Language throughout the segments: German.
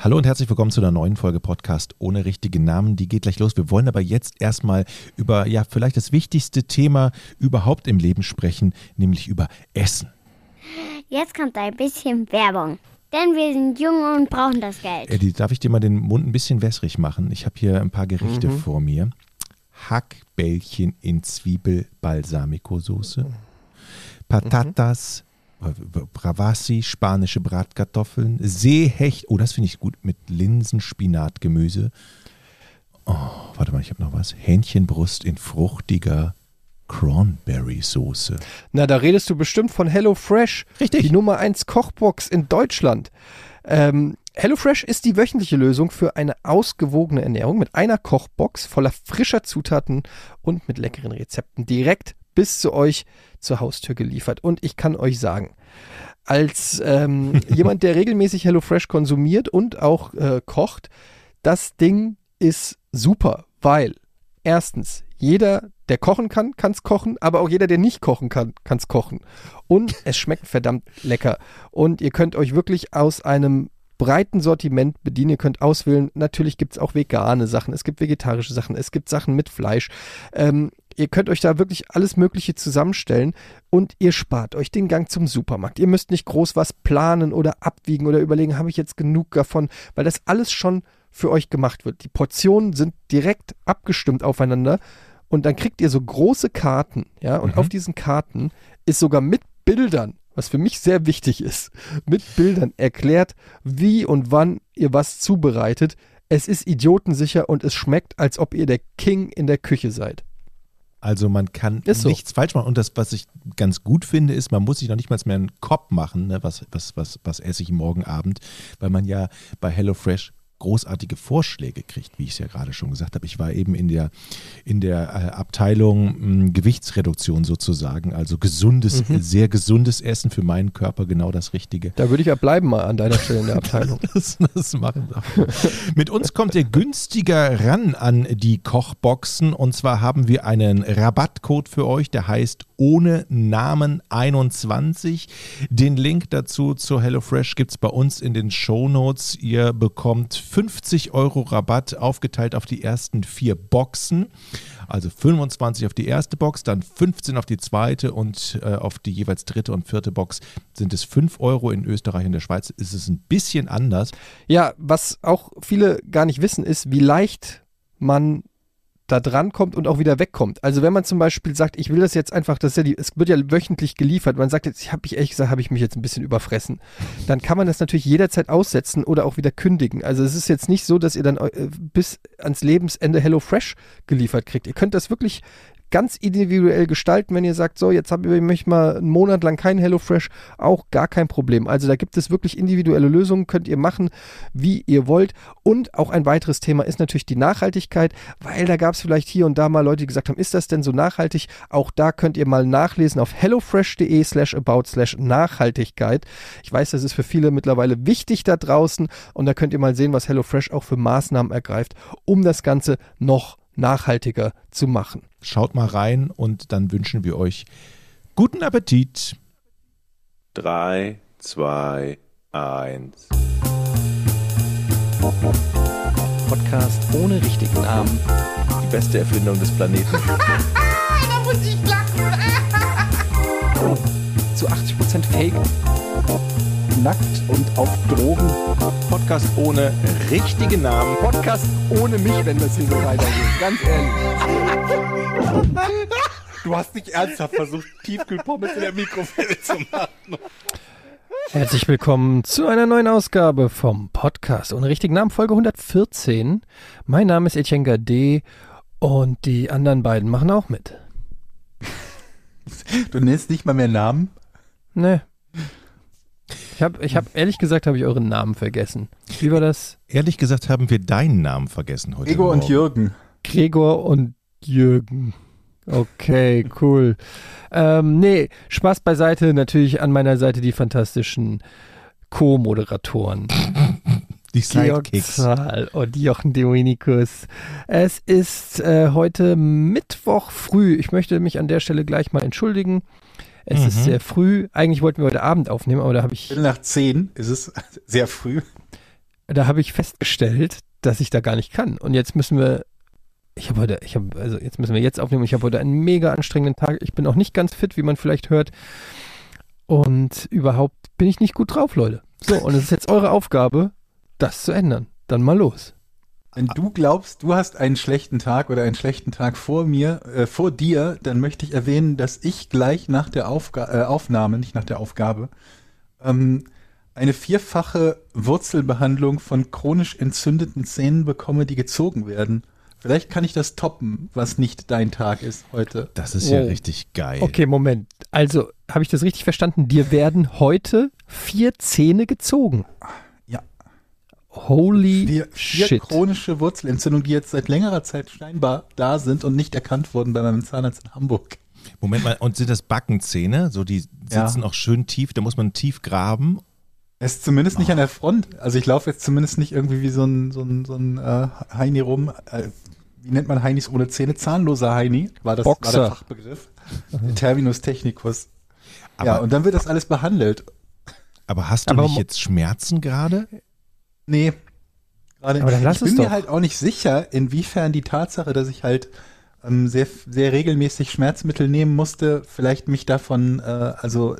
Hallo und herzlich willkommen zu einer neuen Folge Podcast ohne richtigen Namen. Die geht gleich los. Wir wollen aber jetzt erstmal über vielleicht das wichtigste Thema überhaupt im Leben sprechen, nämlich über Essen. Jetzt kommt ein bisschen Werbung, denn wir sind jung und brauchen das Geld. Eddie, darf ich dir mal den Mund ein bisschen wässrig machen? Ich habe hier ein paar Gerichte vor mir. Hackbällchen in Zwiebel-Balsamico-Soße, Patatas, Bravasi, spanische Bratkartoffeln, Seehecht, das finde ich gut, mit Linsen, Spinat, Gemüse. Warte mal, ich habe noch was. Hähnchenbrust in fruchtiger Cranberry-Soße. Na, da redest du bestimmt von HelloFresh. Richtig. Die Nummer 1 Kochbox in Deutschland. HelloFresh ist die wöchentliche Lösung für eine ausgewogene Ernährung mit einer Kochbox voller frischer Zutaten und mit leckeren Rezepten direkt bis zu euch zur Haustür geliefert. Und ich kann euch sagen, als jemand, der regelmäßig HelloFresh konsumiert und auch kocht, das Ding ist super, weil erstens, jeder, der kochen kann, kann es kochen, aber auch jeder, der nicht kochen kann, kann es kochen. Und es schmeckt verdammt lecker. Und ihr könnt euch wirklich aus einem breiten Sortiment bedienen. Ihr könnt auswählen, natürlich gibt es auch vegane Sachen, es gibt vegetarische Sachen, es gibt Sachen mit Fleisch. Ihr könnt euch da wirklich alles Mögliche zusammenstellen und ihr spart euch den Gang zum Supermarkt. Ihr müsst nicht groß was planen oder abwiegen oder überlegen, habe ich jetzt genug davon, weil das alles schon für euch gemacht wird. Die Portionen sind direkt abgestimmt aufeinander und dann kriegt ihr so große Karten, ja, und auf diesen Karten ist sogar mit Bildern, was für mich sehr wichtig ist, mit Bildern erklärt, wie und wann ihr was zubereitet. Es ist idiotensicher und es schmeckt, als ob ihr der King in der Küche seid. Also man kann nichts falsch machen. Und das, was ich ganz gut finde, ist, man muss sich noch nicht mal mehr einen Kopf machen, ne? Was esse ich morgen Abend, weil man ja bei HelloFresh großartige Vorschläge kriegt, wie ich es ja gerade schon gesagt habe. Ich war eben in der Abteilung Gewichtsreduktion sozusagen, also gesundes, sehr gesundes Essen für meinen Körper, genau das Richtige. Da würde ich ja bleiben mal an deiner Stelle in der Abteilung. das machen wir. Mit uns kommt ihr günstiger ran an die Kochboxen und zwar haben wir einen Rabattcode für euch, der heißt ohne Namen 21. Den Link dazu zur HelloFresh gibt es bei uns in den Shownotes. Ihr bekommt 50 € Rabatt aufgeteilt auf die ersten 4 Boxen, also 25 auf die erste Box, dann 15 auf die zweite und auf die jeweils dritte und vierte Box sind es 5 €. In Österreich und der Schweiz ist es ein bisschen anders. Ja, was auch viele gar nicht wissen, ist, wie leicht man da dran kommt und auch wieder wegkommt. Also wenn man zum Beispiel sagt, ich will das jetzt einfach, es wird ja wöchentlich geliefert, man sagt jetzt, habe ich mich jetzt ein bisschen überfressen, dann kann man das natürlich jederzeit aussetzen oder auch wieder kündigen. Also es ist jetzt nicht so, dass ihr dann bis ans Lebensende HelloFresh geliefert kriegt. Ihr könnt das wirklich ganz individuell gestalten, wenn ihr sagt, so, jetzt möchte ich mal einen Monat lang kein HelloFresh, auch gar kein Problem. Also da gibt es wirklich individuelle Lösungen, könnt ihr machen, wie ihr wollt. Und auch ein weiteres Thema ist natürlich die Nachhaltigkeit, weil da gab es vielleicht hier und da mal Leute, die gesagt haben, ist das denn so nachhaltig? Auch da könnt ihr mal nachlesen auf hellofresh.de/about/Nachhaltigkeit. Ich weiß, das ist für viele mittlerweile wichtig da draußen und da könnt ihr mal sehen, was HelloFresh auch für Maßnahmen ergreift, um das Ganze noch nachhaltiger zu machen. Schaut mal rein und dann wünschen wir euch guten Appetit. 3, 2, 1. Podcast ohne richtigen Namen. Die beste Erfindung des Planeten. Da muss ich lachen. Zu 80% Fake. Nackt und auf Drogen. Podcast ohne richtigen Namen. Podcast ohne mich, wenn das hier so weitergeht. Ganz ehrlich. Du hast nicht ernsthaft versucht, Tiefkühlpommes in der Mikrowelle zu machen. Herzlich willkommen zu einer neuen Ausgabe vom Podcast ohne richtigen Namen, Folge 114. Mein Name ist Etienne Gade und die anderen beiden machen auch mit. Du nennst nicht mal mehr Namen? Ne. Ich hab ehrlich gesagt, habe ich euren Namen vergessen. Wie war das? Ehrlich gesagt haben wir deinen Namen vergessen heute Gregor und Jürgen. Gregor und Jürgen. Okay, cool. Nee, Spaß beiseite. Natürlich an meiner Seite die fantastischen Co-Moderatoren. Die Georg Sidekicks. Zahl und Jochen Dominikus. Es ist heute Mittwoch früh. Ich möchte mich an der Stelle gleich mal entschuldigen. Es ist sehr früh. Eigentlich wollten wir heute Abend aufnehmen, aber da habe ich... Nach 10 ist es sehr früh. da habe ich festgestellt, dass ich da gar nicht kann. Und jetzt müssen wir jetzt müssen wir jetzt aufnehmen. Ich habe heute einen mega anstrengenden Tag. Ich bin auch nicht ganz fit, wie man vielleicht hört. Und überhaupt bin ich nicht gut drauf, Leute. So, und es ist jetzt eure Aufgabe, das zu ändern. Dann mal los. Wenn du glaubst, du hast einen schlechten Tag oder einen schlechten Tag vor dir, dann möchte ich erwähnen, dass ich gleich nach der Aufnahme, nicht nach der Aufgabe, eine 4-fache Wurzelbehandlung von chronisch entzündeten Zähnen bekomme, die gezogen werden. Vielleicht kann ich das toppen, was nicht dein Tag ist heute. Das ist ja richtig geil. Okay, Moment. Also, habe ich das richtig verstanden? Dir werden heute 4 Zähne gezogen. Ja. Holy 4 shit. chronische Wurzelentzündungen, die jetzt seit längerer Zeit scheinbar da sind und nicht erkannt wurden bei meinem Zahnarzt in Hamburg. Moment mal, und sind das Backenzähne? So, die sitzen auch schön tief, da muss man tief graben. Es ist zumindest nicht an der Front. Also ich laufe jetzt zumindest nicht irgendwie wie so ein Heini rum. Wie nennt man Heinis ohne Zähne? Zahnloser Heini war der Fachbegriff. Terminus technicus. Ja, und dann wird das alles behandelt. Aber hast du nicht jetzt Schmerzen gerade? Nee. Gerade. Aber dann lass ich bin es mir doch. halt auch nicht sicher, inwiefern die Tatsache, dass ich halt sehr, sehr regelmäßig Schmerzmittel nehmen musste, vielleicht mich davon, dazu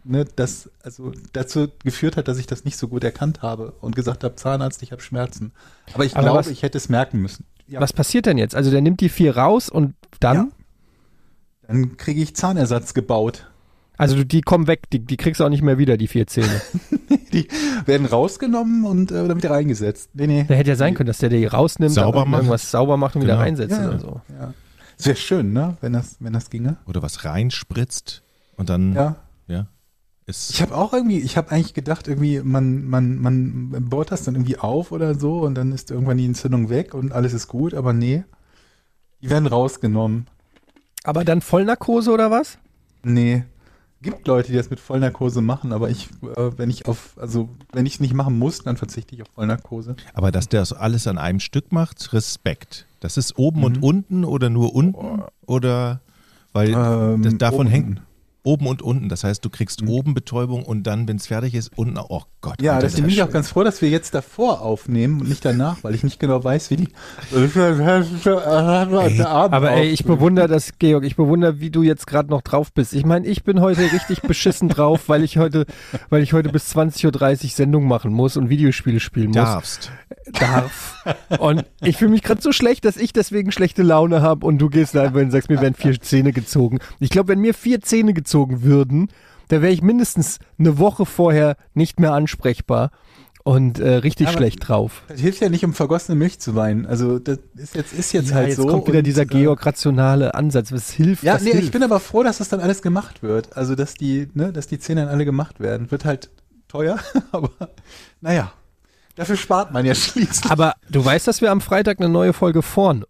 geführt hat, dass ich das nicht so gut erkannt habe und gesagt habe, Zahnarzt, ich habe Schmerzen. Aber ich glaube, ich hätte es merken müssen. Ja. Was passiert denn jetzt? Also der nimmt die 4 raus und dann? Ja. Dann kriege ich Zahnersatz gebaut. Also die kommen weg, die kriegst du auch nicht mehr wieder, die 4 Zähne. Die werden rausgenommen und dann wieder reingesetzt. Nee. Der hätte ja sein können, dass der die rausnimmt, irgendwas sauber macht und wieder Genau. reinsetzt oder so. Ja. Das wäre schön, ne? Wenn das ginge. Oder was reinspritzt und dann, Ja. ist. Ich habe eigentlich gedacht, irgendwie, man bohrt das dann irgendwie auf oder so und dann ist irgendwann die Entzündung weg und alles ist gut, aber nee. Die werden rausgenommen. Aber dann Vollnarkose oder was? Nee. Gibt Leute, die das mit Vollnarkose machen, aber wenn ich es nicht machen muss, dann verzichte ich auf Vollnarkose. Aber dass der das alles an einem Stück macht, Respekt. Das ist oben und unten oder nur unten? Oder, weil das davon oben. hängt oben und unten. Das heißt, du kriegst oben Betäubung und dann, wenn es fertig ist, unten, oh Gott. Ja, Alter, deswegen bin ich auch ganz froh, dass wir jetzt davor aufnehmen und nicht danach, weil ich nicht genau weiß, wie die. Aber ich bewundere das, Georg, wie du jetzt gerade noch drauf bist. Ich meine, ich bin heute richtig beschissen drauf, weil ich heute bis 20.30 Uhr Sendung machen muss und Videospiele spielen muss. Darf. Und ich fühle mich gerade so schlecht, dass ich deswegen schlechte Laune habe und du gehst da einfach und sagst, mir werden 4 Zähne gezogen. Ich glaube, wenn mir 4 Zähne gezogen würden, da wäre ich mindestens eine Woche vorher nicht mehr ansprechbar und richtig schlecht drauf. Das hilft ja nicht, um vergossene Milch zu weinen. Also das ist jetzt halt jetzt so. Jetzt kommt wieder dieser Georg-rationale Ansatz. Was hilft? Ja, was nee, hilft? ich bin aber froh, dass das dann alles gemacht wird. Also dass die Zähne dann alle gemacht werden. Wird halt teuer, aber naja. Dafür spart man ja schließlich. Aber du weißt, dass wir am Freitag eine neue Folge Vorn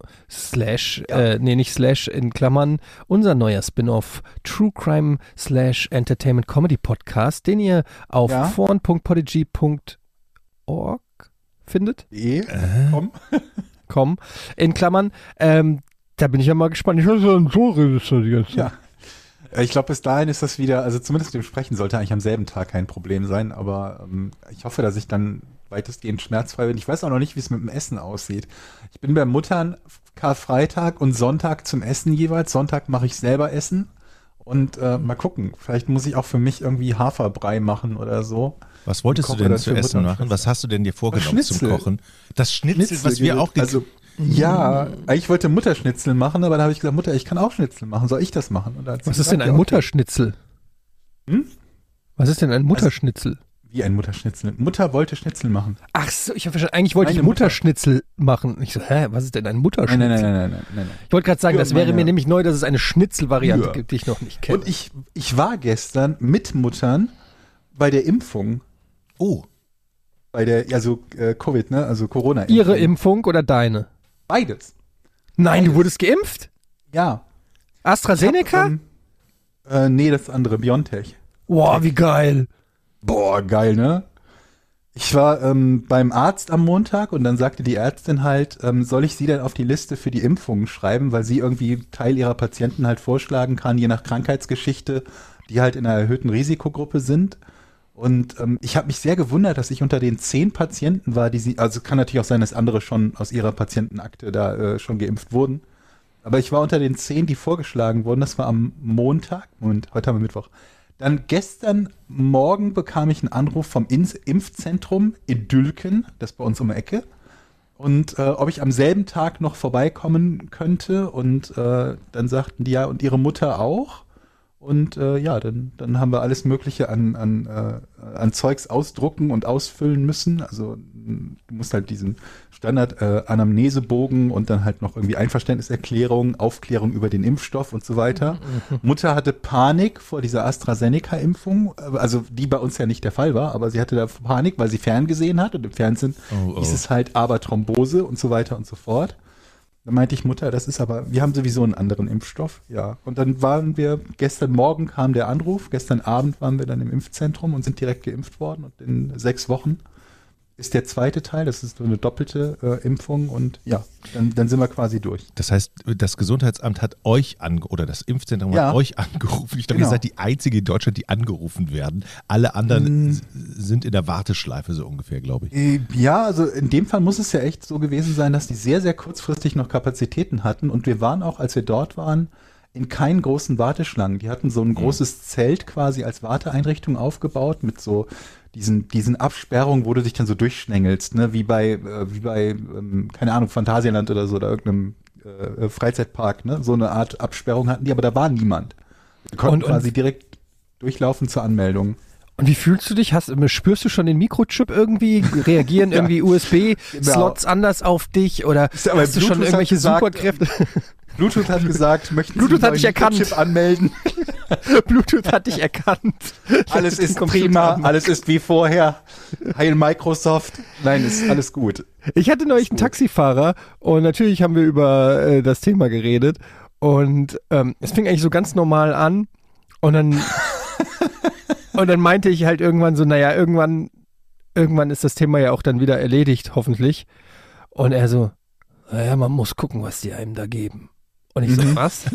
in Klammern, unser neuer Spin-off True Crime / Entertainment Comedy Podcast, den ihr auf vorn.podigy.org findet. Komm. In Klammern. Da bin ich ja mal gespannt. Ich weiß ja, so redest du die ganze Zeit. Ja. Ich glaube, bis dahin ist das wieder, also zumindest mit dem Sprechen sollte eigentlich am selben Tag kein Problem sein, aber ich hoffe, dass ich dann weitestgehend schmerzfrei bin. Ich weiß auch noch nicht, wie es mit dem Essen aussieht. Ich bin bei Muttern Karfreitag und Sonntag zum Essen jeweils. Sonntag mache ich selber Essen und mal gucken. Vielleicht muss ich auch für mich irgendwie Haferbrei machen oder so. Was wolltest du denn zu essen machen? Was hast du denn dir vorgenommen zum Kochen? Das Schnitzel, was wir auch ja, ich wollte Mutterschnitzel machen, aber dann habe ich gesagt, Mutter, ich kann auch Schnitzel machen. Soll ich das machen? Und was ist denn ein Mutterschnitzel? Was ist denn ein Mutterschnitzel? Wie ein Mutterschnitzel? Mutter wollte Schnitzel machen. Ach so, ich habe verstanden. Eigentlich wollte ich Mutterschnitzel machen. Ich so, was ist denn ein Mutterschnitzel? Nein. Ich wollte gerade sagen, das wäre mir nämlich neu, dass es eine Schnitzelvariante gibt, die ich noch nicht kenne. Und ich war gestern mit Muttern bei der Impfung. Oh. Bei der, Covid, ne? Also Corona-Impfung. Ihre Impfung oder deine? Beides. Nein, du wurdest geimpft? Ja. AstraZeneca? Nee, das andere, BioNTech. Boah, wie geil. Boah, geil, ne? Ich war beim Arzt am Montag und dann sagte die Ärztin halt, soll ich sie denn auf die Liste für die Impfungen schreiben, weil sie irgendwie Teil ihrer Patienten halt vorschlagen kann, je nach Krankheitsgeschichte, die halt in einer erhöhten Risikogruppe sind. Und ich habe mich sehr gewundert, dass ich unter den 10 Patienten war, also kann natürlich auch sein, dass andere schon aus ihrer Patientenakte da schon geimpft wurden. Aber ich war unter den 10, die vorgeschlagen wurden. Das war am Montag. Und heute haben wir Mittwoch. Dann gestern Morgen bekam ich einen Anruf vom Impfzentrum in Dülken, das ist bei uns um die Ecke. Und ob ich am selben Tag noch vorbeikommen könnte. Und dann sagten die, ja, und ihre Mutter auch. Und dann haben wir alles Mögliche an Zeugs ausdrucken und ausfüllen müssen. Also du musst halt diesen Standard-Anamnesebogen und dann halt noch irgendwie Einverständniserklärung, Aufklärung über den Impfstoff und so weiter. Mutter hatte Panik vor dieser AstraZeneca-Impfung, also die bei uns ja nicht der Fall war, aber sie hatte da Panik, weil sie ferngesehen hat und im Fernsehen hieß es halt aber Thrombose und so weiter und so fort. Da meinte ich, Mutter, wir haben sowieso einen anderen Impfstoff. Ja. Und dann gestern Morgen kam der Anruf, gestern Abend waren wir dann im Impfzentrum und sind direkt geimpft worden. Und in 6 Wochen ist der zweite Teil, das ist so eine doppelte Impfung. Und ja, dann sind wir quasi durch. Das heißt, das Gesundheitsamt hat euch oder das Impfzentrum hat euch angerufen. Ich glaube, ihr seid die Einzige in Deutschland, die angerufen werden. Alle anderen sind in der Warteschleife so ungefähr, glaube ich. Ja, also in dem Fall muss es ja echt so gewesen sein, dass die sehr, sehr kurzfristig noch Kapazitäten hatten. Und wir waren auch, als wir dort waren, in keinen großen Warteschlangen. Die hatten so ein großes Zelt quasi als Warteeinrichtung aufgebaut mit so diesen Absperrungen, wo du dich dann so durchschnängelst, ne? wie bei keine Ahnung, Phantasialand oder so, oder irgendeinem Freizeitpark, ne? So eine Art Absperrung hatten die, aber da war niemand. Wir konnten quasi direkt durchlaufen zur Anmeldung. Und wie fühlst du dich? Spürst du schon den Mikrochip irgendwie? Reagieren irgendwie USB-Slots anders auf dich? Oder hast du schon irgendwelche Superkräfte? Bluetooth hat gesagt, möchten Bluetooth Sie einen Mikrochip anmelden? Bluetooth hat dich erkannt. Alles ist prima, alles ist wie vorher. Heil Microsoft. Nein, ist alles gut. Ich hatte neulich einen Taxifahrer und natürlich haben wir über das Thema geredet und es fing eigentlich so ganz normal an und dann meinte ich halt irgendwann so, naja, irgendwann ist das Thema ja auch dann wieder erledigt, hoffentlich. Und er so, naja, man muss gucken, was die einem da geben. Und ich so, was?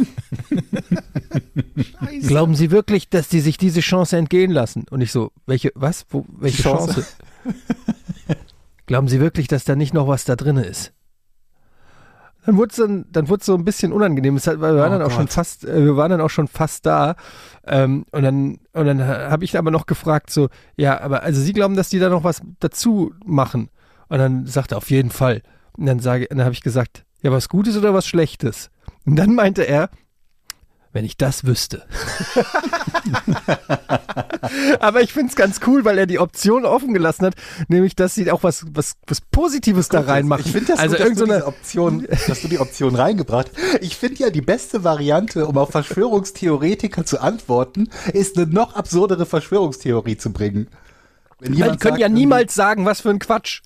Glauben Sie wirklich, dass die sich diese Chance entgehen lassen? Und ich so, welche Chance? Glauben Sie wirklich, dass da nicht noch was da drin ist? Dann wurde es so ein bisschen unangenehm. Wir waren dann auch schon fast da. Und dann habe ich aber noch gefragt, so, ja, aber also Sie glauben, dass die da noch was dazu machen? Und dann sagte er, auf jeden Fall. Und dann habe ich gesagt, ja, was Gutes oder was Schlechtes? Und dann meinte er, wenn ich das wüsste. Aber ich finde es ganz cool, weil er die Option offen gelassen hat, nämlich, dass sie auch was Positives da reinmachen. Ich finde das also gut, dass du die Option reingebracht hast. Ich finde ja, die beste Variante, um auf Verschwörungstheoretiker zu antworten, ist eine noch absurdere Verschwörungstheorie zu bringen. Die können ja niemals sagen, was für ein Quatsch.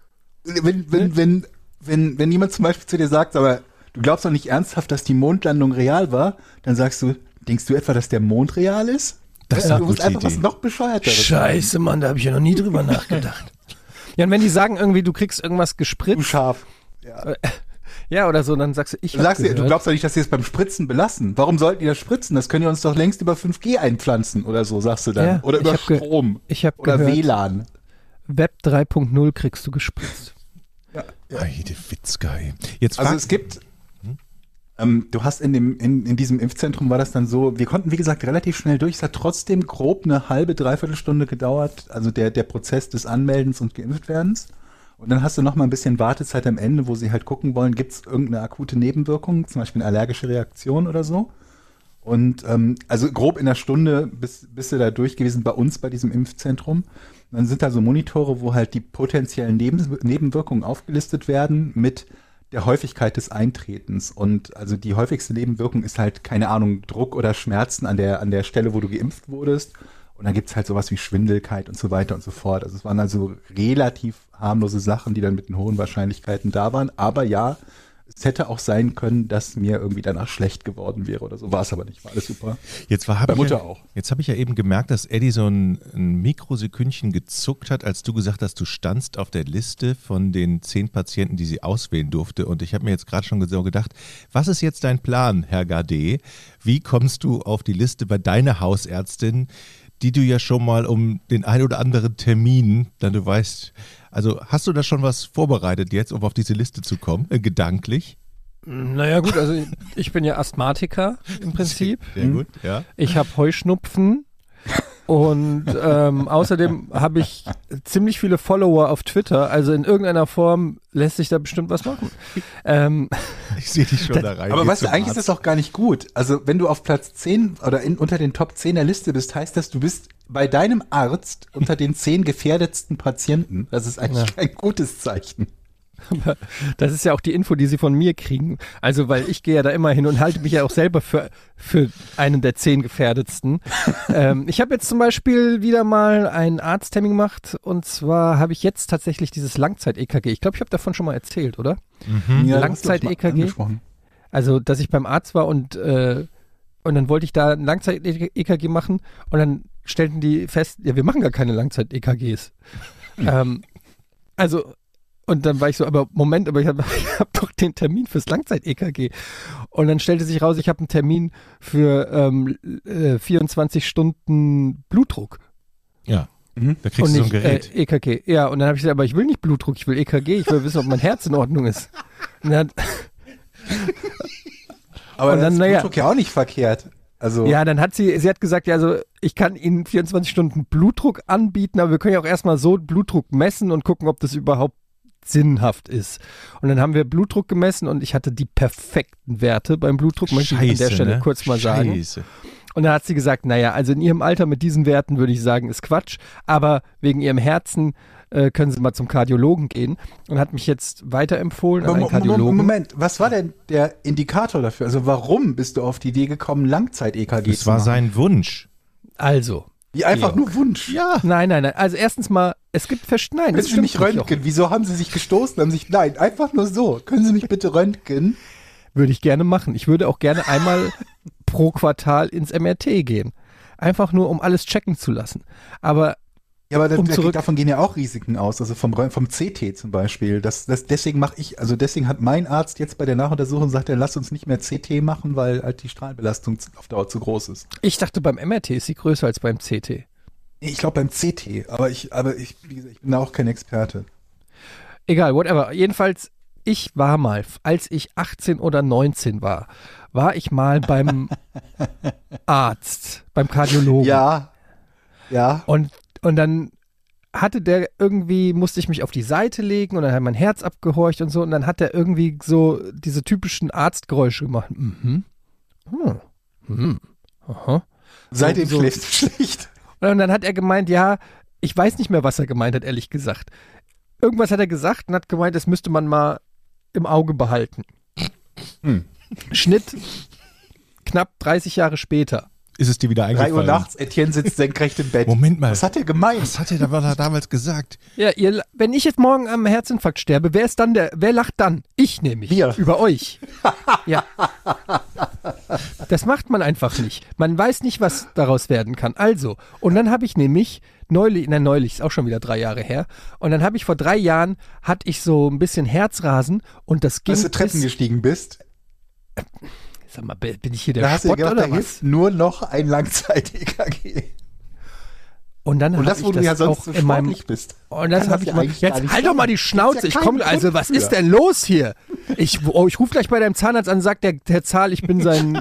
Wenn jemand zum Beispiel zu dir sagt, aber du glaubst doch nicht ernsthaft, dass die Mondlandung real war, dann sagst du, denkst du etwa, dass der Mond real ist? Das ist eine gute einfach Idee. was noch bescheuerteres. Scheiße, Mann, da habe ich ja noch nie drüber nachgedacht. Ja, und wenn die sagen irgendwie, du kriegst irgendwas gespritzt. Du scharf. Ja, oder so, dann sagst du, du glaubst doch nicht, dass sie es beim Spritzen belassen. Warum sollten die das spritzen? Das können die uns doch längst über 5G einpflanzen oder so, sagst du dann. Ja, oder über Strom. Oder gehört, WLAN. Web 3.0 kriegst du gespritzt. Ja. Heide Witzgeil. Jetzt also es gibt, du hast in diesem Impfzentrum war das dann so, wir konnten wie gesagt relativ schnell durch, es hat trotzdem grob eine halbe, dreiviertel Stunde gedauert, also der Prozess des Anmeldens und Geimpftwerdens. Und dann hast du noch mal ein bisschen Wartezeit am Ende, wo sie halt gucken wollen, gibt es irgendeine akute Nebenwirkung, zum Beispiel eine allergische Reaktion oder so. Und also grob in einer Stunde bist du da durch gewesen bei uns, bei diesem Impfzentrum. Dann sind da so Monitore, wo halt die potenziellen Nebenwirkungen aufgelistet werden mit der Häufigkeit des Eintretens. Und also die häufigste Nebenwirkung ist halt, keine Ahnung, Druck oder Schmerzen an der Stelle, wo du geimpft wurdest. Und dann gibt's halt sowas wie Schwindelkeit und so weiter und so fort. Also es waren also relativ harmlose Sachen, die dann mit den hohen Wahrscheinlichkeiten da waren. Aber ja, es hätte auch sein können, dass mir irgendwie danach schlecht geworden wäre oder so. War es aber nicht. War alles super. Jetzt habe ich ja eben gemerkt, dass Eddie so ein Mikrosekündchen gezuckt hat, als du gesagt hast, du standst auf der Liste von den 10 Patienten, die sie auswählen durfte. Und ich habe mir jetzt gerade schon so gedacht, was ist jetzt dein Plan, Herr Gade? Wie kommst du auf die Liste bei deiner Hausärztin, die du ja schon mal um den ein oder anderen Termin, dann du weißt, also hast du da schon was vorbereitet jetzt, um auf diese Liste zu kommen, gedanklich? Naja gut, also ich bin ja Asthmatiker im Prinzip. Sehr gut, ja. Ich habe Heuschnupfen und außerdem habe ich ziemlich viele Follower auf Twitter. Also in irgendeiner Form lässt sich da bestimmt was machen. Ich sehe dich schon da rein. Aber weißt du, eigentlich ist das auch gar nicht gut. Also wenn du auf Platz 10 oder unter den Top 10 der Liste bist, heißt das, du bist bei deinem Arzt unter den 10 gefährdetsten Patienten. Das ist eigentlich kein gutes Zeichen. Aber das ist ja auch die Info, die sie von mir kriegen. Also, weil ich gehe ja da immer hin und halte mich ja auch selber für einen der 10 gefährdetsten. Ich habe jetzt zum Beispiel wieder mal einen Arzttermin gemacht und zwar habe ich jetzt tatsächlich dieses Langzeit-EKG. Ich glaube, ich habe davon schon mal erzählt, oder? Ja, Langzeit-EKG. Also, dass ich beim Arzt war und dann wollte ich da ein Langzeit-EKG machen und dann stellten die fest, ja, wir machen gar keine Langzeit-EKGs. Und dann war ich so, aber Moment, ich hab doch den Termin fürs Langzeit-EKG. Und dann stellte sich raus, ich habe einen Termin für 24 Stunden Blutdruck. Ja, da kriegst du so ein Gerät. EKG. Ja, und dann habe ich gesagt, aber ich will nicht Blutdruck, ich will EKG, ich will wissen, ob mein Herz in Ordnung ist. Aber dann ist Blutdruck ja auch nicht verkehrt. Also ja, dann hat sie hat gesagt, ja, also ich kann Ihnen 24 Stunden Blutdruck anbieten, aber wir können ja auch erstmal so Blutdruck messen und gucken, ob das überhaupt sinnhaft ist. Und dann haben wir Blutdruck gemessen und ich hatte die perfekten Werte beim Blutdruck, möchte ich an der Stelle kurz mal sagen. Und dann hat sie gesagt, naja, also in Ihrem Alter mit diesen Werten würde ich sagen, ist Quatsch, aber wegen Ihrem Herzen können Sie mal zum Kardiologen gehen und hat mich jetzt weiterempfohlen an einen Kardiologen. Moment, was war denn der Indikator dafür? Also warum bist du auf die Idee gekommen, Langzeit-EKG zu machen? Das war sein Wunsch. Also. Wie einfach nur Wunsch? Ja. Nein. Also erstens mal, es gibt nein, das stimmt nicht. Röntgen? Wieso haben Sie sich gestoßen? Nein, einfach nur so. Können Sie mich bitte röntgen? Würde ich gerne machen. Ich würde auch gerne einmal pro Quartal ins MRT gehen. Einfach nur, um alles checken zu lassen. Aber davon gehen ja auch Risiken aus, also vom CT zum Beispiel. Deswegen hat mein Arzt jetzt bei der Nachuntersuchung gesagt, lass uns nicht mehr CT machen, weil halt die Strahlbelastung auf Dauer zu groß ist. Ich dachte, beim MRT ist sie größer als beim CT. Ich glaube beim CT, aber ich bin da auch kein Experte. Egal, whatever. Jedenfalls, ich war mal, als ich 18 oder 19 war ich mal beim Arzt, beim Kardiologen. Ja. Und dann musste ich mich auf die Seite legen und dann hat mein Herz abgehorcht und so und dann hat er irgendwie so diese typischen Arztgeräusche gemacht. Aha. Seitdem schläfst du schlecht. Und dann hat er gemeint, ja, ich weiß nicht mehr, was er gemeint hat, ehrlich gesagt. Irgendwas hat er gesagt und hat gemeint, das müsste man mal im Auge behalten. Schnitt knapp 30 Jahre später. Ist es dir wieder eingefallen? 3 Uhr nachts, Etienne sitzt senkrecht im Bett. Moment mal. Was hat er gemeint? Was hat er da damals gesagt? Ja, wenn ich jetzt morgen am Herzinfarkt sterbe, wer lacht dann? Ich nämlich. Wir. Über euch. Ja. Das macht man einfach nicht. Man weiß nicht, was daraus werden kann. Also, und dann habe ich nämlich neulich, ist auch schon wieder 3 Jahre her, und dann habe ich vor 3 Jahren, hatte ich so ein bisschen Herzrasen und das ging. Als du Treppen gestiegen bist? Sag mal, bin ich hier der Spott oder da was? hilft nur noch ein Langzeit-EKG. Und dann habe ich wo du ja sonst so sportlich bist. Und das habe ich mal. Jetzt halt doch mal die Schnauze. Ich komme, also was ist denn los hier? Ich rufe gleich bei deinem Zahnarzt an und sage, der Herr Zahl, ich bin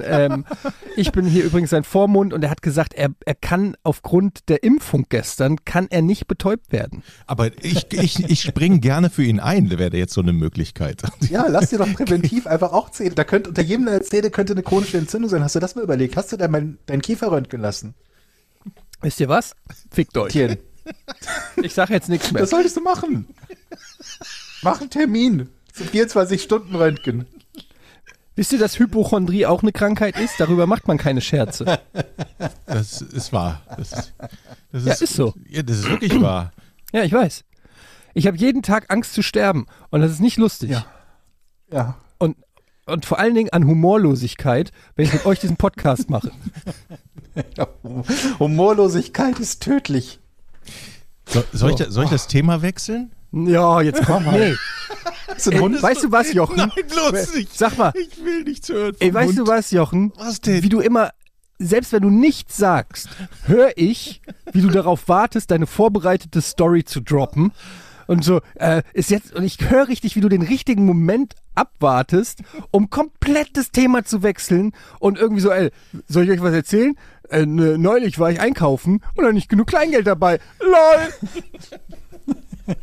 hier übrigens sein Vormund und er hat gesagt, er kann aufgrund der Impfung gestern, kann er nicht betäubt werden. Aber ich springe gerne für ihn ein, wäre jetzt so eine Möglichkeit. Ja, lass dir doch präventiv einfach auch Zähne. Da könnte unter jedem der Zähne könnte eine chronische Entzündung sein. Hast du das mal überlegt? Hast du deinen Kiefer röntgen lassen? Wisst ihr was? Fickt euch. Tien. Ich sage jetzt nichts mehr. Das solltest du machen. Mach einen Termin zum 24-Stunden-Röntgen. Wisst ihr, dass Hypochondrie auch eine Krankheit ist? Darüber macht man keine Scherze. Das ist wahr. Das ist so. Ja, das ist wirklich wahr. Ja, ich weiß. Ich habe jeden Tag Angst zu sterben und das ist nicht lustig. Ja. Und vor allen Dingen an Humorlosigkeit, wenn ich mit euch diesen Podcast mache. Ja, Humorlosigkeit ist tödlich. Soll ich das Thema wechseln? Ja, jetzt komm mal. Nee. Weißt du was, Jochen? Nein, bloß nicht. Sag mal. Ich will nichts hören. Weißt du was, Jochen? Was denn? Wie du immer selbst wenn du nichts sagst, höre ich, wie du darauf wartest, deine vorbereitete Story zu droppen. Und so, und ich höre richtig, wie du den richtigen Moment abwartest, um komplett das Thema zu wechseln und irgendwie so, soll ich euch was erzählen? Neulich war ich einkaufen und dann nicht genug Kleingeld dabei. LOL!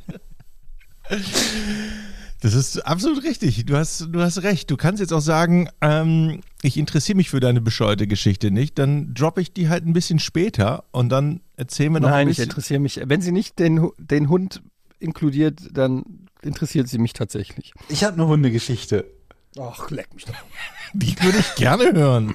Das ist absolut richtig. Du hast recht. Du kannst jetzt auch sagen, ich interessiere mich für deine bescheuerte Geschichte nicht. Dann droppe ich die halt ein bisschen später und dann erzählen wir noch ein bisschen. Nein, ich interessiere mich. Wenn sie nicht den Hund inkludiert, dann interessiert sie mich tatsächlich. Ich habe eine Hundegeschichte. Ach, leck mich doch. Die würde ich gerne hören.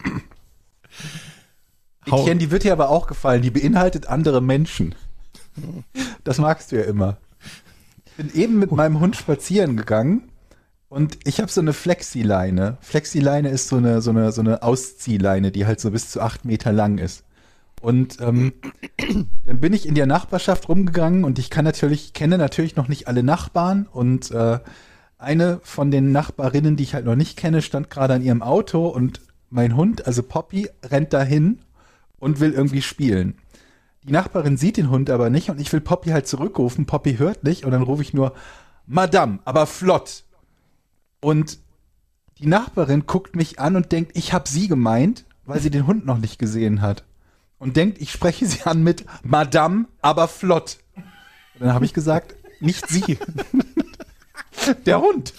Etienne, die wird dir aber auch gefallen. Die beinhaltet andere Menschen. Das magst du ja immer. Ich bin eben mit meinem Hund spazieren gegangen und ich habe so eine Flexileine. Flexileine ist so eine Ausziehleine, die halt so bis zu 8 Meter lang ist. Und dann bin ich in der Nachbarschaft rumgegangen und ich kenne natürlich noch nicht alle Nachbarn und eine von den Nachbarinnen, die ich halt noch nicht kenne, stand gerade an ihrem Auto und mein Hund, also Poppy, rennt dahin und will irgendwie spielen. Die Nachbarin sieht den Hund aber nicht und ich will Poppy halt zurückrufen. Poppy hört nicht und dann rufe ich nur, Madame, aber flott. Und die Nachbarin guckt mich an und denkt, ich habe sie gemeint, weil sie den Hund noch nicht gesehen hat. Und denkt, ich spreche sie an mit Madame, aber flott. Und dann habe ich gesagt, nicht sie. Der Hund.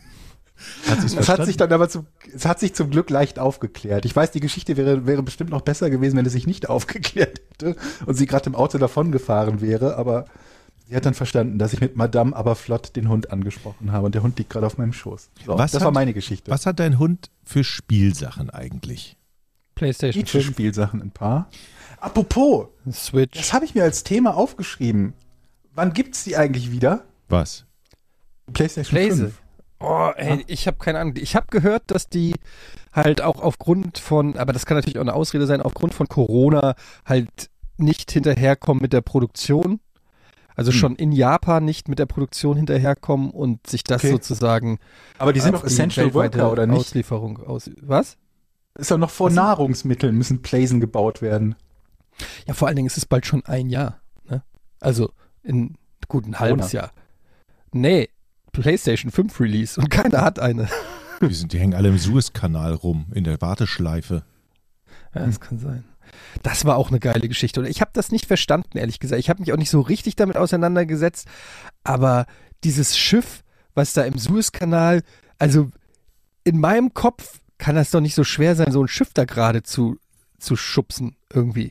Es hat sich zum Glück leicht aufgeklärt. Ich weiß, die Geschichte wäre bestimmt noch besser gewesen, wenn es sich nicht aufgeklärt hätte und sie gerade im Auto davon gefahren wäre, aber sie hat dann verstanden, dass ich mit Madame aber flott den Hund angesprochen habe und der Hund liegt gerade auf meinem Schoß. So, das war meine Geschichte. Was hat dein Hund für Spielsachen eigentlich? PlayStation 5. Spielsachen ein paar. Apropos, Switch. das habe ich mir als Thema aufgeschrieben. Wann gibt's die eigentlich wieder? Was? PlayStation 5. Oh, ey, ich habe keine Ahnung. Ich habe gehört, dass die halt auch aufgrund von, aber das kann natürlich auch eine Ausrede sein, aufgrund von Corona halt nicht hinterherkommen mit der Produktion. Also schon in Japan nicht mit der Produktion hinterherkommen und sich das sozusagen. Aber die sind doch Essential Worker, oder nicht? Auslieferung was? Ist doch noch vor Nahrungsmitteln müssen Playsen gebaut werden. Ja, vor allen Dingen ist es bald schon ein Jahr. Ne? Also in gut ein halbes Jahr. Nee, PlayStation 5 Release und keiner hat eine. Die hängen alle im Suezkanal rum, in der Warteschleife. Ja, das kann sein. Das war auch eine geile Geschichte. Und ich habe das nicht verstanden, ehrlich gesagt. Ich habe mich auch nicht so richtig damit auseinandergesetzt. Aber dieses Schiff, was da im Suezkanal, also in meinem Kopf kann das doch nicht so schwer sein, so ein Schiff da gerade zu schubsen irgendwie.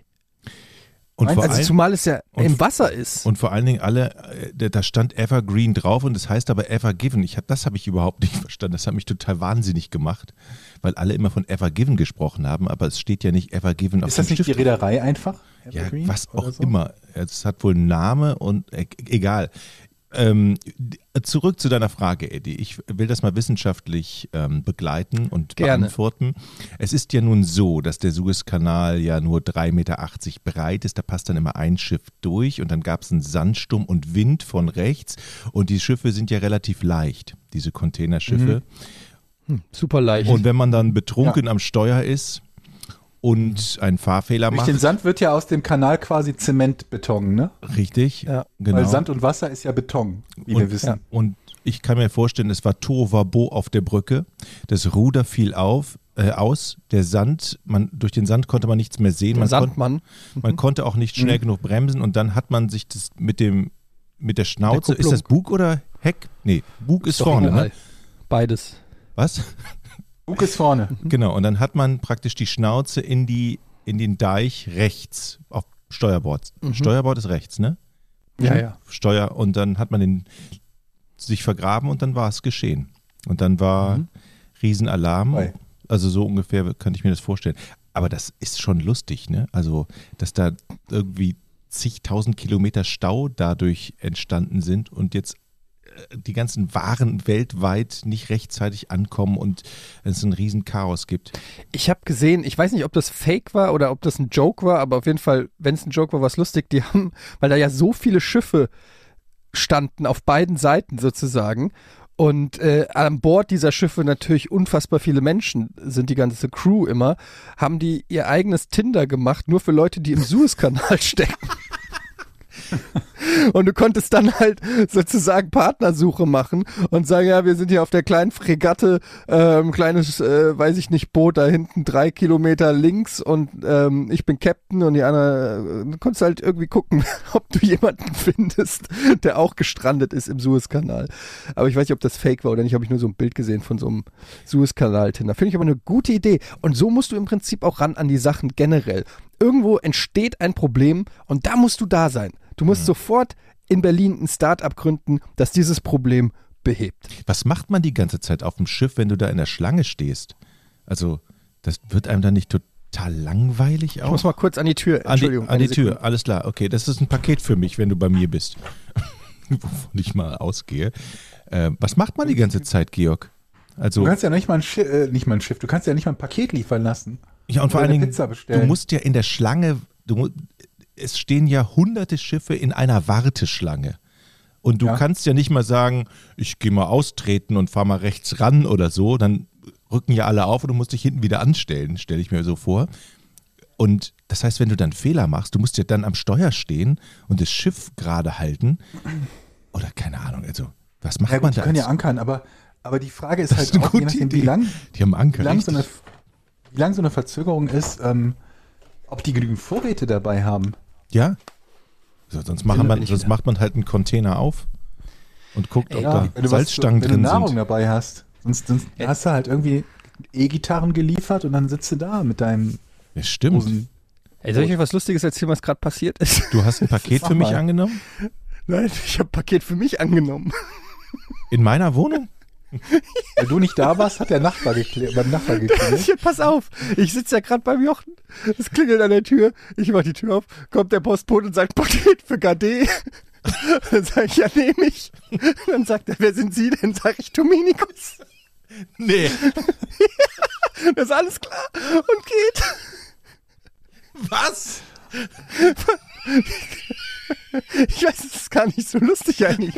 Und also zumal es ja im Wasser ist. Und vor allen Dingen da stand Evergreen drauf und das heißt aber Evergiven. Das habe ich überhaupt nicht verstanden. Das hat mich total wahnsinnig gemacht, weil alle immer von Evergiven gesprochen haben, aber es steht ja nicht Evergiven auf dem Schiff. Ist das nicht die Reederei einfach? Evergreen? Ja, was auch so? Immer. Es hat wohl einen Namen und egal. Zurück zu deiner Frage, Eddie. Ich will das mal wissenschaftlich begleiten und beantworten. Es ist ja nun so, dass der Suezkanal ja nur 3,80 Meter breit ist. Da passt dann immer ein Schiff durch und dann gab es einen Sandsturm und Wind von rechts. Und die Schiffe sind ja relativ leicht, diese Containerschiffe. Super leicht. Und wenn man dann betrunken am Steuer ist und einen Fahrfehler macht. Durch den Sand wird ja aus dem Kanal quasi Zementbeton, ne? Richtig, ja, genau. Weil Sand und Wasser ist ja Beton, wie wir wissen. Ja. Und ich kann mir vorstellen, es war Tohuwabohu auf der Brücke. Das Ruder fiel aus. Der Sand, durch den Sand konnte man nichts mehr sehen. Man konnte auch nicht schnell genug bremsen und dann hat man sich das mit der Schnauze, ist das Bug oder Heck? Nee, Bug ist vorne, ne? Beides. Was? Bug ist vorne. Genau, und dann hat man praktisch die Schnauze in den Deich rechts, auf Steuerbord. Steuerbord ist rechts, ne? Ja. Steuer, und dann hat man sich vergraben und dann war es geschehen. Und dann war Riesenalarm. Also so ungefähr könnte ich mir das vorstellen. Aber das ist schon lustig, ne? Also, dass da irgendwie zigtausend Kilometer Stau dadurch entstanden sind und jetzt die ganzen Waren weltweit nicht rechtzeitig ankommen und es ein riesen Chaos gibt. Ich habe gesehen, ich weiß nicht, ob das Fake war oder ob das ein Joke war, aber auf jeden Fall, wenn es ein Joke war, war es lustig. Die haben, weil da ja so viele Schiffe standen auf beiden Seiten sozusagen Und an Bord dieser Schiffe natürlich unfassbar viele Menschen, sind die ganze Crew immer, haben die ihr eigenes Tinder gemacht, nur für Leute, die im Suezkanal stecken. Und du konntest dann halt sozusagen Partnersuche machen und sagen, ja, wir sind hier auf der kleinen Fregatte, kleines, weiß ich nicht, Boot da hinten 3 Kilometer links und ich bin Captain und die anderen, du konntest halt irgendwie gucken, ob du jemanden findest, der auch gestrandet ist im Suezkanal. Aber ich weiß nicht, ob das fake war oder nicht, habe ich nur so ein Bild gesehen von so einem Suezkanal-Tinder. Finde ich aber eine gute Idee. Und so musst du im Prinzip auch ran an die Sachen generell. Irgendwo entsteht ein Problem und da musst du da sein. Du musst sofort in Berlin ein Start-up gründen, das dieses Problem behebt. Was macht man die ganze Zeit auf dem Schiff, wenn du da in der Schlange stehst? Also, das wird einem dann nicht total langweilig auch? Ich muss mal kurz an die Tür. Entschuldigung. An die Tür, alles klar. Okay, das ist ein Paket für mich, wenn du bei mir bist. Wovon ich mal ausgehe. Was macht man die ganze Zeit, Georg? Also, Du kannst ja nicht mal ein Schiff, du kannst ja nicht mal ein Paket liefern lassen. ja, und vor oder allen eine Dingen, Pizza bestellen. du musst ja in der Schlange, es stehen ja hunderte Schiffe in einer Warteschlange. Und du Ja. kannst ja nicht mal sagen, ich gehe mal austreten und fahr mal rechts ran oder so. Dann rücken ja alle auf und du musst dich hinten wieder anstellen, stelle ich mir so vor. Und das heißt, wenn du dann Fehler machst, du musst ja dann am Steuer stehen und das Schiff gerade halten. Oder keine Ahnung, also was macht Ja man gut, die da? können ja ankern, aber die Frage ist Das halt ist eine auch, je gute nachdem, Idee. wie lang Die haben Anker, wie lang so eine Verzögerung ist, ob die genügend Vorräte dabei haben. Ja? So, sonst macht man halt einen Container auf und guckt, ob da wenn du Salzstangen wenn du drin Nahrung sind. dabei hast. Sonst hast du halt irgendwie E-Gitarren geliefert und dann sitzt du da mit deinem Ja, stimmt. Hosen. Ey, soll ich euch was Lustiges erzählen, was gerade passiert ist? Du hast ein Paket Sag für mich mal. angenommen? Nein, ich habe ein Paket für mich angenommen. In meiner Wohnung? Weil du nicht da warst, hat der Nachbar beim Nachbar geklingelt. Ja, pass auf, ich sitze ja gerade beim Jochen. Es klingelt an der Tür. Ich mache die Tür auf. Kommt der Postbote und sagt, Paket für Gade. Dann sage ich, ja, nehme ich. Dann sagt er, wer sind Sie denn? Sag ich, Dominikus. Nee. Das ist alles klar und geht. Was? Ich weiß, es ist gar nicht so lustig eigentlich.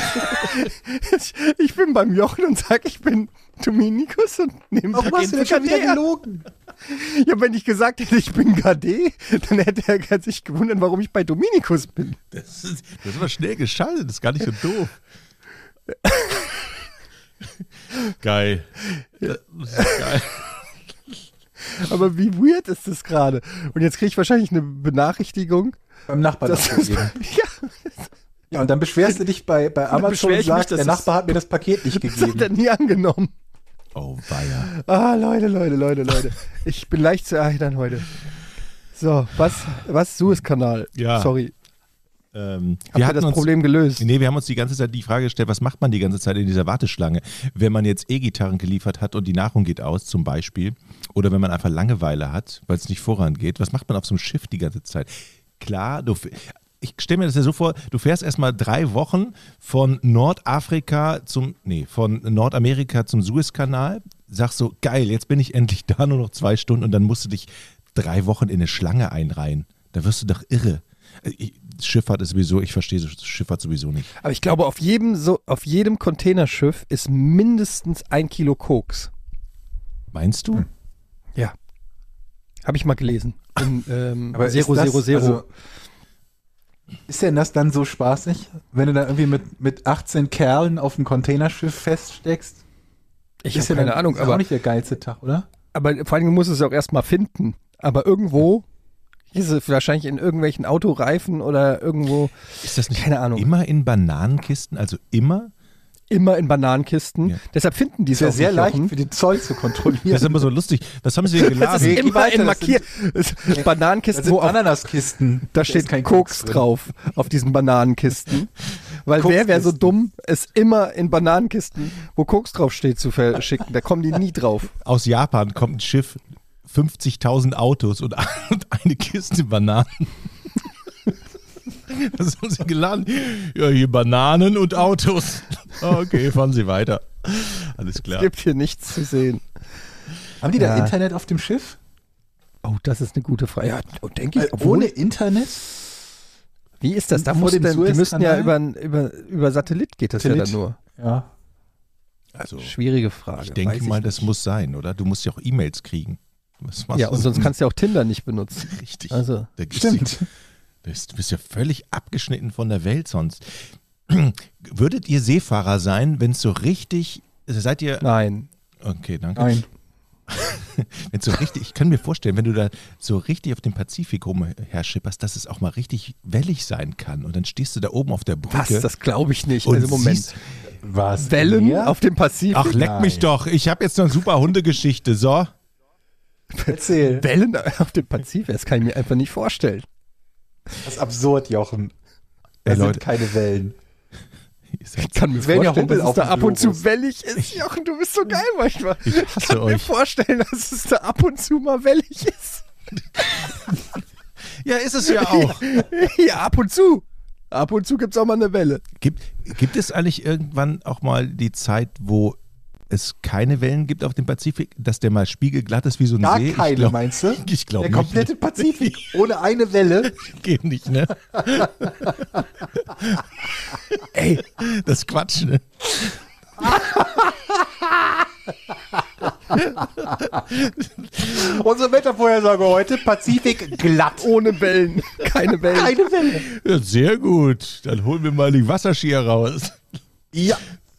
Ich bin beim Jochen und sage, ich bin Dominikus und nehme Warum hast du denn schon wieder gelogen? Ja, wenn ich gesagt hätte, ich bin Gade, dann hätte er sich gewundert, warum ich bei Dominikus bin. Das ist aber schnell geschaltet, das ist gar nicht so doof. Geil. Das ist geil. Aber wie weird ist das gerade? Und jetzt kriege ich wahrscheinlich eine Benachrichtigung. Beim Nachbarn Das abgegeben. Ja, Ja, und dann beschwerst du dich bei Amazon beschwer und ich mich, sagst, dass der das- Nachbar hat mir das Paket nicht das hat gegeben. er nie angenommen. Oh, weia. Ah, Leute. Ich bin leicht zu erheitern heute. So, was? Suezkanal. Ja. Sorry. Wir Habt ihr hatten das uns, Problem gelöst? Nee, wir haben uns die ganze Zeit die Frage gestellt, was macht man die ganze Zeit in dieser Warteschlange? Wenn man jetzt E-Gitarren geliefert hat und die Nahrung geht aus zum Beispiel, oder wenn man einfach Langeweile hat, weil es nicht vorangeht, was macht man auf so einem Schiff die ganze Zeit? Klar, ich stelle mir das ja so vor, du fährst erstmal 3 Wochen von Nordamerika zum Suezkanal, sagst so, geil, jetzt bin ich endlich da, nur noch 2 Stunden und dann musst du dich 3 Wochen in eine Schlange einreihen. Da wirst du doch irre. Schifffahrt ist sowieso, ich verstehe Schifffahrt sowieso nicht. Aber ich glaube, auf jedem Containerschiff ist mindestens 1 Kilo Koks. Meinst du? Ja. Habe ich mal gelesen. Aber ist das- also, ist denn das dann so spaßig, wenn du da irgendwie mit 18 Kerlen auf dem Containerschiff feststeckst? Ich Ist habe ja keine dann- Ahnung, ist auch aber nicht der geilste Tag, oder? vor allem muss es auch erstmal finden. Aber irgendwo ist es wahrscheinlich in irgendwelchen Autoreifen oder irgendwo, Ist das nicht keine Ahnung, immer in Bananenkisten? Also immer? immer in Bananenkisten. Ja. Deshalb finden die es Ist ja auch sehr nicht, leicht Jochen. für den Zoll zu kontrollieren. Das ist immer so lustig. Was haben sie denn Das ist geladen? immer weiter, in das markiert. Bananenkisten, Das sind wo auf, Ananaskisten. da ist steht kein Koks drin. drauf auf diesen Bananenkisten. Weil Kokskisten. wer wäre so dumm, es immer in Bananenkisten, wo Koks draufsteht, zu verschicken. Da kommen die nie drauf. Aus Japan kommt ein Schiff, 50.000 Autos und eine Kiste Bananen. Was haben sie geladen? Ja, hier Bananen und Autos. Okay, fahren Sie weiter. Alles Es klar. gibt hier nichts zu sehen. Haben die da Ja. Internet auf dem Schiff? Oh, das ist eine gute Frage. Ja, denke ich. Ohne Internet? Wie ist das? Da Vor muss dem die müssten ja Suezkanal? über Satellit geht das ja dann Satellit. nur. Ja. Also, Schwierige Frage. ich denke weiß mal, nicht. das muss sein, oder? Du musst ja auch E-Mails kriegen. Was machst Ja, du und sonst kannst du ja auch Tinder nicht benutzen. Richtig. Also, Da gibt's Stimmt. Du bist ja völlig abgeschnitten von der Welt sonst. Würdet ihr Seefahrer sein, wenn es so richtig, seid ihr, nein. okay, danke. Nein. Wenn so richtig, ich kann mir vorstellen, wenn du da so richtig auf dem Pazifik rumherschipperst, dass es auch mal richtig wellig sein kann. Und dann stehst du da oben auf der Brücke. Was? Das glaube ich nicht. und Also Moment. siehst, Was? Wellen Meer? auf dem Pazifik? ach, leck mich doch. Ich habe jetzt noch eine super Hundegeschichte. So. Erzähl. Wellen auf dem Pazifik? Das kann ich mir einfach nicht vorstellen. Das ist absurd, Jochen. Da Ey, sind Leute. keine Wellen. Ihr seid- Ich kann mir werden ja vorstellen, Hubbel dass es auf da dem ab und zu Globus. wellig ist. Jochen, du bist so geil manchmal. Ich Ich hasse kann mir euch. vorstellen, dass es da ab und zu mal wellig ist. Ja, ist es ja auch. Ja, ab und zu. Ab und zu gibt es auch mal eine Welle. Gibt es eigentlich irgendwann auch mal die Zeit, wo es keine Wellen gibt auf dem Pazifik, dass der mal spiegelglatt ist wie so ein Gar See? keine, meinst du? Ich glaube Der nicht. komplette Pazifik ohne eine Welle. Geht nicht, ne? Ey, Das ist Quatsch, ne? Unsere Wettervorhersage heute, Pazifik glatt. ohne Wellen. Keine Wellen. Keine Welle. Ja, sehr gut. Dann holen wir mal die Wasserskier raus. Ja.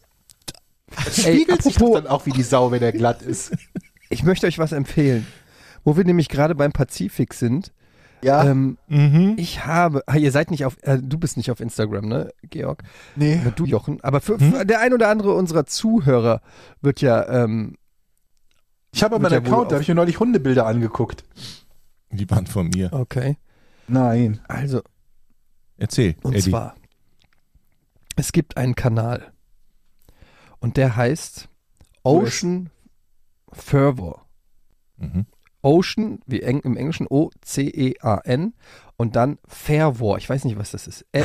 Es Ey, spiegelt sich apropos- doch dann auch wie die Sau, wenn er glatt ist. Ich möchte euch was empfehlen. Wo wir nämlich gerade beim Pazifik sind. Ja. Ich habe, ihr seid nicht auf, du bist nicht auf Instagram, ne, Georg? Nee. Oder du, Jochen. Aber für der ein oder andere unserer Zuhörer wird ja, Ich habe aber Wird einen ja wohl Account, da auf- habe ich mir neulich Hundebilder angeguckt. Die waren von mir. okay. Nein. Also, Erzähl, und Eddie. zwar, es gibt einen Kanal. Und der heißt Ocean Fervor. Mhm. Ocean, wie im Englischen O-C-E-A-N und dann Fervor. Ich weiß nicht, was das ist.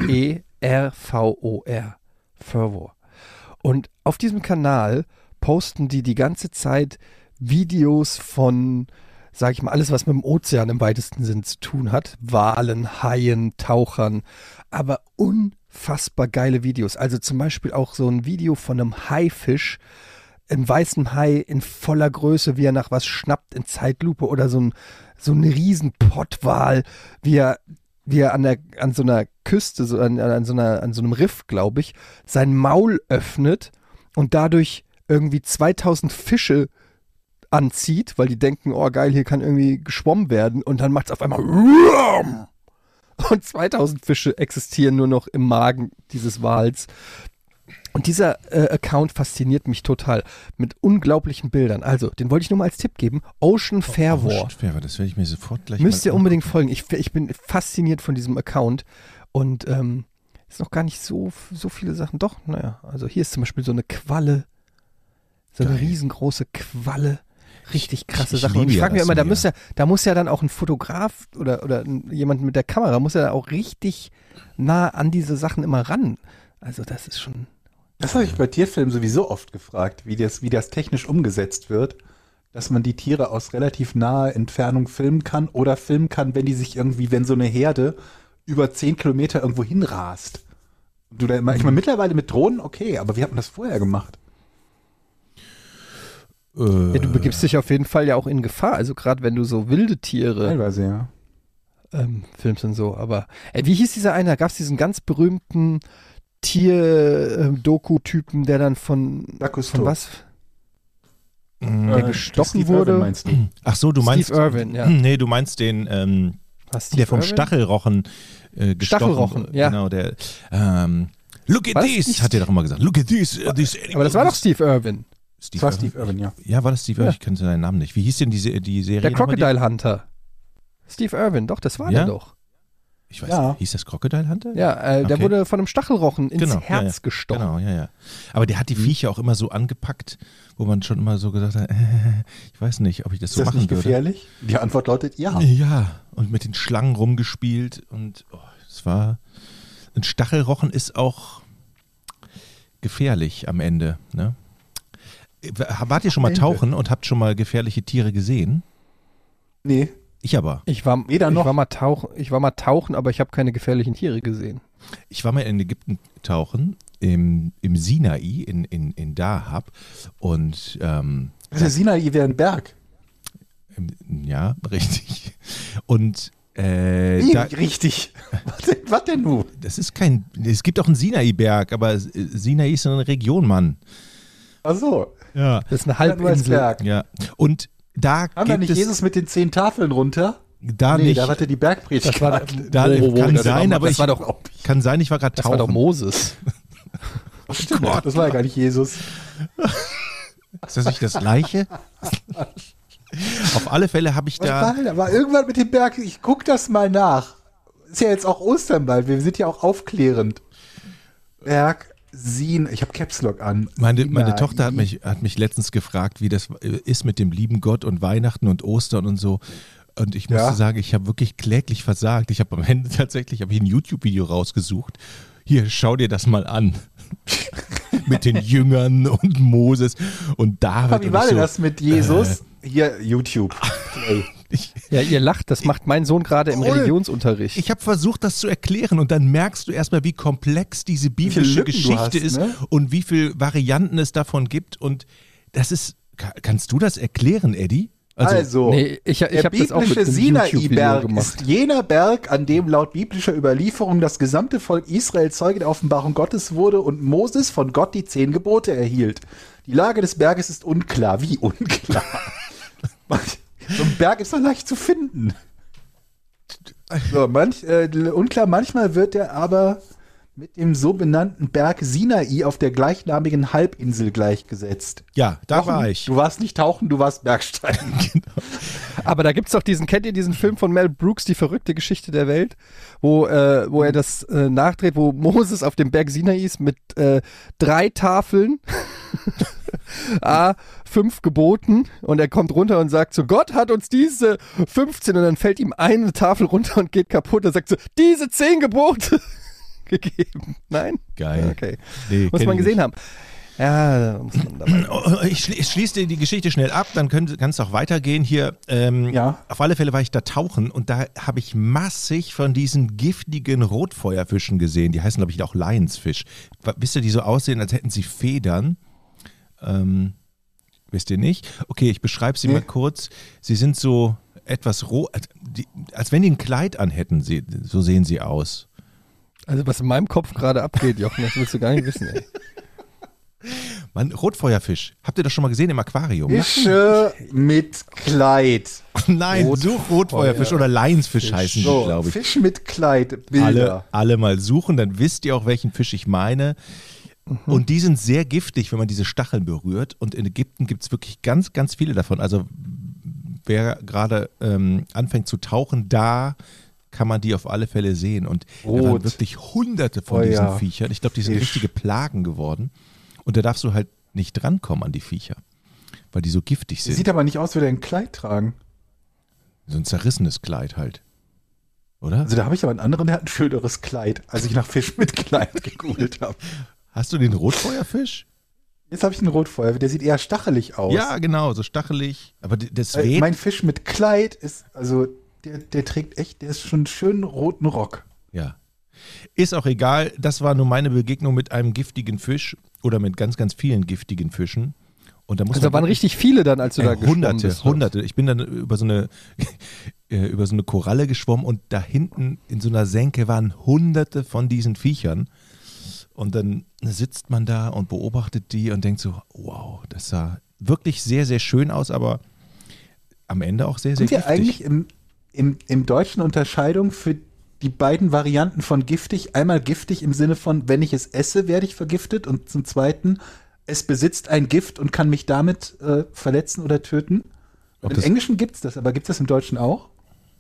F-E-R-V-O-R. Fervor. Und auf diesem Kanal posten die ganze Zeit Videos von, sag ich mal, alles, was mit dem Ozean im weitesten Sinn zu tun hat. Walen, Haien, Tauchern. Aber unfassbar geile Videos. Also zum Beispiel auch so ein Video von einem Haifisch, einem weißen Hai in voller Größe, wie er nach was schnappt in Zeitlupe oder so ein riesen Pottwal, wie er an so einer Küste, an so einem Riff, glaube ich, sein Maul öffnet und dadurch irgendwie 2000 Fische anzieht, weil die denken, oh geil, hier kann irgendwie geschwommen werden und dann macht es auf einmal und 2000 Fische existieren nur noch im Magen dieses Wals. Und dieser Account fasziniert mich total mit unglaublichen Bildern. Also, den wollte ich nur mal als Tipp geben. Ocean Fervor. Fervor, das werde ich mir sofort gleich Müsst mal ihr unbedingt folgen. Ich bin fasziniert von diesem Account. Und ist noch gar nicht so viele Sachen. Doch, naja. Also hier ist zum Beispiel so eine Qualle. So eine Geil. riesengroße Qualle. Richtig krasse ich Sachen. Und liebe ich ja frage mich das immer, Meer. da muss ja dann auch ein Fotograf oder jemand mit der Kamera, muss ja da auch richtig nah an diese Sachen immer ran. Also das ist schon... Das habe ich bei Tierfilmen sowieso oft gefragt, wie das technisch umgesetzt wird, dass man die Tiere aus relativ naher Entfernung filmen kann oder filmen kann, wenn die sich irgendwie, wenn so eine Herde über 10 Kilometer irgendwo hinrast. Ich meine, mittlerweile mit Drohnen, okay, aber wie hat man das vorher gemacht? Ja, du begibst dich auf jeden Fall ja auch in Gefahr. Also gerade wenn du so wilde Tiere Teilweise, ja. filmst und so. Aber wie hieß dieser eine? Da gab es diesen ganz berühmten Tier-Doku-Typen, der dann von was? Der gestochen Steve Irwin wurde. meinst du? Ach so, du meinst. Steve Irwin, ja. Nee, du meinst den, Was, Steve der vom Irwin? Stachelrochen gestochen. Stachelrochen, ja. Genau, der. Look at War das this, nicht- hat er doch immer gesagt. Look at this. Aber das war doch Steve Irwin. Steve Das war Irwin? Steve Irwin, ja. Ja, war das Steve Irwin? Ja. Ich kannte seinen Namen nicht. Wie hieß denn die Serie? Der nochmal? Crocodile Hunter. Steve Irwin, doch, das war Ja? der doch. Ich weiß Ja. nicht. Hieß das Crocodile Hunter? Ja, der Okay. wurde von einem Stachelrochen ins Genau, Herz ja. gestochen. Genau, ja. Aber der hat die Viecher auch immer so angepackt, wo man schon immer so gesagt hat, ich weiß nicht, ob ich das Ist so das machen nicht würde. gefährlich? Die Antwort lautet ja. Ja, und mit den Schlangen rumgespielt und es war. Ein Stachelrochen ist auch gefährlich am Ende. Ne? Wart ihr schon mal Ende. tauchen und habt schon mal gefährliche Tiere gesehen? Nee. Ich aber. Ich war mal tauchen, aber ich habe keine gefährlichen Tiere gesehen. Ich war mal in Ägypten tauchen im Sinai in Dahab. Und Der Sinai wäre ein Berg. ja, richtig. Und Richtig. Was denn nun? das ist es gibt auch einen Sinai-Berg, aber Sinai ist eine Region, Mann. Ach so. Ja. Das ist eine Nur als Halbinsel. Berg. Ja. Und da Haben wir gibt nicht es Jesus mit den 10 Tafeln runter? da Nee, nicht. da hatte die Bergpredigt. Das war Da kann das sein, war, aber das war doch, kann sein, ich war gerade das war doch tauchen. Moses. Stimmt, das war ja gar nicht Jesus. Ist das nicht das Gleiche? Auf alle Fälle habe ich Was da. war denn? Aber irgendwann mit dem Berg, ich guck das mal nach. Ist ja jetzt auch Ostern bald, wir sind ja auch aufklärend. Berg Sin, ich habe Caps Lock an. Meine Sinai. Tochter hat mich letztens gefragt, wie das ist mit dem lieben Gott und Weihnachten und Ostern und so. Und ich musste Ja. sagen, ich habe wirklich kläglich versagt. Ich habe am Ende tatsächlich ein YouTube-Video rausgesucht. Hier, schau dir das mal an. Mit den Jüngern und Moses und David. Aber wie und war ich denn so, das mit Jesus? Hier, YouTube. Play. Ja, ihr lacht, das macht mein Sohn gerade im Cool. Religionsunterricht. Ich habe versucht, das zu erklären und dann merkst du erstmal, wie komplex diese biblische Lücken du Geschichte hast, ist ne? und wie viele Varianten es davon gibt. Und das ist, kannst du das erklären, Eddie? Also, Nee, ich der hab das auch mit biblische einem YouTube-Video Sinai-Berg gemacht. ist jener Berg, an dem laut biblischer Überlieferung das gesamte Volk Israel Zeuge der Offenbarung Gottes wurde und Moses von Gott die 10 Gebote erhielt. Die Lage des Berges ist unklar. Wie unklar? So ein Berg ist doch leicht zu finden. So, unklar, manchmal wird er aber mit dem so benannten Berg Sinai auf der gleichnamigen Halbinsel gleichgesetzt. Ja, da Tauchen? war ich. Du warst nicht tauchen, du warst Bergsteigen. Aber da gibt's doch kennt ihr diesen Film von Mel Brooks, Die verrückte Geschichte der Welt, wo er das nachdreht, wo Moses auf dem Berg Sinai ist mit 3 Tafeln, 5 Geboten und er kommt runter und sagt so, Gott hat uns diese 15 und dann fällt ihm eine Tafel runter und geht kaputt und sagt so, diese 10 Gebote gegeben. Nein? Geil. Okay. Nee, Muss kenn man ich gesehen nicht. haben. Ja, da muss man dabei. Ich schließe dir die Geschichte schnell ab, dann kannst du auch weitergehen hier. Ja. Auf alle Fälle war ich da tauchen und da habe ich massig von diesen giftigen Rotfeuerfischen gesehen. Die heißen, glaube ich, auch Lionsfish. Wisst ihr, die so aussehen, als hätten sie Federn? Wisst ihr nicht? Okay, ich beschreibe sie mal kurz. Sie sind so etwas roh, als wenn die ein Kleid anhätten, so sehen sie aus. Also was in meinem Kopf gerade abgeht, Jochen, das willst du gar nicht wissen, ey. Mann, Rotfeuerfisch. Habt ihr das schon mal gesehen im Aquarium? Fische mit Kleid. Nein, such Rotfeuerfisch oder Lionsfisch heißen die, So, glaube ich. Fisch mit Kleid, Bilder. Alle mal suchen, dann wisst ihr auch, welchen Fisch ich meine. Und die sind sehr giftig, wenn man diese Stacheln berührt. Und in Ägypten gibt es wirklich ganz, ganz viele davon. Also wer gerade anfängt zu tauchen, da kann man die auf alle Fälle sehen. Und da waren Rot. wirklich hunderte von Oh diesen ja. Viechern. Ich glaube, die sind Fisch. richtige Plagen geworden. Und da darfst du halt nicht drankommen an die Viecher, weil die so giftig sind. Sieht aber nicht aus, wie der ein Kleid tragen. So ein zerrissenes Kleid halt. Oder? Also da habe ich aber einen anderen, der hat ein schöneres Kleid, als ich nach Fisch mit Kleid gegoogelt habe. Hast du den Rotfeuerfisch? Jetzt habe ich einen Rotfeuer, der sieht eher stachelig aus. Ja, genau, so stachelig. Aber deswegen. Mein Fisch mit Kleid ist, also der trägt echt, der ist schon einen schönen roten Rock. Ja. Ist auch egal, das war nur meine Begegnung mit einem giftigen Fisch oder mit ganz, ganz vielen giftigen Fischen. Und da muss Also man waren wirklich- richtig viele dann, als du da geschwommen bist. Hunderte. Ich bin dann über so eine Koralle geschwommen und da hinten in so einer Senke waren hunderte von diesen Viechern. Und dann sitzt man da und beobachtet die und denkt so, wow, das sah wirklich sehr, sehr schön aus, aber am Ende auch sehr, sehr Sind wir giftig. eigentlich im Deutschen Unterscheidung für die beiden Varianten von giftig? Einmal giftig im Sinne von, wenn ich es esse, werde ich vergiftet. Und zum Zweiten, es besitzt ein Gift und kann mich damit verletzen oder töten. Ob Im das- Englischen gibt es das, aber gibt es das im Deutschen auch?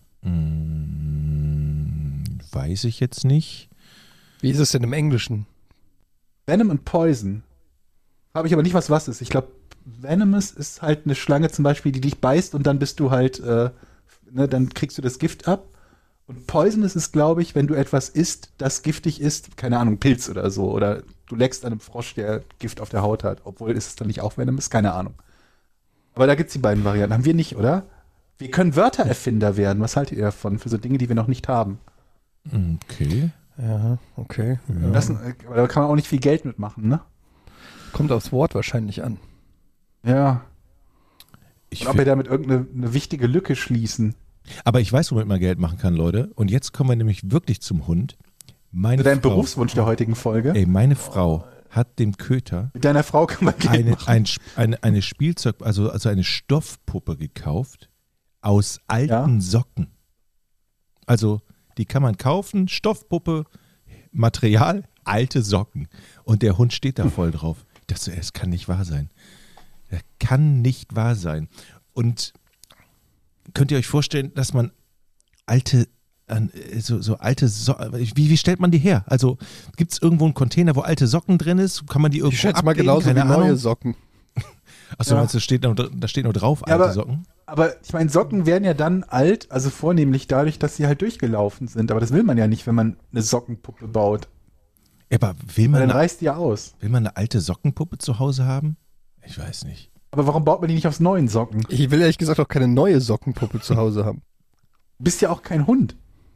Weiß ich jetzt nicht. Wie ist es denn im Englischen? Venom und Poison. Habe ich aber nicht, was ist. Ich glaube, Venomous ist halt eine Schlange zum Beispiel, die dich beißt und dann bist du halt, dann kriegst du das Gift ab. Und Poisonous ist, glaube ich, wenn du etwas isst, das giftig ist, keine Ahnung, Pilz oder so. Oder du leckst an einem Frosch, der Gift auf der Haut hat. Obwohl ist es dann nicht auch Venomous, keine Ahnung. Aber da gibt es die beiden Varianten. Haben wir nicht, oder? Wir können Wörtererfinder werden. Was haltet ihr davon? Für so Dinge, die wir noch nicht haben. Okay. Ja, okay. Ja. Aber da kann man auch nicht viel Geld mitmachen, ne? Kommt aufs Wort wahrscheinlich an. Ja. Ich Und ob wir damit irgendeine wichtige Lücke schließen. Aber ich weiß, womit man Geld machen kann, Leute. Und jetzt kommen wir nämlich wirklich zum Hund. Meine Dein Frau, Berufswunsch der heutigen Folge. Ey, meine Frau hat dem Köter Mit deiner Frau kann man Geld machen. eine Spielzeug, also eine Stoffpuppe gekauft aus alten Socken. Also die kann man kaufen, Stoffpuppe, Material, alte Socken. Und der Hund steht da voll drauf. Ich dachte so, es kann nicht wahr sein. Das kann nicht wahr sein. Und könnt ihr euch vorstellen, dass man alte, alte Socken, wie stellt man die her? Also gibt es irgendwo einen Container, wo alte Socken drin ist? Kann man die irgendwo Ich schätze mal abgeben? genauso Keine wie neue Ahnung. Socken. Achso, Ja. meinst du, da steht nur drauf, Ja, alte Socken? Aber ich meine, Socken werden ja dann alt, also vornehmlich dadurch, dass sie halt durchgelaufen sind. Aber das will man ja nicht, wenn man eine Sockenpuppe baut. Ja, aber will Weil dann man reißt die ja aus. eine alte Sockenpuppe zu Hause haben? Ich weiß nicht. Aber warum baut man die nicht aus neuen Socken? Ich will ehrlich gesagt auch keine neue Sockenpuppe zu Hause haben. Du bist ja auch kein Hund.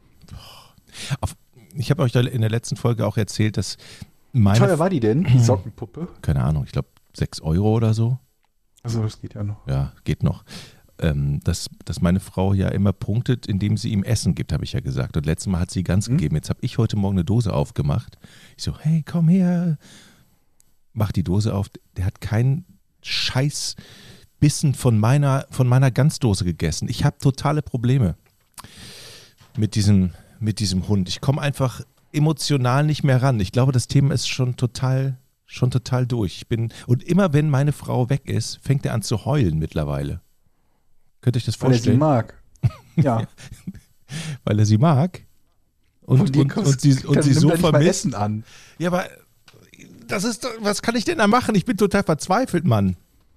Ich habe euch da in der letzten Folge auch erzählt, dass Wie meine, teuer war die denn, die Sockenpuppe? keine Ahnung, ich glaube 6 Euro oder so. Also das geht ja noch. Ja, geht noch. Dass meine Frau ja immer punktet, indem sie ihm Essen gibt, habe ich ja gesagt. Und letztes Mal hat sie ganz gegeben. Jetzt habe ich heute Morgen eine Dose aufgemacht. Ich so, hey, komm her. Mach die Dose auf. Der hat keinen scheiß Bissen von meiner Gansdose gegessen. Ich habe totale Probleme mit diesem Hund. Ich komme einfach emotional nicht mehr ran. Ich glaube, das Thema ist schon total durch. Und immer wenn meine Frau weg ist, fängt er an zu heulen mittlerweile. Könnt ihr euch das Weil er sie vorstellen? mag. Ja. Weil er sie mag und sie so nimmt er nicht mal vermisst. Essen an. Ja, aber das ist doch, was kann ich denn da machen? Ich bin total verzweifelt, Mann.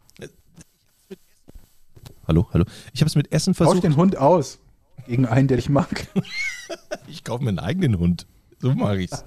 Hallo? Ich habe es mit Essen Tausch versucht. den Hund aus. Gegen einen, der dich mag. Ich kaufe mir einen eigenen Hund. So mache ich's.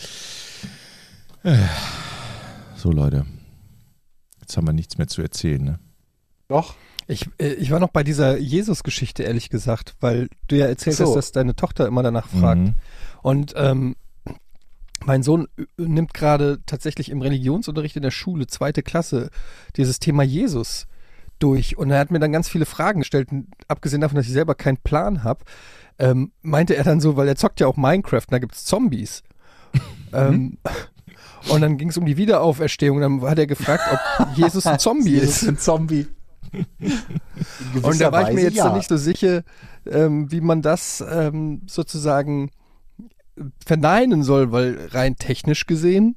So, Leute. Jetzt haben wir nichts mehr zu erzählen, ne? Doch. Ich war noch bei dieser Jesus-Geschichte, ehrlich gesagt, weil du ja erzählt hast, dass deine Tochter immer danach fragt. Mhm. Und mein Sohn nimmt gerade tatsächlich im Religionsunterricht in der Schule, 2. Klasse, dieses Thema Jesus durch. Und er hat mir dann ganz viele Fragen gestellt. Und abgesehen davon, dass ich selber keinen Plan habe, meinte er dann so, weil er zockt ja auch Minecraft, und da gibt es Zombies. Und dann ging es um die Wiederauferstehung. Dann hat er gefragt, ob Jesus ein Zombie Jesus ist. ein Zombie. Und da war ich mir jetzt ja. noch nicht so sicher, wie man das sozusagen verneinen soll, weil rein technisch gesehen,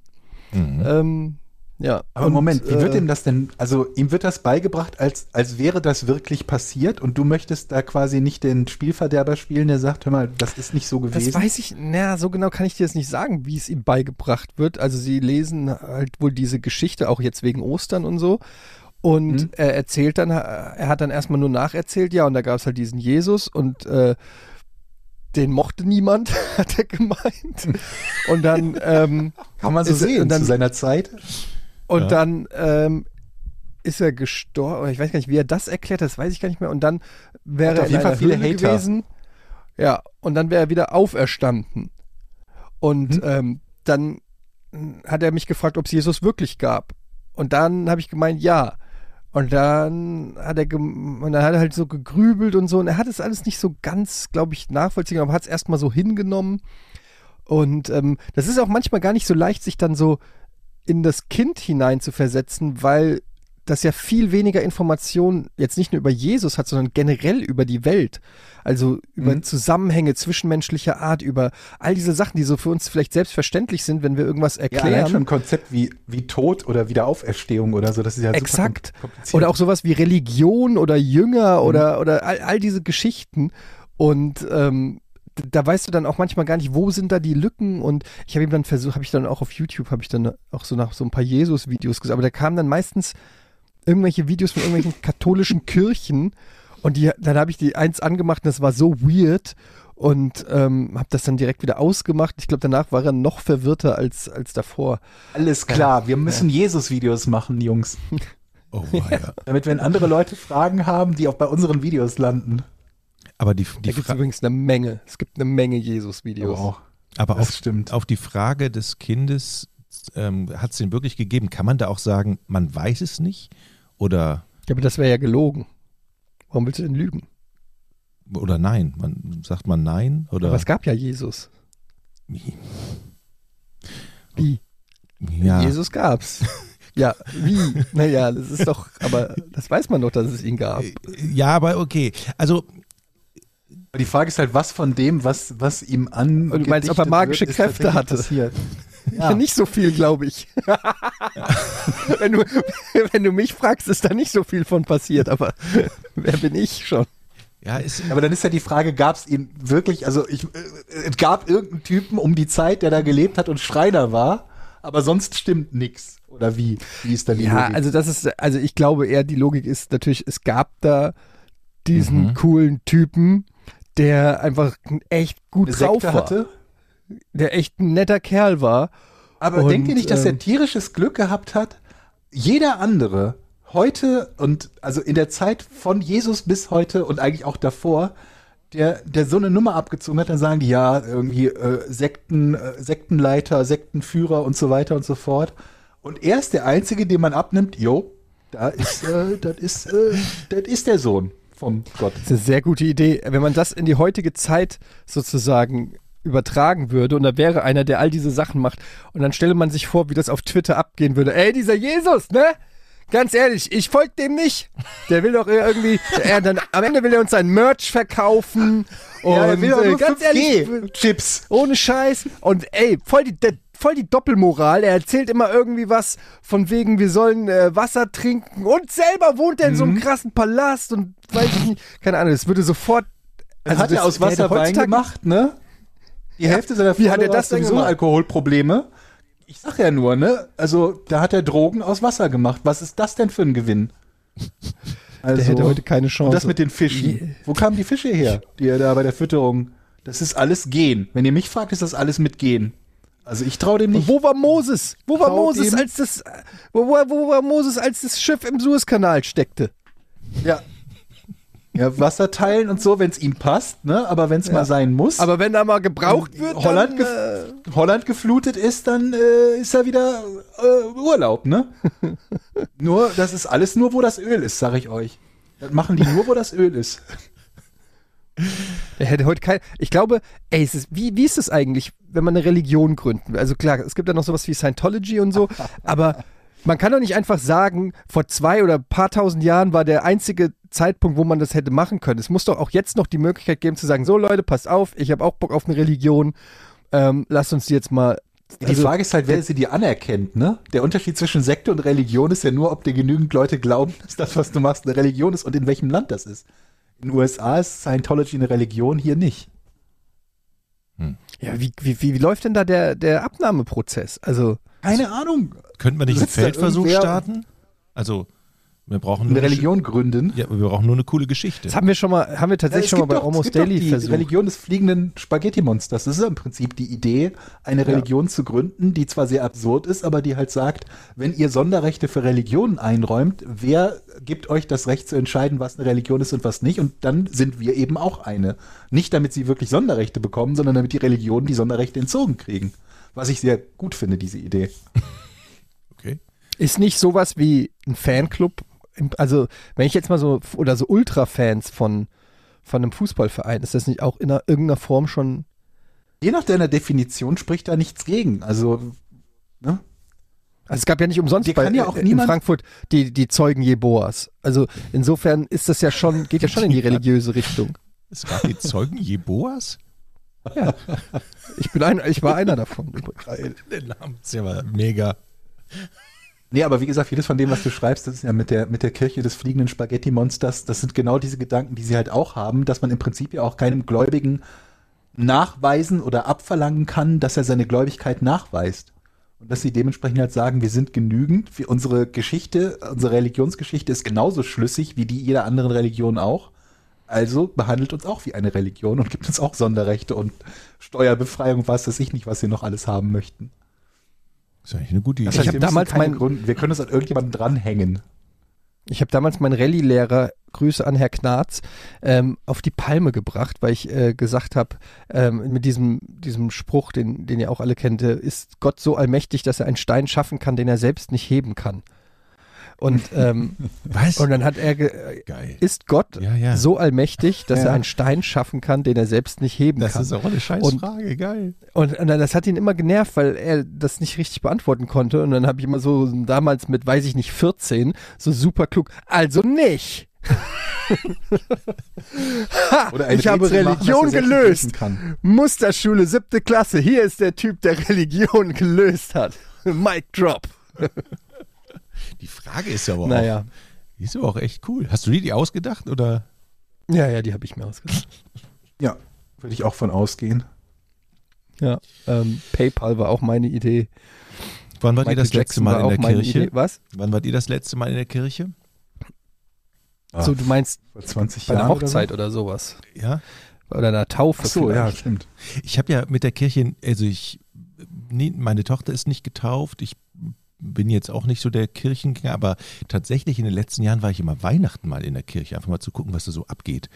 ja. Aber und, Moment, wie wird denn das denn, also ihm wird das beigebracht, als wäre das wirklich passiert und du möchtest da quasi nicht den Spielverderber spielen, der sagt, hör mal, das ist nicht so gewesen. Das weiß ich, so genau kann ich dir das nicht sagen, wie es ihm beigebracht wird. Also sie lesen halt wohl diese Geschichte, auch jetzt wegen Ostern und so. Und er erzählt dann, er hat dann erstmal nur nacherzählt, ja, und da gab es halt diesen Jesus und den mochte niemand, hat er gemeint. Und dann kann man so sehen, dann, zu seiner Zeit. Und dann ist er gestorben, ich weiß gar nicht, wie er das erklärt, das weiß ich gar nicht mehr. Und dann wäre er auf jeden Fall viele Höhle Hater gewesen. Ja, und dann wäre er wieder auferstanden. Und dann hat er mich gefragt, ob es Jesus wirklich gab. Und dann habe ich gemeint, ja. Und dann hat er halt so gegrübelt und so. Und er hat es alles nicht so ganz, glaube ich, nachvollziehen, aber hat es erstmal so hingenommen. Und das ist auch manchmal gar nicht so leicht, sich dann so in das Kind hinein zu versetzen, weil das ja viel weniger Informationen jetzt nicht nur über Jesus hat, sondern generell über die Welt. Also über Zusammenhänge zwischenmenschlicher Art, über all diese Sachen, die so für uns vielleicht selbstverständlich sind, wenn wir irgendwas Ja, erklären. allein schon ein Konzept wie Tod oder Wiederauferstehung oder so, das ist ja Exakt. super kompliziert. Oder auch sowas wie Religion oder Jünger oder all diese Geschichten. Und da weißt du dann auch manchmal gar nicht, wo sind da die Lücken. Und ich habe ihm dann versucht, habe ich dann auch auf YouTube, habe ich dann auch so nach so ein paar Jesus-Videos gesagt. Aber da kamen dann meistens irgendwelche Videos von irgendwelchen katholischen Kirchen. Und dann habe ich die eins angemacht und das war so weird. Und habe das dann direkt wieder ausgemacht. Ich glaube, danach war er noch verwirrter als davor. Alles klar, wir müssen Jesus-Videos machen, Jungs. Oh, ja. Damit wenn andere Leute Fragen haben, die auch bei unseren Videos landen. Aber die Da gibt es übrigens eine Menge. Es gibt eine Menge Jesus-Videos. Auch. Aber Das stimmt. auf die Frage des Kindes, hat es den wirklich gegeben? Kann man da auch sagen, man weiß es nicht? Oder Aber das wäre ja gelogen. Warum willst du denn lügen? nein? Sagt man nein? Oder? Aber es gab ja Jesus. Wie? Wie? Ja. Jesus gab's. Ja, wie? Naja, das ist doch, aber das weiß man doch, dass es ihn gab. Ja, aber okay. Also, Aber die Frage ist halt, was von dem, was ihm an. Und du meinst, ob er magische wird, ist Kräfte tatsächlich hatte? Passiert. Ja, nicht so viel, glaube ich. wenn du mich fragst, ist da nicht so viel von passiert, aber wer bin ich schon? ja, ist, Aber dann ist ja die Frage, gab es ihn wirklich, also es gab irgendeinen Typen um die Zeit, der da gelebt hat und Schreiner war, aber sonst stimmt nichts. Oder wie? Wie ist da die Ja, Logik? also ich glaube eher, die Logik ist natürlich, es gab da diesen coolen Typen, der einfach echt gut Eine drauf Sekte war. hatte? Der echt ein netter Kerl war. Aber Und, denkt ihr nicht, dass er tierisches Glück gehabt hat? Jeder andere, heute und also in der Zeit von Jesus bis heute und eigentlich auch davor, der so eine Nummer abgezogen hat, dann sagen die, ja, irgendwie Sektenleiter, Sektenführer und so weiter und so fort. Und er ist der Einzige, den man abnimmt, das ist der Sohn vom Gott. Das ist eine sehr gute Idee. Wenn man das in die heutige Zeit sozusagen übertragen würde und da wäre einer, der all diese Sachen macht und dann stelle man sich vor, wie das auf Twitter abgehen würde. Ey, dieser Jesus, ne? Ganz ehrlich, ich folge dem nicht. Der will doch irgendwie, am Ende will er uns sein Merch verkaufen und Ja, er will doch nur ganz 5G ehrlich, Chips. ohne Scheiß. Und ey, voll die Doppelmoral. Er erzählt immer irgendwie was von wegen, wir sollen Wasser trinken und selber wohnt er in so einem krassen Palast und weiß ich nicht, keine Ahnung, das würde sofort. Hat er aus Wasser Wein gemacht, ne? Die Hälfte seiner Wie hat er Follower das denn sowieso gemacht? Alkoholprobleme. Ich sag ja nur, ne? Also, da hat er Drogen aus Wasser gemacht. Was ist das denn für ein Gewinn? Also, Der hätte heute keine Chance. und das mit den Fischen. Wo kamen die Fische her, die er da bei der Fütterung? Das ist alles Gen. Wenn ihr mich fragt, ist das alles mit Gen. Also ich traue dem Und nicht. wo war Moses? Wo war Traut Moses, ihm- wo war Moses, als das Schiff im Suezkanal steckte? Ja. Ja, Wasser teilen und so, wenn es ihm passt, ne? Aber wenn es mal sein muss. Aber wenn da mal gebraucht wird, Holland, dann, Holland geflutet ist, dann ist er wieder Urlaub, ne? Nur, das ist alles nur, wo das Öl ist, sag ich euch. Das machen die nur, wo das Öl ist. der hätte heute kein. Ich glaube, ey, wie ist es eigentlich, wenn man eine Religion gründen will? Also klar, es gibt ja noch sowas wie Scientology und so, aber man kann doch nicht einfach sagen, vor 2 oder ein paar tausend Jahren war der einzige Zeitpunkt, wo man das hätte machen können. Es muss doch auch jetzt noch die Möglichkeit geben zu sagen, so Leute, passt auf, ich habe auch Bock auf eine Religion, lasst uns die jetzt mal. Die Frage ist halt, wer sie dir anerkennt, ne? Der Unterschied zwischen Sekte und Religion ist ja nur, ob dir genügend Leute glauben, dass das, was du machst, eine Religion ist und in welchem Land das ist. In den USA ist Scientology eine Religion, hier nicht. Ja, wie läuft denn da der Abnahmeprozess? Also Keine Ahnung. könnten wir nicht einen Sitzt da Feldversuch irgendwer- starten? Also, wir brauchen Eine nur Religion gründen. Ja, wir brauchen nur eine coole Geschichte. das haben wir tatsächlich es schon mal gibt bei doch- es Almost gibt doch Daily die versucht. Religion des fliegenden Spaghetti-Monsters. Das ist ja im Prinzip die Idee, eine Religion zu gründen, die zwar sehr absurd ist, aber die halt sagt, wenn ihr Sonderrechte für Religionen einräumt, wer gibt euch das Recht zu entscheiden, was eine Religion ist und was nicht? Und dann sind wir eben auch eine. Nicht damit sie wirklich Sonderrechte bekommen, sondern damit die Religionen die Sonderrechte entzogen kriegen. Was ich sehr gut finde, diese Idee. Okay. Ist nicht sowas wie ein Fanclub? Also, wenn ich jetzt mal so Ultra-Fans von einem Fußballverein, ist das nicht auch in irgendeiner Form schon. Je nach deiner Definition spricht da nichts gegen. Also, ne? Also es gab ja nicht umsonst Dir kann ja auch in niemand- Frankfurt die Zeugen Jehovas. Also insofern ist das ja schon, geht ja schon in die religiöse Richtung. Es gab die Zeugen Jeboas? Ja. Ich war einer davon. Der Name ist ja mal mega. Nee, aber wie gesagt, vieles von dem, was du schreibst, das ist ja mit der Kirche des fliegenden Spaghetti-Monsters, das sind genau diese Gedanken, die sie halt auch haben, dass man im Prinzip ja auch keinem Gläubigen nachweisen oder abverlangen kann, dass er seine Gläubigkeit nachweist. Und dass sie dementsprechend halt sagen, wir sind genügend, unsere Geschichte, unsere Religionsgeschichte ist genauso schlüssig wie die jeder anderen Religion auch. Also behandelt uns auch wie eine Religion und gibt uns auch Sonderrechte und Steuerbefreiung, was weiß ich nicht, was sie noch alles haben möchten. Das ist eigentlich eine gute Idee. Das heißt, hab wir müssen damals keine mein- Gründen. Wir können uns an irgendjemanden dranhängen. Ich habe damals meinen Rallye-Lehrer, Grüße an Herr Knarz, auf die Palme gebracht, weil ich gesagt habe, mit diesem Spruch, den ihr auch alle kennt, ist Gott so allmächtig, dass er einen Stein schaffen kann, den er selbst nicht heben kann. Und, Was? Und dann hat er, Geil. ist Gott Ja. so allmächtig, dass er einen Stein schaffen kann, den er selbst nicht heben kann. Das ist auch eine Scheißfrage, geil. Und dann, das hat ihn immer genervt, weil er das nicht richtig beantworten konnte. Und dann habe ich immer so damals mit, weiß ich nicht, 14, so super klug, also nicht. Oder ein Ich habe Rätsel machen, Religion das er selbst gelöst. nicht lösen kann. Musterschule, 7. Klasse. Hier ist der Typ, der Religion gelöst hat. Mic drop. Die Frage ist aber Naja. die ist aber auch echt cool. Hast du die ausgedacht oder? Ja, die habe ich mir ausgedacht. Ja, würde ich auch von ausgehen. Ja, PayPal war auch meine Idee. Wann wart ihr Michael das letzte Jackson Mal war in der auch meine Kirche? Idee. Was? Wann wart ihr das letzte Mal in der Kirche? So, du meinst Vor 20 bei einer Jahren Hochzeit oder sowas? Ja. Oder einer Taufe Ach so, ja, vielleicht. stimmt. Ich habe ja mit der Kirche, meine Tochter ist nicht getauft. Ich bin jetzt auch nicht so der Kirchengänger, aber tatsächlich in den letzten Jahren war ich immer Weihnachten mal in der Kirche, einfach mal zu gucken, was da so abgeht.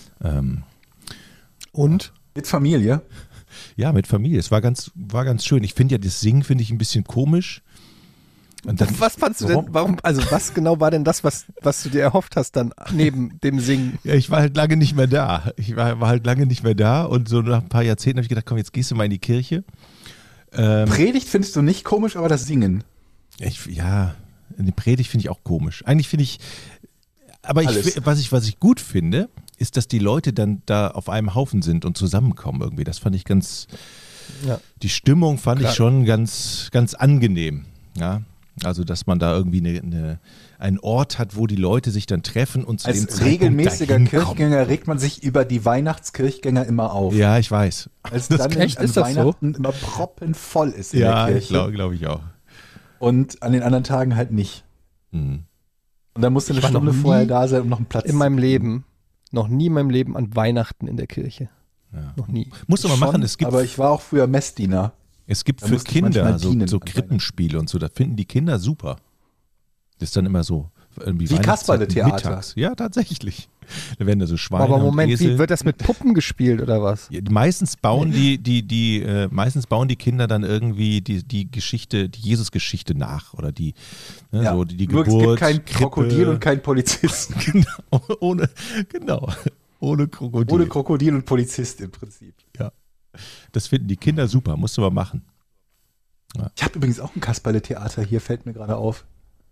Und? Mit Familie? Ja, mit Familie. Es war ganz schön. Ich finde ja, das Singen finde ich ein bisschen komisch. Und dann, Was fandst du denn, was genau war denn das, was du dir erhofft hast dann neben dem Singen? ja, ich war halt lange nicht mehr da. war halt lange nicht mehr da und so nach ein paar Jahrzehnten habe ich gedacht, komm, jetzt gehst du mal in die Kirche. Predigt findest du nicht komisch, aber das Singen. Eine Predigt finde ich auch komisch. Eigentlich finde ich, aber was ich gut finde, ist, dass die Leute dann da auf einem Haufen sind und zusammenkommen irgendwie. Das fand ich ganz, die Stimmung fand ich schon ganz, ganz angenehm. Ja, also dass man da irgendwie einen Ort hat, wo die Leute sich dann treffen und zu dem Als Zeitpunkt regelmäßiger dahin Kirchgänger regt man sich über die Weihnachtskirchgänger immer auf. kommen. Ja, ich weiß. Als Das dann echt, an ist das so? Weihnachten immer proppenvoll ist in Ja, der Kirche. glaube ich auch. Und an den anderen Tagen halt nicht. Mhm. Und dann musst du eine Ich war noch Stunde nie vorher da sein, um noch einen Platz In meinem zu kriegen. Leben, noch nie in meinem Leben an Weihnachten in der Kirche. Ja. Noch nie. Musst du mal machen, Schon, aber ich war auch früher Messdiener. es gibt da für musste ich manchmal Kinder dienen so an Krippenspiele und so, da finden die Kinder super. Das ist dann immer so. Irgendwie Wie Kasperle-Theater. mittags. Ja, tatsächlich. Da werden da so Schweine Aber und Moment, Esel. wie wird das mit Puppen gespielt oder was? Ja, meistens bauen meistens bauen die Kinder dann irgendwie die Geschichte, die Jesus-Geschichte nach oder die Ja. so die Nur Geburt. es gibt kein Krippe. Krokodil und kein Polizisten. ohne Krokodil. Ohne Krokodil und Polizist im Prinzip. Das finden die Kinder super, musst du mal machen. Ich habe übrigens auch ein Kasperle-Theater hier, fällt mir gerade auf.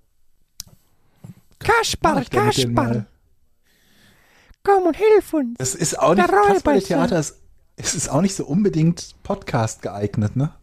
Kasperl, Ich glaub, mit denen mal- komm und hilf uns. Das ist auch nicht Der Räuber Kasperle-Theater, es ist auch nicht so unbedingt Podcast geeignet, ne?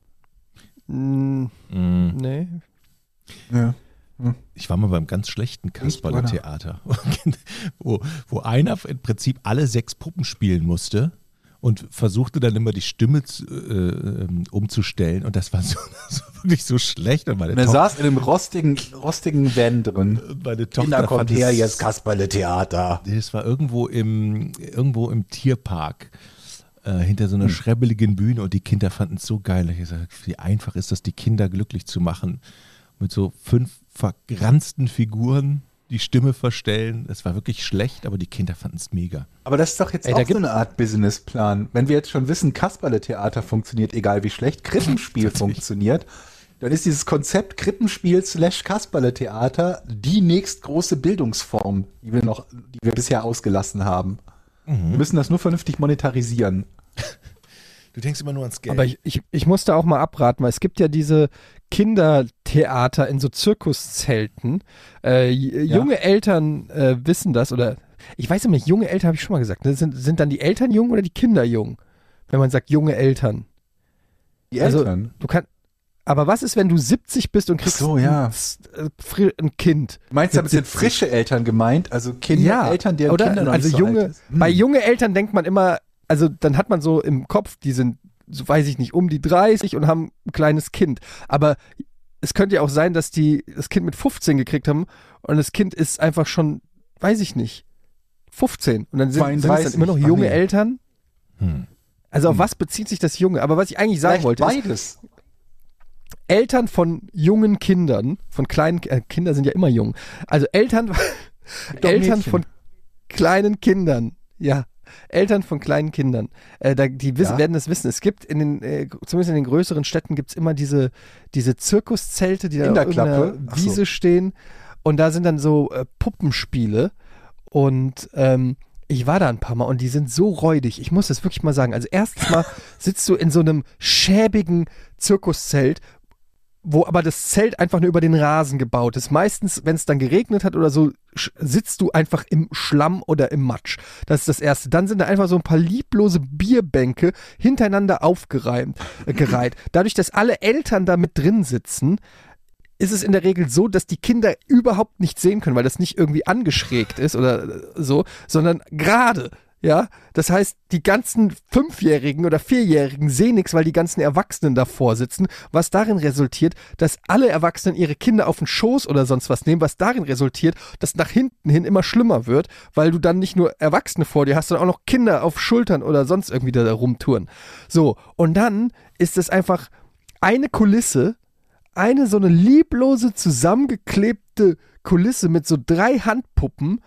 Nee. Ja. Ich war mal beim ganz schlechten Kasperle-Theater, wo einer im Prinzip alle 6 Puppen spielen musste und versuchte dann immer die Stimme umzustellen und das war so wirklich so schlecht. Und Und er saß in einem rostigen Van drin. meine Tochter Kinder, kommt fand her, es- jetzt Kasperle-Theater. Das war irgendwo im Tierpark. Hinter so einer schrebbeligen Bühne und die Kinder fanden es so geil. Ich gesagt, wie einfach ist das, die Kinder glücklich zu machen. Mit so 5 verranzten Figuren die Stimme verstellen. Es war wirklich schlecht, aber die Kinder fanden es mega. Aber das ist doch jetzt Ey, da auch so eine Art Businessplan. Wenn wir jetzt schon wissen, Kasperle-Theater funktioniert, egal wie schlecht, Krippenspiel funktioniert, dann ist dieses Konzept Krippenspiel / Kasperle-Theater die nächstgroße Bildungsform, die wir bisher ausgelassen haben. Wir müssen das nur vernünftig monetarisieren. Du denkst immer nur ans Geld. Aber ich muss da auch mal abraten, weil es gibt ja diese Kindertheater in so Zirkuszelten. Junge Eltern wissen das oder ich weiß immer nicht, junge Eltern habe ich schon mal gesagt. Ne? Sind dann die Eltern jung oder die Kinder jung? Wenn man sagt junge Eltern. Die Also, Eltern. Aber was ist, wenn du 70 bist und kriegst Ach so, ja. ein Kind? Meinst du damit sind frische Eltern gemeint? Also Kinder, Eltern, deren oder, Kinder noch also nicht so junge, alt ist? bei junge Eltern denkt man immer, also dann hat man so im Kopf, die sind, so weiß ich nicht, um die 30 und haben ein kleines Kind. Aber es könnte ja auch sein, dass die das Kind mit 15 gekriegt haben und das Kind ist einfach schon, weiß ich nicht, 15. Und dann sind es 32. dann immer noch Ach, junge nee. Eltern. Also auf was bezieht sich das Junge? Aber was ich eigentlich sagen Vielleicht wollte, ist, beides. Eltern von jungen Kindern, von kleinen, Kinder sind ja immer jung, also Eltern von kleinen Kindern, ja, Eltern von kleinen Kindern, werden das wissen. Es gibt zumindest in den größeren Städten gibt es immer diese Zirkuszelte, die da auf irgendeiner Wiese stehen und da sind dann so Puppenspiele und ich war da ein paar Mal und die sind so räudig. Ich muss das wirklich mal sagen. Also erstens mal sitzt du in so einem schäbigen Zirkuszelt, wo aber das Zelt einfach nur über den Rasen gebaut ist. Meistens, wenn es dann geregnet hat oder so, sitzt du einfach im Schlamm oder im Matsch. Das ist das Erste. Dann sind da einfach so ein paar lieblose Bierbänke hintereinander gereiht. Dadurch, dass alle Eltern da mit drin sitzen, ist es in der Regel so, dass die Kinder überhaupt nicht sehen können, weil das nicht irgendwie angeschrägt ist oder so, sondern gerade, ja. Das heißt, die ganzen 5-Jährigen oder 4-Jährigen sehen nichts, weil die ganzen Erwachsenen davor sitzen, was darin resultiert, dass alle Erwachsenen ihre Kinder auf den Schoß oder sonst was nehmen, was darin resultiert, dass nach hinten hin immer schlimmer wird, weil du dann nicht nur Erwachsene vor dir hast, sondern auch noch Kinder auf Schultern oder sonst irgendwie da rumtouren. So, und dann ist es einfach eine Kulisse, so eine lieblose, zusammengeklebte Kulisse mit so 3 Handpuppen,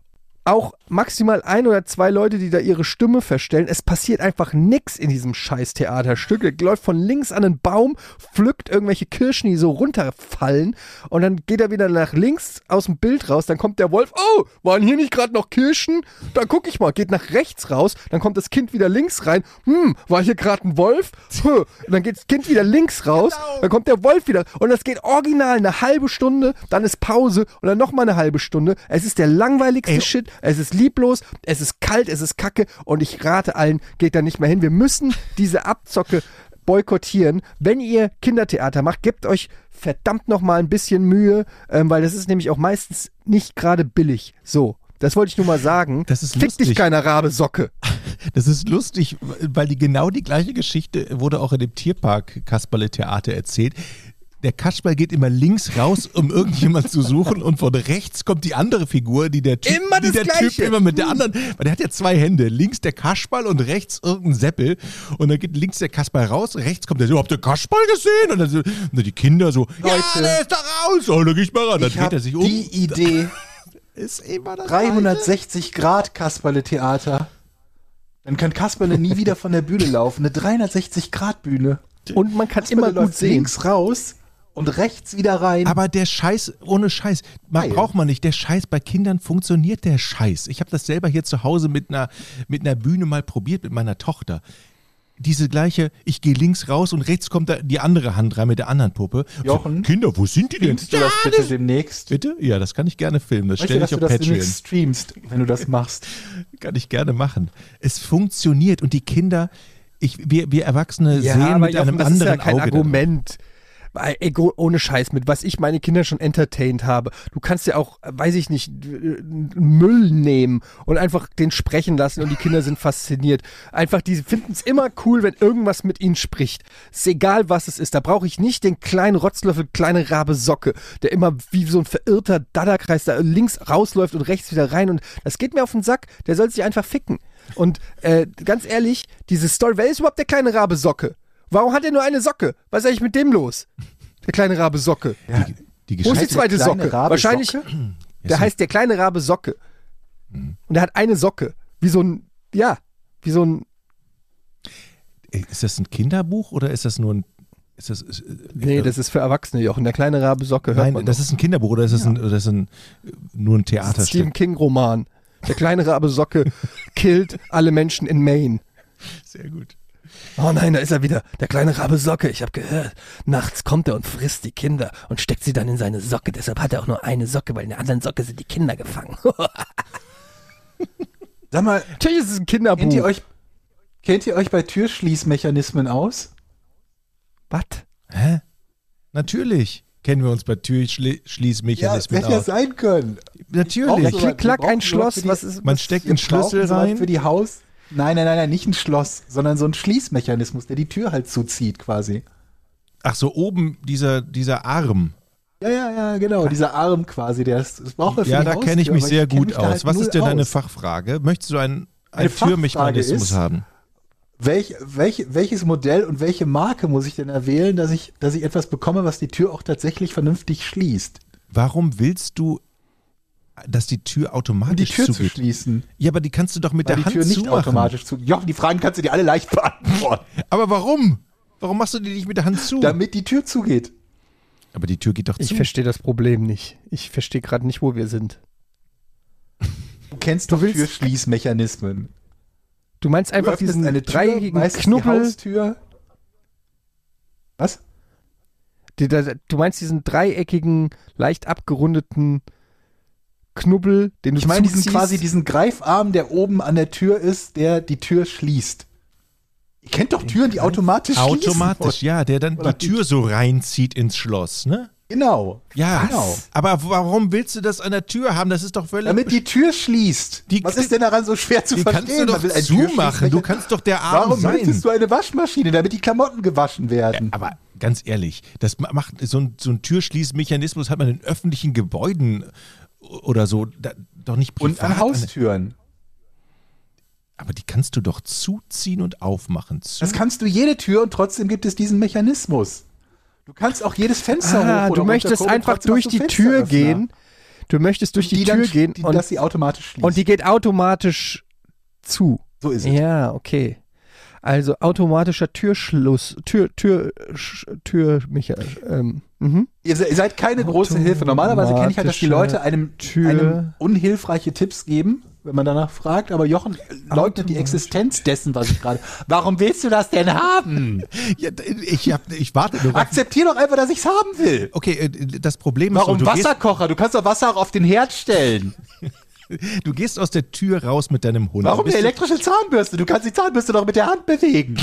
auch maximal 1 oder 2 Leute, die da ihre Stimme verstellen. Es passiert einfach nix in diesem scheiß Theaterstück. Er läuft von links an einen Baum, pflückt irgendwelche Kirschen, die so runterfallen und dann geht er wieder nach links aus dem Bild raus, dann kommt der Wolf, oh, waren hier nicht gerade noch Kirschen? Dann guck ich mal, geht nach rechts raus, dann kommt das Kind wieder links rein, war hier gerade ein Wolf? Und dann geht das Kind wieder links raus, dann kommt der Wolf wieder und das geht original eine halbe Stunde, dann ist Pause und dann nochmal eine halbe Stunde. Es ist der langweiligste Shit. Es ist lieblos, es ist kalt, es ist kacke und ich rate allen, geht da nicht mehr hin. Wir müssen diese Abzocke boykottieren. Wenn ihr Kindertheater macht, gebt euch verdammt nochmal ein bisschen Mühe, weil das ist nämlich auch meistens nicht gerade billig. So, das wollte ich nur mal sagen. Das ist Fick lustig. dich, keiner Rabesocke. Das ist lustig, weil genau die gleiche Geschichte wurde auch in dem Tierpark Kasperle-Theater erzählt. Der Kasperl geht immer links raus, um irgendjemand zu suchen und von rechts kommt die andere Figur, die der Typ immer mit der anderen, weil der hat ja 2 Hände, links der Kasperl und rechts irgendein Seppel und dann geht links der Kasperl raus, rechts kommt der so, habt ihr Kasperl gesehen? Und dann so, und die Kinder so, Leute, ja, der ist da raus, oh, da geh ich mal ran, dann dreht er sich um. Die Idee, ist immer das 360 Grad Kasperle-Theater. Dann kann Kasperle nie wieder von der Bühne laufen, eine 360 Grad Bühne. Und man kann Kasperle immer gut läuft sehen. links raus und rechts wieder rein. Aber der Scheiß, ohne Scheiß, braucht man nicht. Der Scheiß, bei Kindern funktioniert der Scheiß. Ich habe das selber hier zu Hause mit einer Bühne mal probiert, mit meiner Tochter. Diese gleiche, ich gehe links raus und rechts kommt da die andere Hand rein mit der anderen Puppe. Jochen, Kinder, wo sind die denn? filmst du das bitte demnächst? Bitte? Ja, das kann ich gerne filmen. Das stelle ich auf dass du Patreon. das streamst, wenn du das machst. Kann ich gerne machen. Es funktioniert und die Kinder, wir Erwachsene sehen mit einem das anderen ist ja kein Auge Argument. Ey, ohne Scheiß, mit was ich meine Kinder schon entertained habe. Du kannst ja auch, weiß ich nicht, Müll nehmen und einfach den sprechen lassen und die Kinder sind fasziniert. Einfach, die finden es immer cool, wenn irgendwas mit ihnen spricht. Ist egal, was es ist. Da brauche ich nicht den kleinen Rotzlöffel, kleine Rabesocke, der immer wie so ein verirrter Dadderkreis da links rausläuft und rechts wieder rein und das geht mir auf den Sack. Der soll sich einfach ficken. Und ganz ehrlich, diese Story, wer ist überhaupt der kleine Rabesocke? Warum hat er nur eine Socke? Was ist eigentlich mit dem los? Der kleine Rabesocke. Ja, Wo ist die zweite Socke? Wahrscheinlich, der heißt der kleine Rabesocke. Und der hat eine Socke. Wie so ein. Ist das ein Kinderbuch oder ist das nur ein. Nee, das ist für Erwachsene, Jochen. Der kleine Rabesocke hört Nein, man das noch. ist ein Kinderbuch oder ist das nur ein Theaterstück? Stephen King-Roman. Der kleine Rabesocke killt alle Menschen in Maine. Sehr gut. Oh nein, da ist er wieder. Der kleine Rabesocke. Ich habe gehört, nachts kommt er und frisst die Kinder und steckt sie dann in seine Socke. Deshalb hat er auch nur eine Socke, weil in der anderen Socke sind die Kinder gefangen. Sag mal, natürlich ist es ein Kinderbuch. Kennt ihr euch bei Türschließmechanismen aus? Was? Hä? Natürlich kennen wir uns bei Türschließmechanismen Hätte ja aus. sein können. Natürlich. Ja, klick, klack, ein Schloss. Man steckt einen Schlüssel rein. Für die Haus. Nein, nicht ein Schloss, sondern so ein Schließmechanismus, der die Tür halt zuzieht quasi. Ach so, oben dieser Arm. Ja, genau, dieser Arm quasi, das braucht er für Ja, die da Haustür, kenne ich mich aber sehr kenn gut mich da aus. halt Was null ist denn deine aus. Fachfrage? Möchtest du einen Meine Türmechanismus Fachfrage ist, haben? welches Modell und welche Marke muss ich denn erwählen, dass ich etwas bekomme, was die Tür auch tatsächlich vernünftig schließt? Warum willst du, dass die Tür automatisch Um die Tür zu zugeht? schließen. Ja, aber die kannst du doch mit Weil der die Hand Tür nicht zumachen. automatisch zu. Jochen, die Fragen kannst du dir alle leicht beantworten. Aber warum? Warum machst du die nicht mit der Hand zu? Damit die Tür zugeht. Aber die Tür geht doch Ich zu. verstehe das Problem nicht. Ich verstehe gerade nicht, wo wir sind. Du kennst doch Türschließmechanismen. Du meinst einfach öffnest diesen eine Tür, dreieckigen meistens die Knubbel. Haustür. Was? Du meinst diesen dreieckigen, leicht abgerundeten Knubbel, den du Ich meine zuziehst? diesen Greifarm, der oben an der Tür ist, der die Tür schließt. Ihr kennt doch Türen, die automatisch schließen. Automatisch, ja, der dann Oder die Tür so reinzieht ins Schloss, ne? Genau. Ja, Genau. aber warum willst du das an der Tür haben? Das ist doch völlig... Damit die Tür schließt. Was ist denn daran so schwer zu die verstehen? kannst du doch Man will ein zumachen. Du Türschließmechanismus- kannst doch der Arm Warum sein. benutzt du eine Waschmaschine, damit die Klamotten gewaschen werden? Aber ganz ehrlich, das macht so ein Türschließmechanismus hat man in öffentlichen Gebäuden oder so doch nicht privat. Und an Haustüren. Aber die kannst du doch zuziehen und aufmachen. Das kannst du jede Tür und trotzdem gibt es diesen Mechanismus. Du kannst auch jedes Fenster hoch oder du möchtest runtergucken, einfach trotzdem durch hast du die Tür Fensteröffner. gehen. Du möchtest durch die Tür gehen dass sie automatisch schließt. und die geht automatisch zu. So ist es. Ja, okay. Also automatischer Türschluss, Ihr seid keine große Hilfe. Normalerweise kenne ich halt, dass die Leute einem unhilfreiche Tipps geben, wenn man danach fragt. Aber Jochen leugnet die Existenz dessen, was ich gerade... Warum willst du das denn haben? Ja, ich warte nur. Akzeptier doch einfach, dass ich es haben will. Okay, das Problem ist Warum doch, Wasserkocher? Du kannst doch Wasser auch auf den Herd stellen. du gehst aus der Tür raus mit deinem Hund. Warum Bist eine du- elektrische Zahnbürste? Du kannst die Zahnbürste doch mit der Hand bewegen.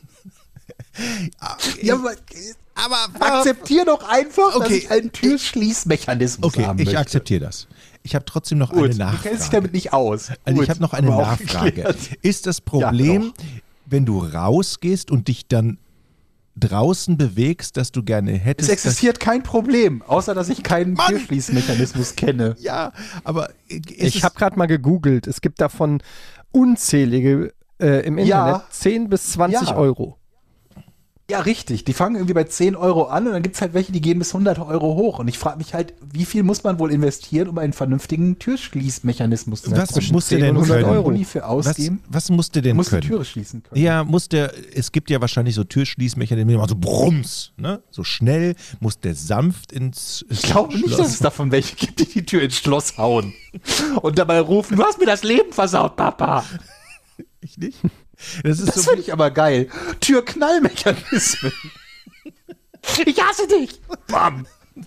Ja, aber akzeptier doch einfach, dass Okay. ich einen Türschließmechanismus Okay, haben ich möchte. akzeptiere das. Ich habe trotzdem noch Gut, eine du Nachfrage. kennst dich damit nicht aus. Also Gut, ich habe noch eine aber auch Nachfrage. geklärt. Ist das Problem, Ja, wenn du rausgehst und dich dann draußen bewegst, dass du gerne Es hättest? existiert kein Problem, außer dass ich keinen Mann! Türschließmechanismus kenne. Ja, aber Ich habe gerade mal gegoogelt. Es gibt davon unzählige im Internet. Ja. 10 bis 20 Ja. Euro. Ja, richtig. Die fangen irgendwie bei 10 Euro an und dann gibt es halt welche, die gehen bis 100 Euro hoch. Und ich frage mich halt, wie viel muss man wohl investieren, um einen vernünftigen Türschließmechanismus zu Was bekommen? muss der 10 denn und 100 können? Euro. Uni für ausgeben? Was muss der denn Muss die können? Türe schließen können. Ja, es gibt ja wahrscheinlich so Türschließmechanismen, die machen so Brums, ne? So schnell muss der sanft ins Ich glaube nicht, dass es davon welche gibt, die Tür ins Schloss hauen und dabei rufen, du hast mir das Leben versaut, Papa. Ich nicht. Das ist Das so finde ich aber geil. Türknallmechanismen. Ich hasse dich. Bam.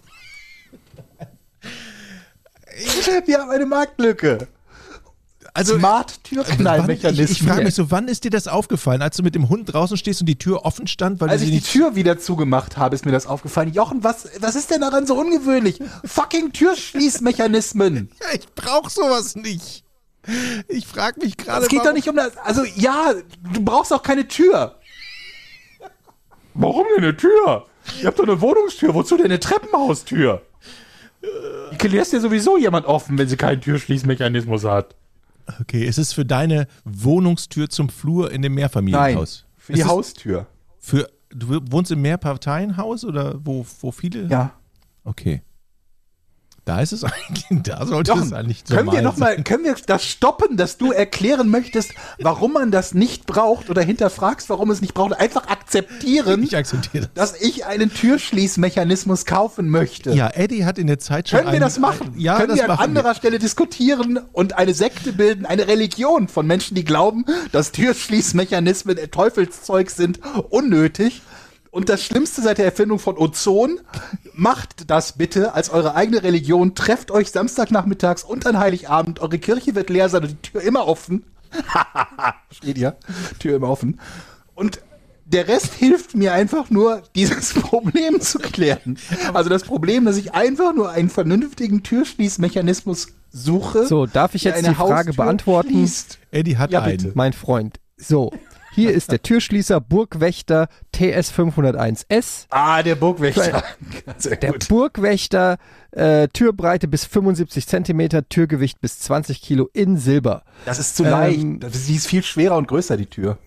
Wir haben eine Marktlücke. also Smart Türknallmechanismen. Ich frage mich so, wann ist dir das aufgefallen, als du mit dem Hund draußen stehst und die Tür offen stand, weil Als du ich sie die nicht Tür wieder zugemacht habe, ist mir das aufgefallen. Jochen, was ist denn daran so ungewöhnlich? Fucking Türschließmechanismen. Ja, ich brauche sowas nicht. Ich frage mich gerade, Es geht doch nicht um das. Also ja, du brauchst auch keine Tür. Warum denn eine Tür? Ihr habt doch eine Wohnungstür. Wozu denn eine Treppenhaustür? Die lässt ja sowieso jemand offen, wenn sie keinen Türschließmechanismus hat. Okay, ist es für deine Wohnungstür zum Flur in dem Mehrfamilienhaus? Für die Ist es Haustür. Du wohnst im Mehrparteienhaus oder wo viele? Ja. Okay. Da ist es eigentlich, da sollte es Jochen, eigentlich können wir normal sein. können wir das stoppen, dass du erklären möchtest, warum man das nicht braucht oder hinterfragst, warum es nicht braucht? Einfach akzeptieren, Ich akzeptiere das. dass ich einen Türschließmechanismus kaufen möchte. Ja, Eddie hat in der Zeit schon Können wir das machen? Ja, Können das wir an machen anderer Stelle diskutieren und eine Sekte bilden, eine Religion von Menschen, die glauben, dass Türschließmechanismen Teufelszeug sind, unnötig. Und das Schlimmste seit der Erfindung von Ozon, macht das bitte als eure eigene Religion. Trefft euch Samstagnachmittags und an Heiligabend. Eure Kirche wird leer sein und die Tür immer offen. Steht ihr? Tür immer offen. Und der Rest hilft mir einfach nur, dieses Problem zu klären. Also das Problem, dass ich einfach nur einen vernünftigen Türschließmechanismus suche. So, darf ich der jetzt eine die Frage Haustür beantworten? schließt. Eddie hat Ja, bitte. einen. Mein Freund. So, hier ist der Türschließer Burgwächter TS501S. Ah, der Burgwächter. Sehr Der gut. Burgwächter, Türbreite bis 75 cm, Türgewicht bis 20 Kilo in Silber. Das ist zu leicht. Ähm, Die ist viel schwerer und größer, die Tür.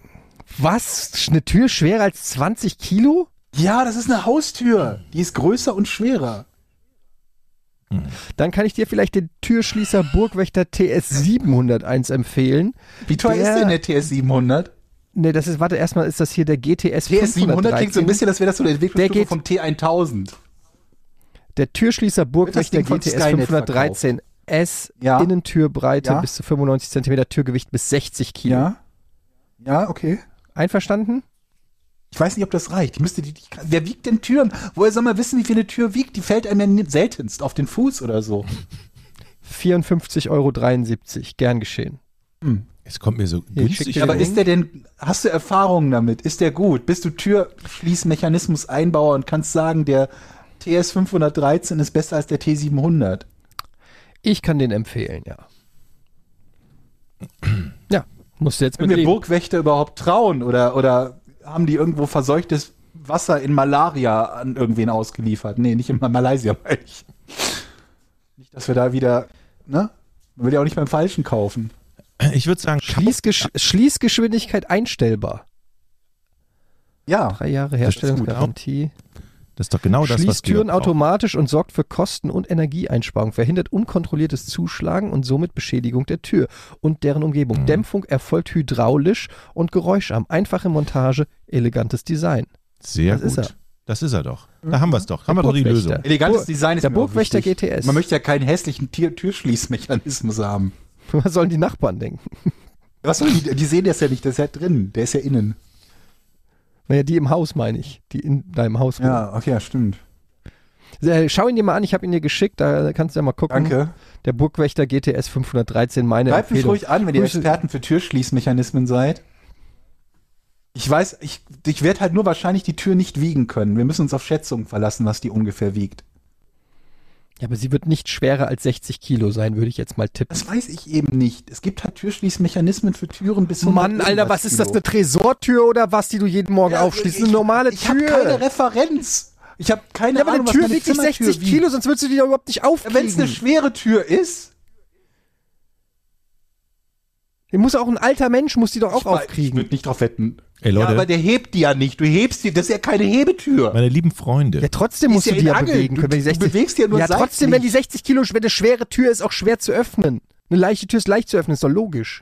Was? Eine Tür schwerer als 20 Kilo? Ja, das ist eine Haustür. Die ist größer und schwerer. Dann kann ich dir vielleicht den Türschließer Burgwächter TS 701 empfehlen. Wie teuer ist denn der TS 700? Ne, das ist, warte, erstmal ist das hier der GTS 513. TS 700 klingt so ein bisschen, als wäre das so eine Entwicklungsstufe vom T1000. Der Türschließer Burgwächter Ding von GTS Skynet 513 S, Ja. Innentürbreite Ja. bis zu 95 cm, Türgewicht bis 60 Kilo. Ja. Ja, okay. Einverstanden? Ich weiß nicht, ob das reicht. Wer wiegt denn Türen? Woher soll man wissen, wie viel eine Tür wiegt? Die fällt einem ja seltenst auf den Fuß oder so. 54,73 €. Gern geschehen. Es kommt mir so Hier, ich schick günstig dir vor. Aber ist der denn, hast du Erfahrungen damit? Ist der gut? Bist du Türschließmechanismus-Einbauer und kannst sagen, der TS 513 ist besser als der T 700? Ich kann den empfehlen, ja. Ja, musst du jetzt Können mit wir leben. Burgwächter überhaupt trauen? Oder haben die irgendwo verseuchtes Wasser in Malaria an irgendwen ausgeliefert? Nee, nicht in Malaysia, meine ich. Nicht, dass wir da wieder, ne? Man will ja auch nicht beim Falschen kaufen. Ich würde sagen, Schließgeschwindigkeit einstellbar. Ja. 3 Jahre Das ist gut, Herstellungsgarantie. das ist doch genau das, was Schließt wir Türen brauchen. automatisch und sorgt für Kosten- und Energieeinsparung, verhindert unkontrolliertes Zuschlagen und somit Beschädigung der Tür und deren Umgebung. Dämpfung erfolgt hydraulisch und geräuscharm. Einfache Montage, elegantes Design. Sehr Das ist gut. er. Das ist er doch. Da haben wir es doch. Haben wir doch die Burgwächter. Lösung. Elegantes Design ist Der mir auch Burgwächter wichtig. GTS. Man möchte ja keinen hässlichen Türschließmechanismus haben. Was sollen die Nachbarn denken? Was soll die sehen das ja nicht, das ist ja drin, der ist ja innen. Naja, die im Haus meine ich, die in deinem Haus wohnen. Ja, okay, ja, stimmt. Schau ihn dir mal an, ich habe ihn dir geschickt, da kannst du ja mal gucken. Danke. Der Burgwächter GTS 513, meine Bleibt mich Empfehlung. ruhig an, wenn ihr Grüße- Experten für Türschließmechanismen seid. Ich weiß, ich werde halt nur wahrscheinlich die Tür nicht wiegen können. Wir müssen uns auf Schätzungen verlassen, was die ungefähr wiegt. Ja, aber sie wird nicht schwerer als 60 Kilo sein, würde ich jetzt mal tippen. Das weiß ich eben nicht. Es gibt halt Türschließmechanismen für Türen bis 100 Mann, Alter, irgendwas was ist das, Kilo. eine Tresortür oder was, die du jeden Morgen aufschließt? Eine normale Ich habe Tür. keine Referenz. Ich habe keine Ja, aber Ahnung, eine Tür was meine wiegt nicht Zimmertür 60 wiegt. Kilo, sonst würdest du die doch überhaupt nicht aufkriegen. Wenn es eine schwere Tür ist, Die muss auch ein alter Mensch, muss die doch auch ich aufkriegen. würde nicht drauf wetten. Ey, Leute. Ja, aber der hebt die ja nicht. Du hebst die, das ist ja keine Hebetür. Meine lieben Freunde, Ja, trotzdem Die musst ist du ja die in ja Angel. bewegen können. Wenn die Du 60, bewegst die ja nur ja, trotzdem, seitlich. wenn die 60 Kilo, wenn eine schwere Tür ist, auch schwer zu öffnen. Eine leichte Tür ist leicht zu öffnen, ist doch logisch.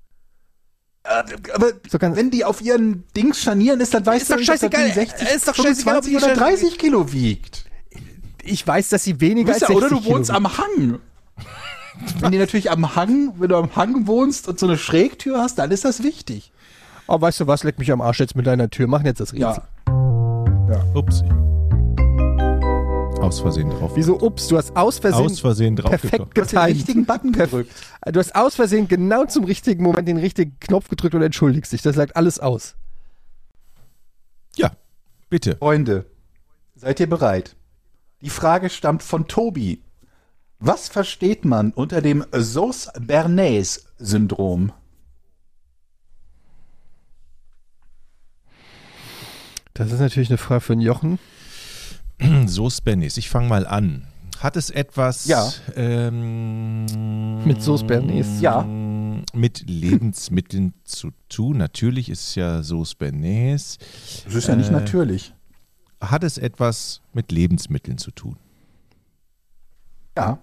Aber So kann- wenn die auf ihren Dings scharnieren ist, dann weißt Ist du doch nicht, ob das scheißegal. Ding 60, Ist doch scheißegal, ob 25 die oder schon- 30 Kilo wiegt. Ich weiß, dass sie weniger als Ja, 60 oder du Kilo wohnst wiegt. am Hang. Wenn du am Hang wohnst und so eine Schrägtür hast, dann ist das wichtig. Oh, weißt du was, leck mich am Arsch jetzt mit deiner Tür. Machen jetzt das Rätsel. ups. Aus Versehen drauf. Wieso ups? Du hast aus Versehen draufgekommen. perfekt Du hast den getimt. richtigen Button gedrückt. Du hast aus Versehen genau zum richtigen Moment den richtigen Knopf gedrückt und entschuldigst dich. Das sagt alles aus. Ja, bitte. Freunde, seid ihr bereit? Die Frage stammt von Tobi. Was versteht man unter dem Sauce-Bernays-Syndrom? Das ist natürlich eine Frage für den Jochen. So, Spennis, ich fange mal an. Hat es etwas Ja. Mit Sauce Bernays? Ja. Mit Lebensmitteln zu tun? Natürlich ist es ja Sauce Bernays. Das ist ja nicht natürlich. Hat es etwas mit Lebensmitteln zu tun? Ja.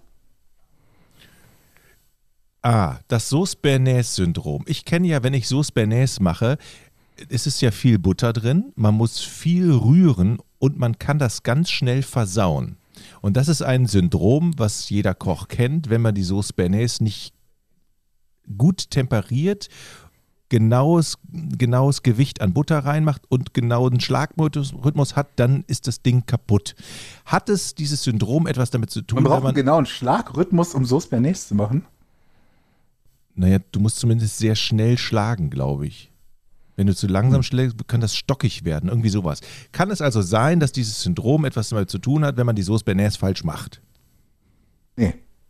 Das Sauce Bernays-Syndrom. Ich kenne ja, wenn ich Sauce Bernays mache, es ist ja viel Butter drin, man muss viel rühren und man kann das ganz schnell versauen. Und das ist ein Syndrom, was jeder Koch kennt, wenn man die Sauce Bernays nicht gut temperiert, genaues Gewicht an Butter reinmacht und genauen Schlagrhythmus hat, dann ist das Ding kaputt. Hat es dieses Syndrom etwas damit zu tun, Man braucht wenn einen genauen Schlagrhythmus, um Sauce Bernays zu machen. Naja, du musst zumindest sehr schnell schlagen, glaube ich. Wenn du zu langsam schlägst, kann das stockig werden, irgendwie sowas. Kann es also sein, dass dieses Syndrom etwas damit zu tun hat, wenn man die Sauce Bernays falsch macht? Nee.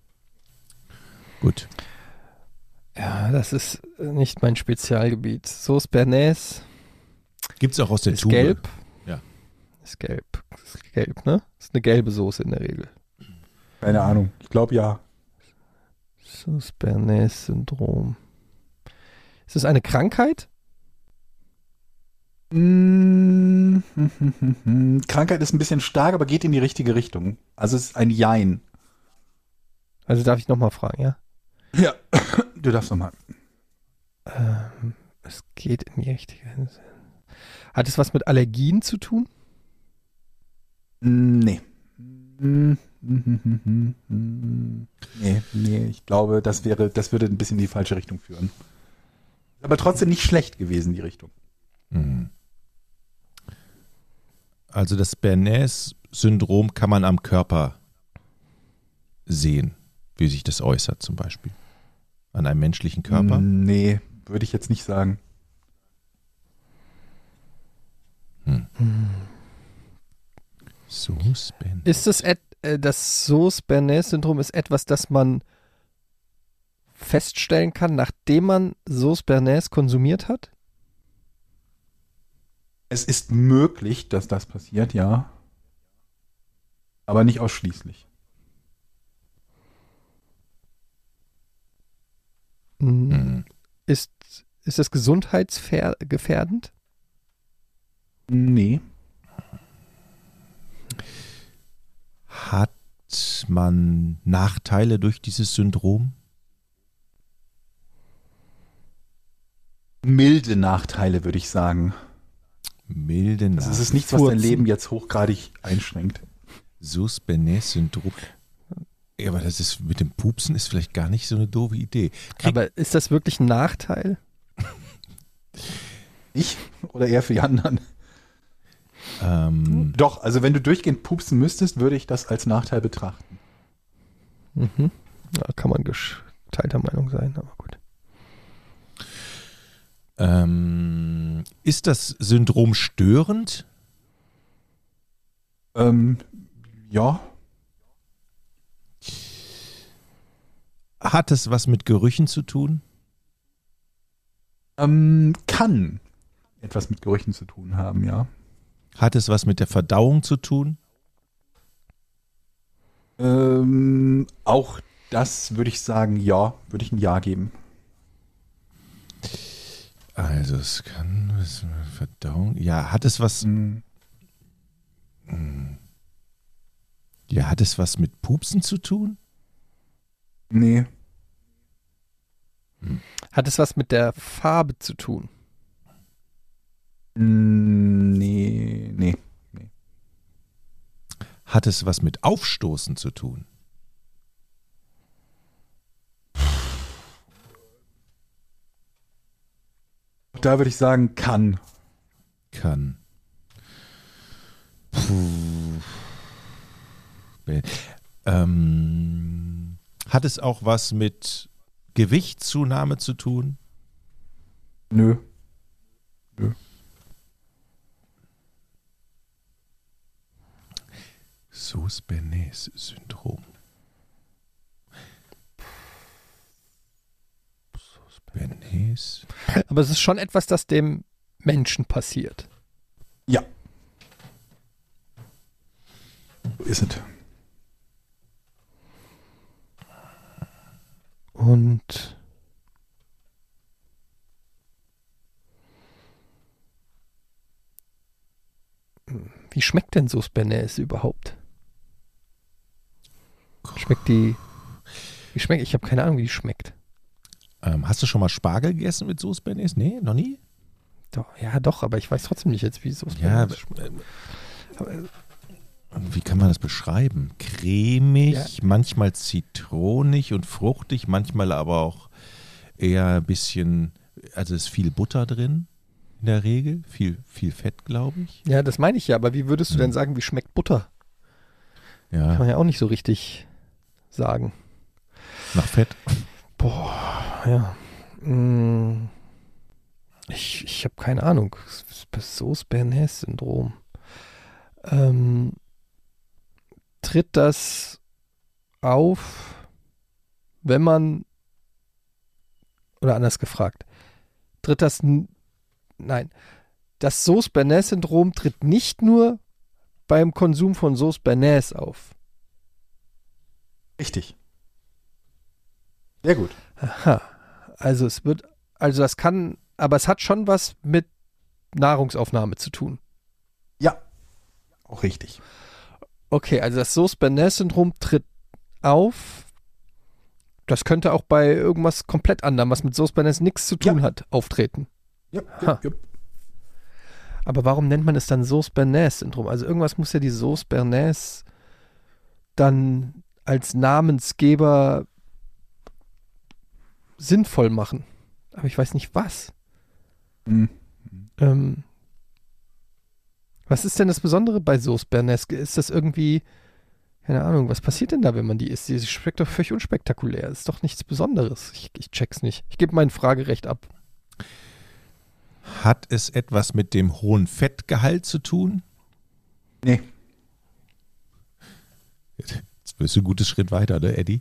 Gut. Ja, das ist nicht mein Spezialgebiet. Sauce Bernays Gibt es auch aus der ist Tube. gelb. Ja. Ist gelb. Ist gelb, ne? Ist eine gelbe Soße in der Regel. Keine Ahnung. Ich glaube ja. Sauce Bernays Syndrom. Ist es eine Krankheit? Krankheit ist ein bisschen stark, aber geht in die richtige Richtung. Also es ist ein Jein. Also darf ich nochmal fragen, ja? Ja, du darfst nochmal. Es geht in die richtige Richtung. Hat es was mit Allergien zu tun? Nee. Nee, ich glaube, das würde ein bisschen in die falsche Richtung führen. Aber trotzdem nicht schlecht gewesen, die Richtung. Also das Bernays-Syndrom kann man am Körper sehen, wie sich das äußert zum Beispiel. An einem menschlichen Körper. Nee, würde ich jetzt nicht sagen. Ist das Sauce-Bernays-Syndrom ist etwas, das man feststellen kann, nachdem man Sauce Bernays konsumiert hat? Es ist möglich, dass das passiert, ja. Aber nicht ausschließlich. Ist das gesundheitsgefährdend? Nee. Hat man Nachteile durch dieses Syndrom? Milde Nachteile, würde ich sagen. Milde Nachteile. Also es ist nichts, was dein Leben jetzt hochgradig einschränkt. Sauce-Bernays-Syndrom. Ja, aber das ist mit dem Pupsen ist vielleicht gar nicht so eine doofe Idee. Aber ist das wirklich ein Nachteil? Ich oder eher für die anderen? Doch, also wenn du durchgehend pupsen müsstest, würde ich das als Nachteil betrachten. Mhm. Ja, kann man geteilter Meinung sein, aber gut. Ist das Syndrom störend? Ja. Hat es was mit Gerüchen zu tun? Kann etwas mit Gerüchen zu tun haben, ja. Hat es was mit der Verdauung zu tun? Auch das würde ich sagen, ja, würde ich ein Ja geben. Also es kann was mit Verdauung. Ja, hat es was? Ja, hat es was mit Pupsen zu tun? Nee. Hat es was mit der Farbe zu tun? Nee. Hat es was mit Aufstoßen zu tun? Da würde ich sagen, kann. Kann. Hat es auch was mit Gewichtszunahme zu tun? Nö. Sauce-Bernays-Syndrom. Bernays. Aber es ist schon etwas, das dem Menschen passiert. Ja. So ist es. Und wie schmeckt denn Sauce Bernays überhaupt? Ich habe keine Ahnung, wie die schmeckt. Hast du schon mal Spargel gegessen mit Sauce Bernays? Nee, noch nie? Doch, aber ich weiß trotzdem nicht jetzt, wie Sauce Ja, Bernays schmeckt. wie kann man das beschreiben? Cremig, Ja. manchmal zitronig und fruchtig, manchmal aber auch eher ein bisschen, also ist viel Butter drin in der Regel, viel Fett, glaube ich. Ja, das meine ich ja, aber wie würdest du denn sagen, wie schmeckt Butter? Kann Ja, man ja auch nicht so richtig sagen. nach Fett. Boah, ja. Ich habe keine Ahnung. Sauce Bernays-Syndrom. Tritt das auf, wenn man, oder anders gefragt, das Sauce Bernays-Syndrom tritt nicht nur beim Konsum von Sauce Bernays auf. Richtig. Sehr gut. Aha. Also es hat schon was mit Nahrungsaufnahme zu tun. Ja, auch richtig. Okay, also das Sauce-Bernays-Syndrom tritt auf. Das könnte auch bei irgendwas komplett anderem, was mit Sauce-Bernays nichts zu tun hat, auftreten. Ja, Ha. ja. Aber warum nennt man es dann Sauce-Bernays-Syndrom? Also irgendwas muss ja die Sauce-Bernays dann als Namensgeber sinnvoll machen. Aber ich weiß nicht, was. Mhm. Was ist denn das Besondere bei Sauce Bernays? Ist das irgendwie, keine Ahnung, was passiert denn da, wenn man die isst? Die schmeckt doch völlig unspektakulär. Das ist doch nichts Besonderes. Ich check's nicht. Ich gebe mein Fragerecht ab. Hat es etwas mit dem hohen Fettgehalt zu tun? Nee. Jetzt bist du ein gutes Schritt weiter, ne, Eddie?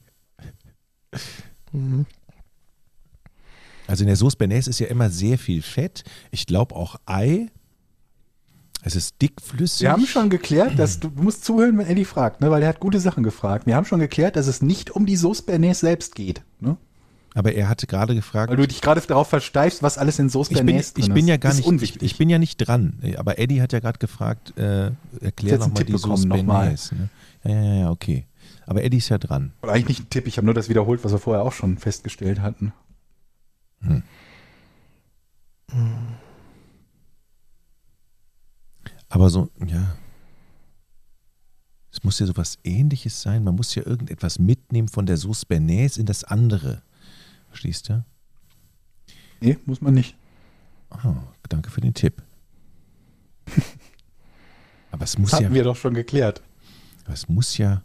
Mhm. Also in der Sauce Bernays ist ja immer sehr viel Fett. Ich glaube auch Ei. Es ist dickflüssig. Wir haben schon geklärt, dass du musst zuhören, wenn Eddie fragt, ne, weil er hat gute Sachen gefragt. Wir haben schon geklärt, dass es nicht um die Sauce Bernays selbst geht. Ne? Aber er hatte gerade gefragt. Weil du dich gerade darauf versteifst, was alles in Sauce Bernays drin ist. Ich bin ja gar Das ist nicht, unwichtig. ich bin ja nicht dran. Aber Eddie hat ja gerade gefragt, erklär nochmal die Sauce Bernays. Ne? Ja, okay. Aber Eddie ist ja dran. Oder eigentlich nicht ein Tipp, ich habe nur das wiederholt, was wir vorher auch schon festgestellt hatten. Aber so, ja. Es muss ja sowas Ähnliches sein. Man muss ja irgendetwas mitnehmen von der Sauce Bernays in das andere. Verstehst du? Nee, muss man nicht. Oh, danke für den Tipp. Aber es muss Das ja. hatten wir doch schon geklärt. Aber es muss ja.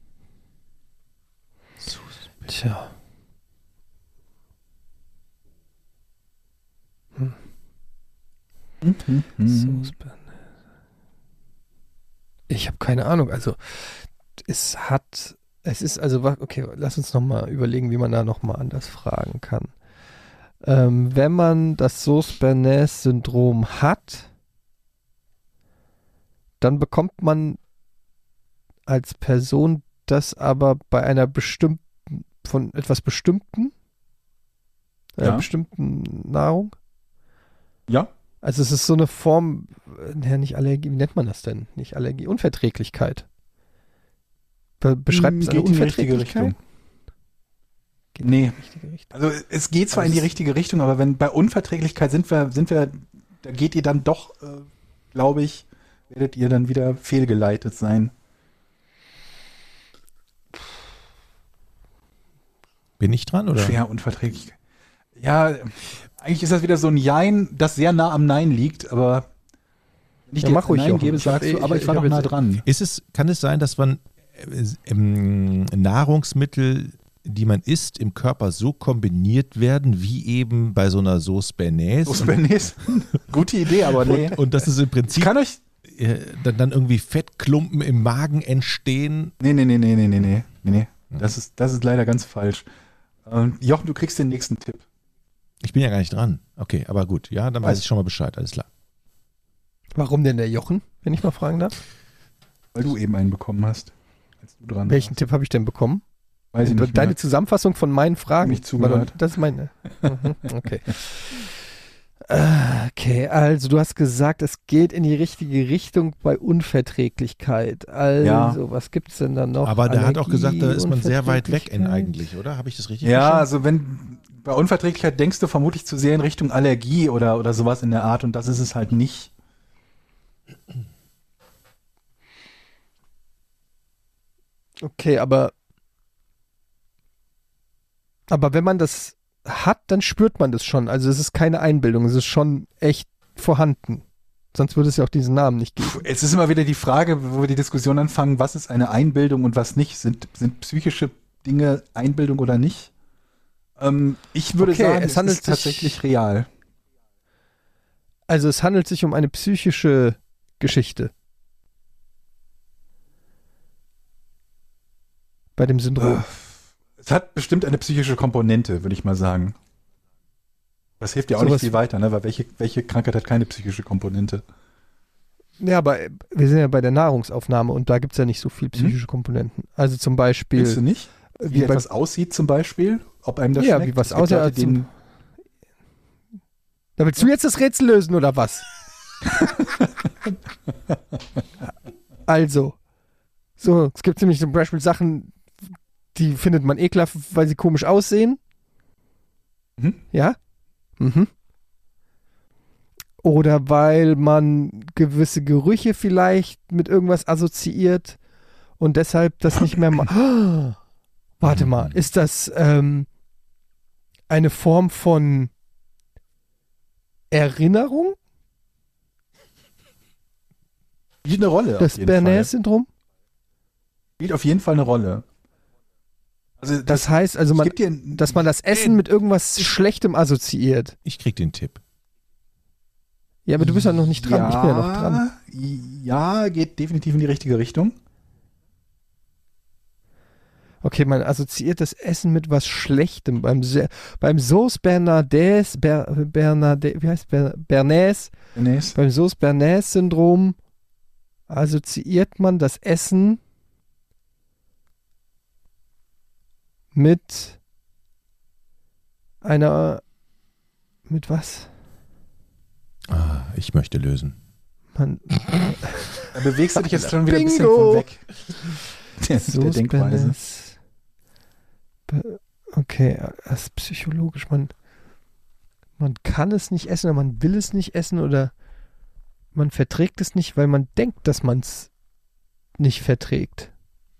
Tja. Sauce Bernays. Ich habe keine Ahnung. Also es ist also, okay, lass uns nochmal überlegen, wie man da nochmal anders fragen kann. Wenn man das Sauce Bernays Syndrom hat, dann bekommt man als Person das aber bei einer bestimmten, von etwas Bestimmten, einer Ja. bestimmten Nahrung. Ja. Also es ist so eine Form, nicht Allergie, wie nennt man das denn? Nicht Allergie, Unverträglichkeit. Beschreibt es eine Geht in die richtige Unverträglichkeit? Richtung. Geht in die Nee. richtige Richtung. Also es geht zwar Aber in die es- richtige Richtung, aber wenn bei Unverträglichkeit sind wir, da geht ihr dann doch, glaube ich, werdet ihr dann wieder fehlgeleitet sein. Bin ich dran, oder? Schwer Unverträglichkeit. Ja, eigentlich ist das wieder so ein Jein, das sehr nah am Nein liegt, aber wenn ich Ja, dir mach jetzt ruhig, Nein Jochen. gebe, Ich hab sagst du, eh- aber ich war ich doch hab nah jetzt- dran. Kann es sein, dass man Nahrungsmittel, die man isst, im Körper so kombiniert werden, wie eben bei so einer Sauce Bernays? Sauce Bernays. Gute Idee, aber nee. Und dass es im Ich Prinzip kann euch. dann irgendwie Fettklumpen im Magen entstehen. Nee. Das ist leider ganz falsch. Jochen, du kriegst den nächsten Tipp. Ich bin ja gar nicht dran. Okay, aber gut. Ja, dann weiß ich schon mal Bescheid. Alles klar. Warum denn der Jochen, wenn ich mal fragen darf? Weil du eben einen bekommen hast, als du dran Welchen warst. Tipp habe ich denn bekommen? Weiß ich nicht Deine mehr. Zusammenfassung von meinen Fragen. Nicht zugehört. Das ist meine. Okay. Okay, also du hast gesagt, es geht in die richtige Richtung bei Unverträglichkeit. Also, was gibt es denn da noch? Aber der hat auch gesagt, da ist man sehr weit weg Unverträglichkeit. eigentlich, oder? Habe ich das richtig Ja, verstanden? also wenn bei Unverträglichkeit denkst du vermutlich zu sehr in Richtung Allergie oder sowas in der Art und das ist es halt nicht. Okay, aber wenn man das hat, dann spürt man das schon. Also es ist keine Einbildung, es ist schon echt vorhanden. Sonst würde es ja auch diesen Namen nicht geben. Es ist immer wieder die Frage, wo wir die Diskussion anfangen, was ist eine Einbildung und was nicht? Sind psychische Dinge Einbildung oder nicht? Ich würde Okay, sagen, es es handelt ist sich- tatsächlich real. Also es handelt sich um eine psychische Geschichte. Bei dem Syndrom. Es hat bestimmt eine psychische Komponente, würde ich mal sagen. Das hilft ja auch Sowas- nicht viel weiter, ne? Weil welche Krankheit hat keine psychische Komponente? Ja, aber wir sind ja bei der Nahrungsaufnahme und da gibt es ja nicht so viel psychische Komponenten. Also zum Beispiel, Willst du nicht? Wie wie bei, etwas aussieht zum Beispiel? Ob einem das Ja, schmeckt? wie was Es gibt aussieht, Leute, da willst du jetzt das Rätsel lösen oder was? Also, so, es gibt nämlich zum Beispiel Sachen, die findet man ekelhaft, weil sie komisch aussehen. Mhm. Ja? Mhm. Oder weil man gewisse Gerüche vielleicht mit irgendwas assoziiert und deshalb das nicht mehr Warte mal, ist das eine Form von Erinnerung? Spielt eine Rolle. Das Bernays-Syndrom? Spielt auf jeden Fall eine Rolle. Also Das heißt also, dass man das Essen mit irgendwas Schlechtem assoziiert. Ich krieg den Tipp. Ja, aber du bist ja noch nicht dran. Ja, Ich bin ja noch dran. Ja, geht definitiv in die richtige Richtung. Okay, man assoziiert das Essen mit was Schlechtem. Beim Sauce Bernays, wie heißt Bernays? Beim Sauce Bernays-Syndrom assoziiert man das Essen mit was? Ich möchte lösen. Da bewegst du dich jetzt schon wieder ein bisschen Bingo. von weg. Der Denkweise. Okay, das ist psychologisch. Man kann es nicht essen oder man will es nicht essen oder man verträgt es nicht, weil man denkt, dass man es nicht verträgt.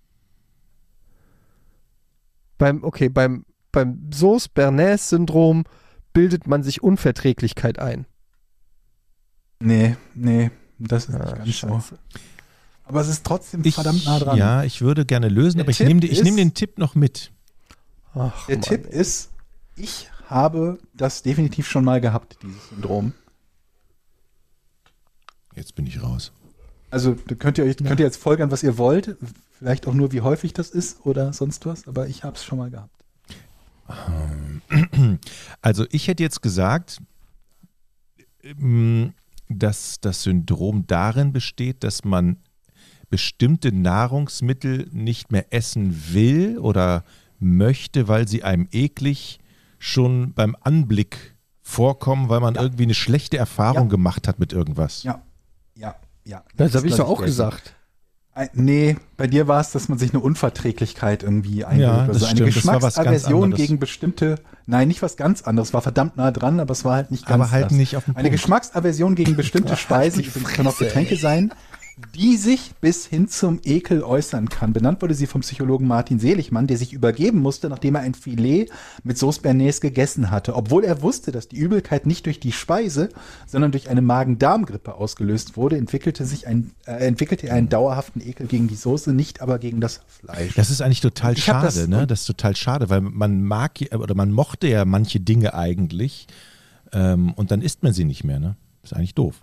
Beim Sauce Bernays-Syndrom bildet man sich Unverträglichkeit ein. Nee, das ist nicht ganz so. Aber es ist trotzdem verdammt nah dran. Ja, ich würde gerne lösen, aber ich nehme den Tipp noch mit. Ach, Der Tipp ist, ich habe das definitiv schon mal gehabt, dieses Syndrom. Jetzt bin ich raus. Also könnt ihr jetzt folgern, was ihr wollt. Vielleicht auch nur, wie häufig das ist oder sonst was. Aber ich habe es schon mal gehabt. Also ich hätte jetzt gesagt, dass das Syndrom darin besteht, dass man bestimmte Nahrungsmittel nicht mehr essen will oder möchte, weil sie einem eklig schon beim Anblick vorkommen, weil man irgendwie eine schlechte Erfahrung gemacht hat mit irgendwas. Ja. Das habe ich doch auch gesagt. Nee, bei dir war es, dass man sich eine Unverträglichkeit irgendwie einbildet. das eine stimmt. Das war was ganz Geschmacksaversion anderes. gegen bestimmte, nein, nicht was ganz anderes, war verdammt nah dran, aber es war halt nicht ganz Aber halt das. nicht auf den Eine Punkt. Geschmacksaversion gegen bestimmte Speisen, können auch Getränke sein, die sich bis hin zum Ekel äußern kann. Benannt wurde sie vom Psychologen Martin Seligmann, der sich übergeben musste, nachdem er ein Filet mit Sauce Bernays gegessen hatte. Obwohl er wusste, dass die Übelkeit nicht durch die Speise, sondern durch eine Magen-Darm-Grippe ausgelöst wurde, entwickelte er einen dauerhaften Ekel gegen die Soße, nicht aber gegen das Fleisch. Das ist eigentlich total Ich hab schade, ne? Das ist total schade, weil man man mochte ja manche Dinge eigentlich und dann isst man sie nicht mehr, ne? Ist eigentlich doof.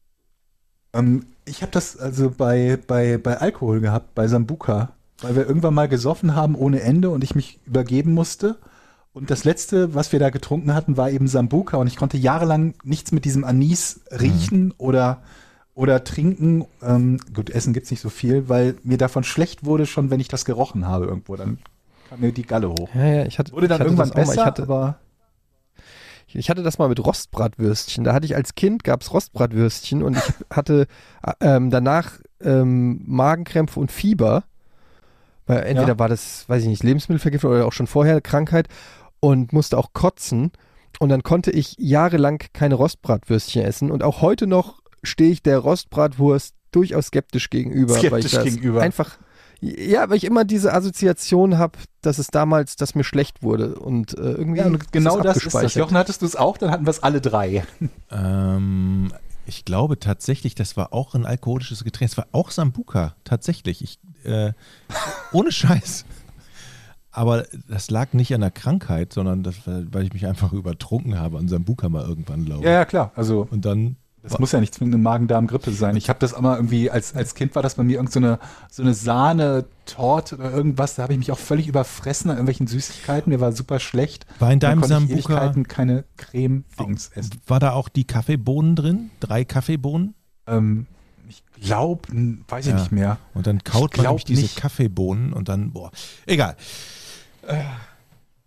Ich habe das also bei Alkohol gehabt, bei Sambuca, weil wir irgendwann mal gesoffen haben ohne Ende und ich mich übergeben musste. Und das Letzte, was wir da getrunken hatten, war eben Sambuca und ich konnte jahrelang nichts mit diesem Anis riechen oder trinken. Gut, Essen gibt's nicht so viel, weil mir davon schlecht wurde, schon wenn ich das gerochen habe irgendwo. Dann kam mir die Galle hoch. Ja, Wurde dann irgendwann das auch mal. besser, aber Ich hatte das mal mit Rostbratwürstchen. Da hatte ich als Kind, gab es Rostbratwürstchen und ich hatte danach Magenkrämpfe und Fieber. Weil entweder war das, weiß ich nicht, Lebensmittelvergiftung oder auch schon vorher eine Krankheit und musste auch kotzen. Und dann konnte ich jahrelang keine Rostbratwürstchen essen. Und auch heute noch stehe ich der Rostbratwurst durchaus skeptisch gegenüber. Weil ich das einfach, ja, weil ich immer diese Assoziation habe, dass es damals, dass mir schlecht wurde. Und irgendwie ja, und genau ist das ist das. abgespeichert. Jochen, hattest du es auch? Dann hatten wir es alle drei. Ich glaube tatsächlich, das war auch ein alkoholisches Getränk. Es war auch Sambuca, tatsächlich. Ohne Scheiß. Aber das lag nicht an der Krankheit, sondern weil ich mich einfach übertrunken habe an Sambuca mal irgendwann, glaube ich. Ja, klar. Also Und dann das muss ja nicht zwingend eine Magen-Darm-Grippe sein. Ich habe das immer irgendwie, als Kind war das bei mir irgend so eine Sahne-Torte oder irgendwas, da habe ich mich auch völlig überfressen an irgendwelchen Süßigkeiten. Mir war super schlecht. war in deinem Dann konnte ich Sambuca, Ewigkeiten keine Creme-Dings essen. war da auch die Kaffeebohnen drin? 3 Kaffeebohnen? Ich glaube, weiß ich Ja. nicht mehr. Und dann kaut man glaub nämlich diese nicht. Kaffeebohnen und dann, egal.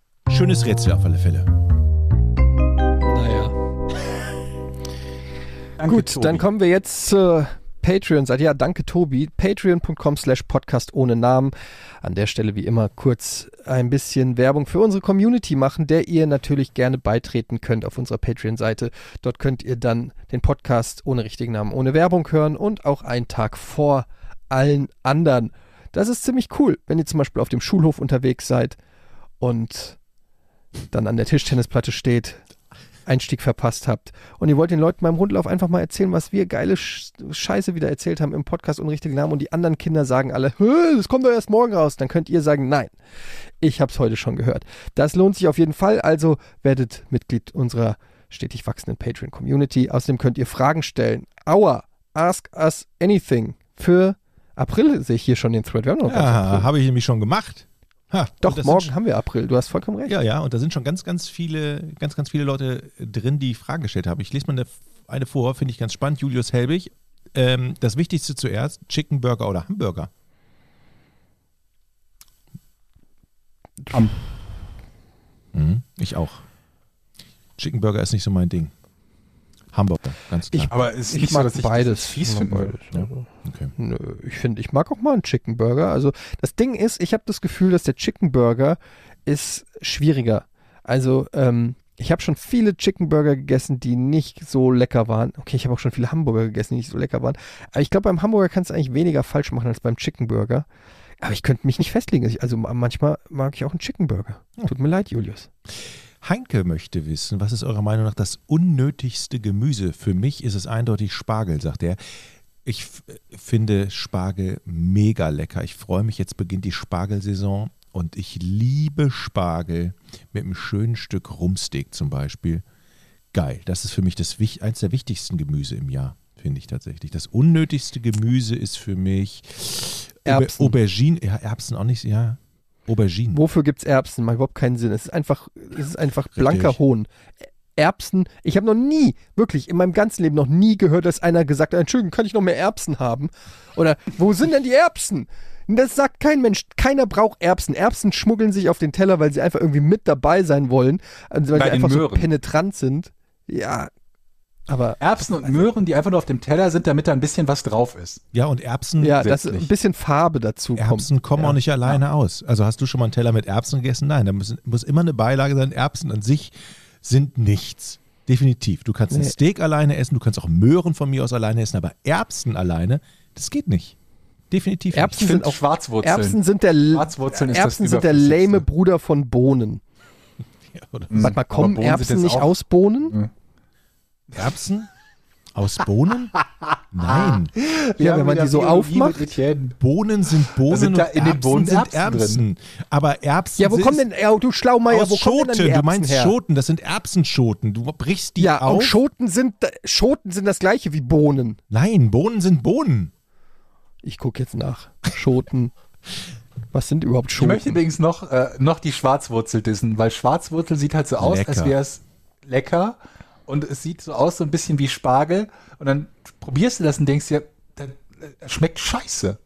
Schönes Rätsel auf alle Fälle. Naja. Danke, Gut, Tobi. dann kommen wir jetzt zur Patreon-Seite. Ja, danke Tobi. Patreon.com/Podcast ohne Namen. An der Stelle wie immer kurz ein bisschen Werbung für unsere Community machen, der ihr natürlich gerne beitreten könnt auf unserer Patreon-Seite. Dort könnt ihr dann den Podcast ohne richtigen Namen, ohne Werbung hören und auch einen Tag vor allen anderen. Das ist ziemlich cool, wenn ihr zum Beispiel auf dem Schulhof unterwegs seid und dann an der Tischtennisplatte steht, Einstieg verpasst habt und ihr wollt den Leuten beim Rundlauf einfach mal erzählen, was wir geile Scheiße wieder erzählt haben im Podcast ohne richtigen Namen und die anderen Kinder sagen alle, das kommt doch erst morgen raus, dann könnt ihr sagen, nein, ich hab's heute schon gehört. Das lohnt sich auf jeden Fall, also werdet Mitglied unserer stetig wachsenden Patreon-Community. Außerdem könnt ihr Fragen stellen. Ask us anything. Für April sehe ich hier schon den Thread. Wir haben noch ganz April. Habe ich nämlich schon gemacht. Doch, morgen haben wir April. Du hast vollkommen recht. Ja, und da sind schon ganz viele Leute drin, die Fragen gestellt haben. Ich lese mal eine vor, finde ich ganz spannend. Julius Helbig. Das Wichtigste zuerst, Chicken Burger oder Hamburger? Ich auch. Chicken Burger ist nicht so mein Ding. Hamburger, ganz klar. Aber es ist Ich nicht mag so, dass beides. das fies finde. Beides. Ja. Okay. Nö, ich mag auch mal einen Chicken Burger. Also das Ding ist, ich habe das Gefühl, dass der Chicken Burger ist schwieriger. Also ich habe schon viele Chicken Burger gegessen, die nicht so lecker waren. Okay, ich habe auch schon viele Hamburger gegessen, die nicht so lecker waren. Aber ich glaube, beim Hamburger kannst du eigentlich weniger falsch machen als beim Chicken Burger. Aber ich könnte mich nicht festlegen. Also manchmal mag ich auch einen Chicken Burger. Tut mir leid, Julius. Heinke möchte wissen, was ist eurer Meinung nach das unnötigste Gemüse? Für mich ist es eindeutig Spargel, sagt er. Ich finde Spargel mega lecker. Ich freue mich, jetzt beginnt die Spargelsaison und ich liebe Spargel mit einem schönen Stück Rumpsteak zum Beispiel. Geil. Das ist für mich eins der wichtigsten Gemüse im Jahr, finde ich tatsächlich. Das unnötigste Gemüse ist für mich Erbsen. Aubergine. Ja, Erbsen auch nicht, ja. Auberginen. Wofür gibt's Erbsen? Macht überhaupt keinen Sinn. Es ist einfach blanker Hohn. Erbsen, ich habe noch nie, wirklich in meinem ganzen Leben noch nie gehört, dass einer gesagt hat, Entschuldigung, kann ich noch mehr Erbsen haben? Oder, wo sind denn die Erbsen? Das sagt kein Mensch. Keiner braucht Erbsen. Erbsen schmuggeln sich auf den Teller, weil sie einfach irgendwie mit dabei sein wollen. Also weil Bei sie den einfach so Möhren. penetrant sind. Ja, aber Erbsen und Möhren, die einfach nur auf dem Teller sind, damit da ein bisschen was drauf ist. Ja, und Erbsen. ja, dass Grundsätzlich. ein bisschen Farbe dazu kommt. Erbsen kommen Ja. auch nicht alleine aus. Also hast du schon mal einen Teller mit Erbsen gegessen? Nein, da muss immer eine Beilage sein. Erbsen an sich sind nichts. Definitiv. Du kannst ein Steak alleine essen, du kannst auch Möhren von mir aus alleine essen, aber Erbsen alleine, das geht nicht. Definitiv Erbsen Ich sind finde auch Schwarzwurzeln. Erbsen sind Schwarzwurzeln ist Erbsen das sind der Überflüssigste. lame Bruder von Bohnen. nicht. Ja, oder? Warte mal, kommen Bohnen sind Erbsen jetzt nicht auch- aus Bohnen? Erbsen? Aus Bohnen? Nein. Ja, wenn man die so aufmacht. Bohnen sind Bohnen sind da und in den Bohnen sind Erbsen Erbsen. Aber Erbsen Ja, wo kommen denn, du Schlaumeier, aus wo kommen denn Schoten? die Du Erbsen meinst her? Schoten, das sind Erbsenschoten. Du brichst die Ja, auf. und Schoten sind das gleiche wie Bohnen. Nein, Bohnen sind Bohnen. Ich gucke jetzt nach. Schoten. Was sind überhaupt Ich Schoten? möchte übrigens noch die Schwarzwurzel dissen, weil Schwarzwurzel sieht halt so aus, Lecker. als wäre es lecker und es sieht so aus, so ein bisschen wie Spargel und dann probierst du das und denkst dir, das schmeckt scheiße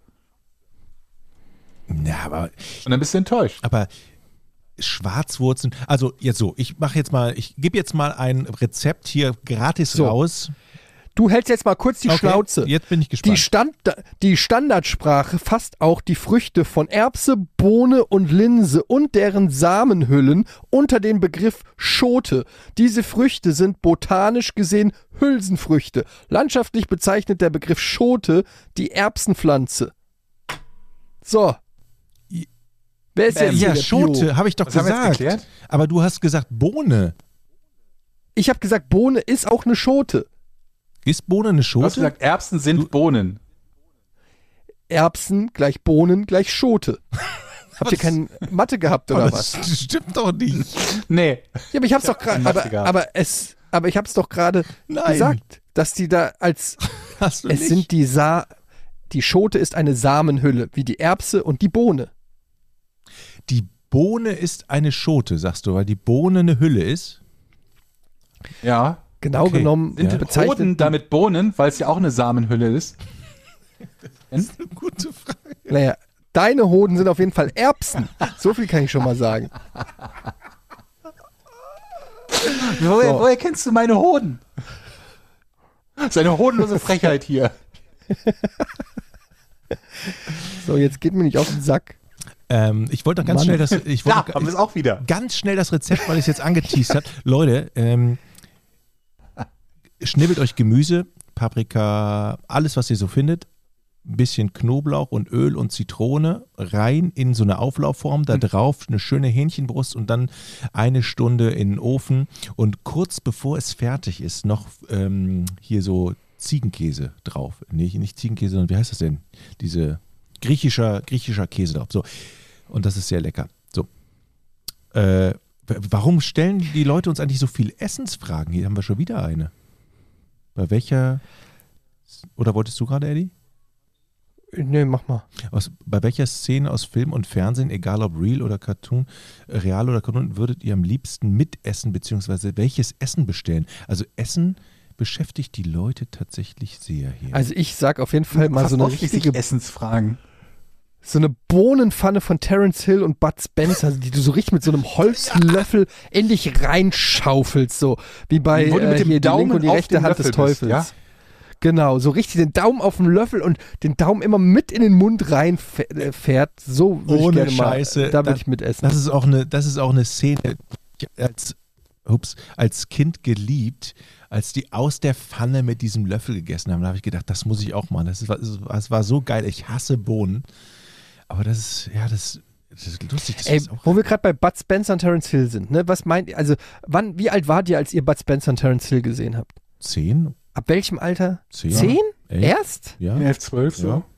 Ja, aber und dann bist du enttäuscht. Schwarzwurzeln, also jetzt so, ich gebe jetzt mal ein Rezept hier gratis So. raus. Du hältst jetzt mal kurz die Okay, Schnauze. jetzt bin ich gespannt. Die Standardsprache fasst auch die Früchte von Erbse, Bohne und Linse und deren Samenhüllen unter den Begriff Schote. Diese Früchte sind botanisch gesehen Hülsenfrüchte. Landschaftlich bezeichnet der Begriff Schote die Erbsenpflanze. So. Wer ist jetzt hier Ja, der Schote, Bio? habe ich doch Was haben wir jetzt gesagt. geklärt? Aber du hast gesagt Bohne. Ich habe gesagt, Bohne ist auch eine Schote. Ist Bohne eine Du hast Schote? gesagt, Erbsen sind Bohnen. Erbsen gleich Bohnen gleich Schote. Habt ihr keine Mathe gehabt oder das was? stimmt doch nicht. Nee. Ja, aber ich hab's doch gerade, Mathe gehabt. aber ich hab's doch gerade Nein. gesagt, dass die da als, Hast du es nicht? sind die Schote ist eine Samenhülle, wie die Erbse und die Bohne. Die Bohne ist eine Schote, sagst du, weil die Bohne eine Hülle ist. Ja. Genau Okay. genommen Sind bezeichnet Hoden damit Bohnen, weil es ja auch eine Samenhülle ist? Gute Frage. Naja, deine Hoden sind auf jeden Fall Erbsen. So viel kann ich schon mal sagen. Woher kennst du meine Hoden? Seine hohnlose Frechheit hier. So, jetzt geht mir nicht auf den Sack. Ich wollte noch ganz schnell das. Ich Da wollte haben wir es auch wieder. ganz schnell das Rezept, weil ich es jetzt angeteased habe. Leute, schnibbelt euch Gemüse, Paprika, alles, was ihr so findet. Ein bisschen Knoblauch und Öl und Zitrone rein in so eine Auflaufform, da drauf eine schöne Hähnchenbrust und dann 1 Stunde in den Ofen und kurz bevor es fertig ist, noch hier so Ziegenkäse drauf. Nee, nicht Ziegenkäse, sondern wie heißt das denn? Diese griechischer Käse drauf. So. Und das ist sehr lecker. So. Warum stellen die Leute uns eigentlich so viel Essensfragen? Hier haben wir schon wieder eine. Bei welcher, oder wolltest du gerade, Eddie? Nee, mach mal. Bei welcher Szene aus Film und Fernsehen, egal ob real oder Cartoon, würdet ihr am liebsten mitessen, beziehungsweise welches Essen bestellen? Also Essen beschäftigt die Leute tatsächlich sehr hier. Also ich sag auf jeden Fall mal so eine richtige Essensfragen. So eine Bohnenpfanne von Terence Hill und Bud Spencer, die du so richtig mit so einem Holzlöffel in dich reinschaufelst, so wie bei Wo du mit dem hier die Daumen linke und die auf rechte den Hand des Löffel bist, Teufels. ja? Genau, so richtig den Daumen auf den Löffel und den Daumen immer mit in den Mund reinfährt. So würde ich Ohne gerne Scheiße. mal, da würde ich mitessen. Das ist auch eine Szene, die ich als Kind geliebt, als die aus der Pfanne mit diesem Löffel gegessen haben. Da habe ich gedacht, das muss ich auch machen. Das war so geil. Ich hasse Bohnen. Aber das ist lustig. Wo wir gerade bei Bud Spencer und Terence Hill sind, ne? Was meint ihr, also wie alt wart ihr, als ihr Bud Spencer und Terence Hill gesehen habt? 10? Ab welchem Alter? 10? 10? Echt? Erst? Ja. 11, 12 so. Ja.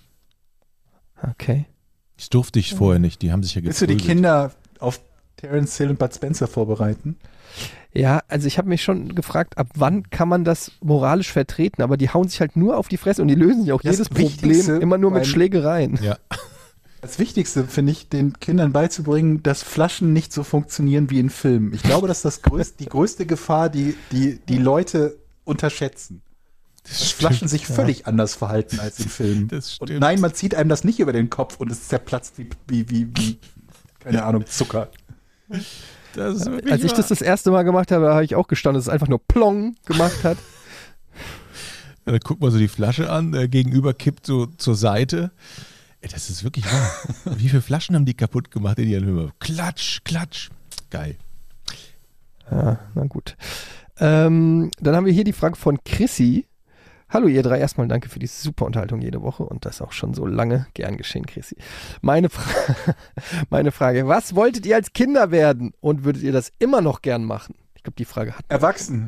Okay. Das durfte ich vorher nicht. Die haben sich ja Willst du die geprügelt. Kinder auf Terence Hill und Bud Spencer vorbereiten? Ja, also ich habe mich schon gefragt, ab wann kann man das moralisch vertreten, aber die hauen sich halt nur auf die Fresse und die lösen sich auch Das jedes Wichtigste Problem immer nur mit beim- Schlägereien. Ja. Das Wichtigste finde ich, den Kindern beizubringen, dass Flaschen nicht so funktionieren wie in Filmen. Ich glaube, das ist die größte Gefahr, die Leute unterschätzen. Dass Flaschen sich völlig anders verhalten als in Filmen. Das Und stimmt. nein, man zieht einem das nicht über den Kopf und es zerplatzt wie keine Ahnung, Zucker. Das ist wirklich Als ich das erste Mal gemacht habe, habe ich auch gestanden, dass es einfach nur Plong gemacht hat. Dann guckt man so die Flasche an, der Gegenüber kippt so zur Seite. Ey, das ist wirklich wahr. Wie viele Flaschen haben die kaputt gemacht in ihren Hümmern? Klatsch, klatsch. Geil. Ja, na gut. Dann haben wir hier die Frage von Chrissy. Hallo ihr drei, erstmal danke für die super Unterhaltung jede Woche und das auch schon so lange. Gern geschehen, Chrissy. Meine Frage, was wolltet ihr als Kinder werden und würdet ihr das immer noch gern machen? Ich glaube, die Frage hat... Erwachsen.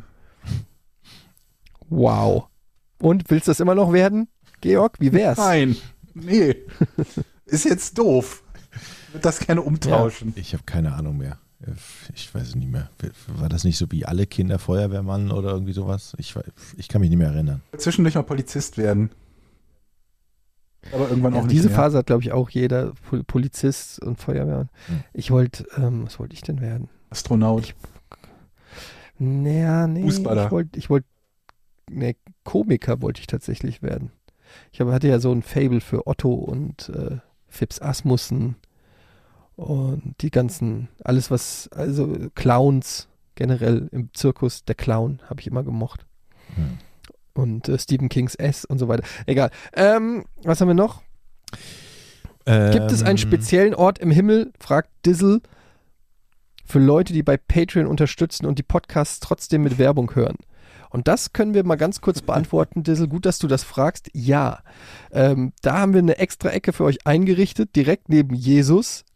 Wow. Und, willst du das immer noch werden, Georg? Wie wär's? Nein. Nee. Ist jetzt doof. Ich würde das gerne umtauschen. Ich habe keine Ahnung mehr. Ich weiß es nicht mehr. War das nicht so wie alle Kinder Feuerwehrmann oder irgendwie sowas? Ich kann mich nicht mehr erinnern. Zwischendurch mal Polizist werden. Aber irgendwann auch nicht Diese mehr. Phase hat, glaube ich, auch jeder Polizist und Feuerwehrmann. Ich wollte, was wollte ich denn werden? Astronaut. Nee, Fußballer. Komiker wollte ich tatsächlich werden. Ich hatte ja so ein Faible für Otto und Phipps Asmussen und die ganzen, alles was, also Clowns generell im Zirkus, der Clown habe ich immer gemocht. Hm. Und Stephen Kings S und so weiter. Egal. Was haben wir noch? Gibt es einen speziellen Ort im Himmel, fragt Dizzle, für Leute, die bei Patreon unterstützen und die Podcasts trotzdem mit Werbung hören? Und das können wir mal ganz kurz beantworten, Dizzle. Gut, dass du das fragst. Ja, da haben wir eine extra Ecke für euch eingerichtet, direkt neben Jesus.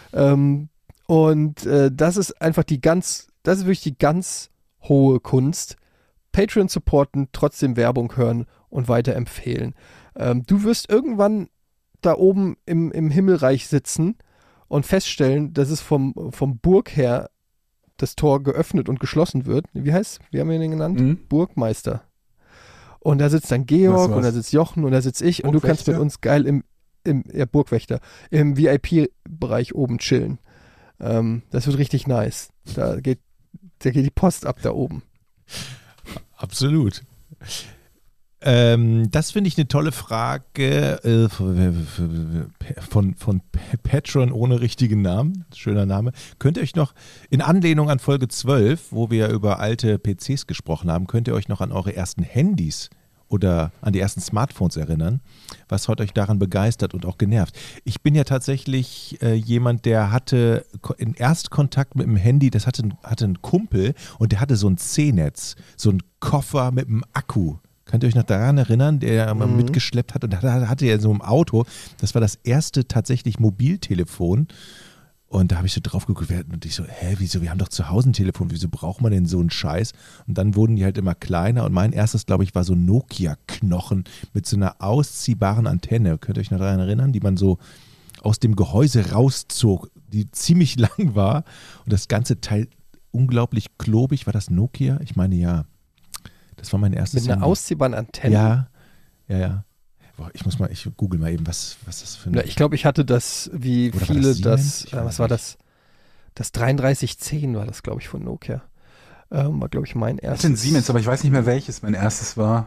Das ist einfach das ist wirklich die ganz hohe Kunst. Patreon supporten, trotzdem Werbung hören und weiterempfehlen. Du wirst irgendwann da oben im Himmelreich sitzen und feststellen, dass es vom Burg her das Tor geöffnet und geschlossen wird. Wie haben wir ihn genannt? Burgmeister. Und da sitzt dann Georg und da sitzt Jochen und da sitze ich und du kannst mit uns geil im Burgwächter, im VIP-Bereich oben chillen. Das wird richtig nice. Da geht die Post ab da oben. Absolut. Das finde ich eine tolle Frage von Patron ohne richtigen Namen. Schöner Name. Könnt ihr euch noch, in Anlehnung an Folge 12, wo wir über alte PCs gesprochen haben, könnt ihr euch noch an eure ersten Handys oder an die ersten Smartphones erinnern? Was hat euch daran begeistert und auch genervt? Ich bin ja tatsächlich jemand, der hatte in Erstkontakt mit dem Handy, das hatte einen Kumpel und der hatte so ein C-Netz, so einen Koffer mit einem Akku. Könnt ihr euch noch daran erinnern, der mal mitgeschleppt hat und da hatte er so im Auto, das war das erste tatsächlich Mobiltelefon und da habe ich so drauf geguckt und ich so, wieso, wir haben doch zu Hause ein Telefon, wieso braucht man denn so einen Scheiß? Und dann wurden die halt immer kleiner und mein erstes, glaube ich, war so ein Nokia-Knochen mit so einer ausziehbaren Antenne. Könnt ihr euch noch daran erinnern, die man so aus dem Gehäuse rauszog, die ziemlich lang war und das ganze Teil unglaublich klobig. War das Nokia? Ich meine, ja. Das war mein erstes. Mit einer ausziehbaren Antenne? Ja. Boah, ich google mal eben, was das für ein... Ich glaube, ich hatte das, wie oder viele, was war das? Das 3310 war das, glaube ich, von Nokia. War, glaube ich, mein Ich hatte erstes. ein Siemens, aber ich weiß nicht mehr, welches mein erstes war.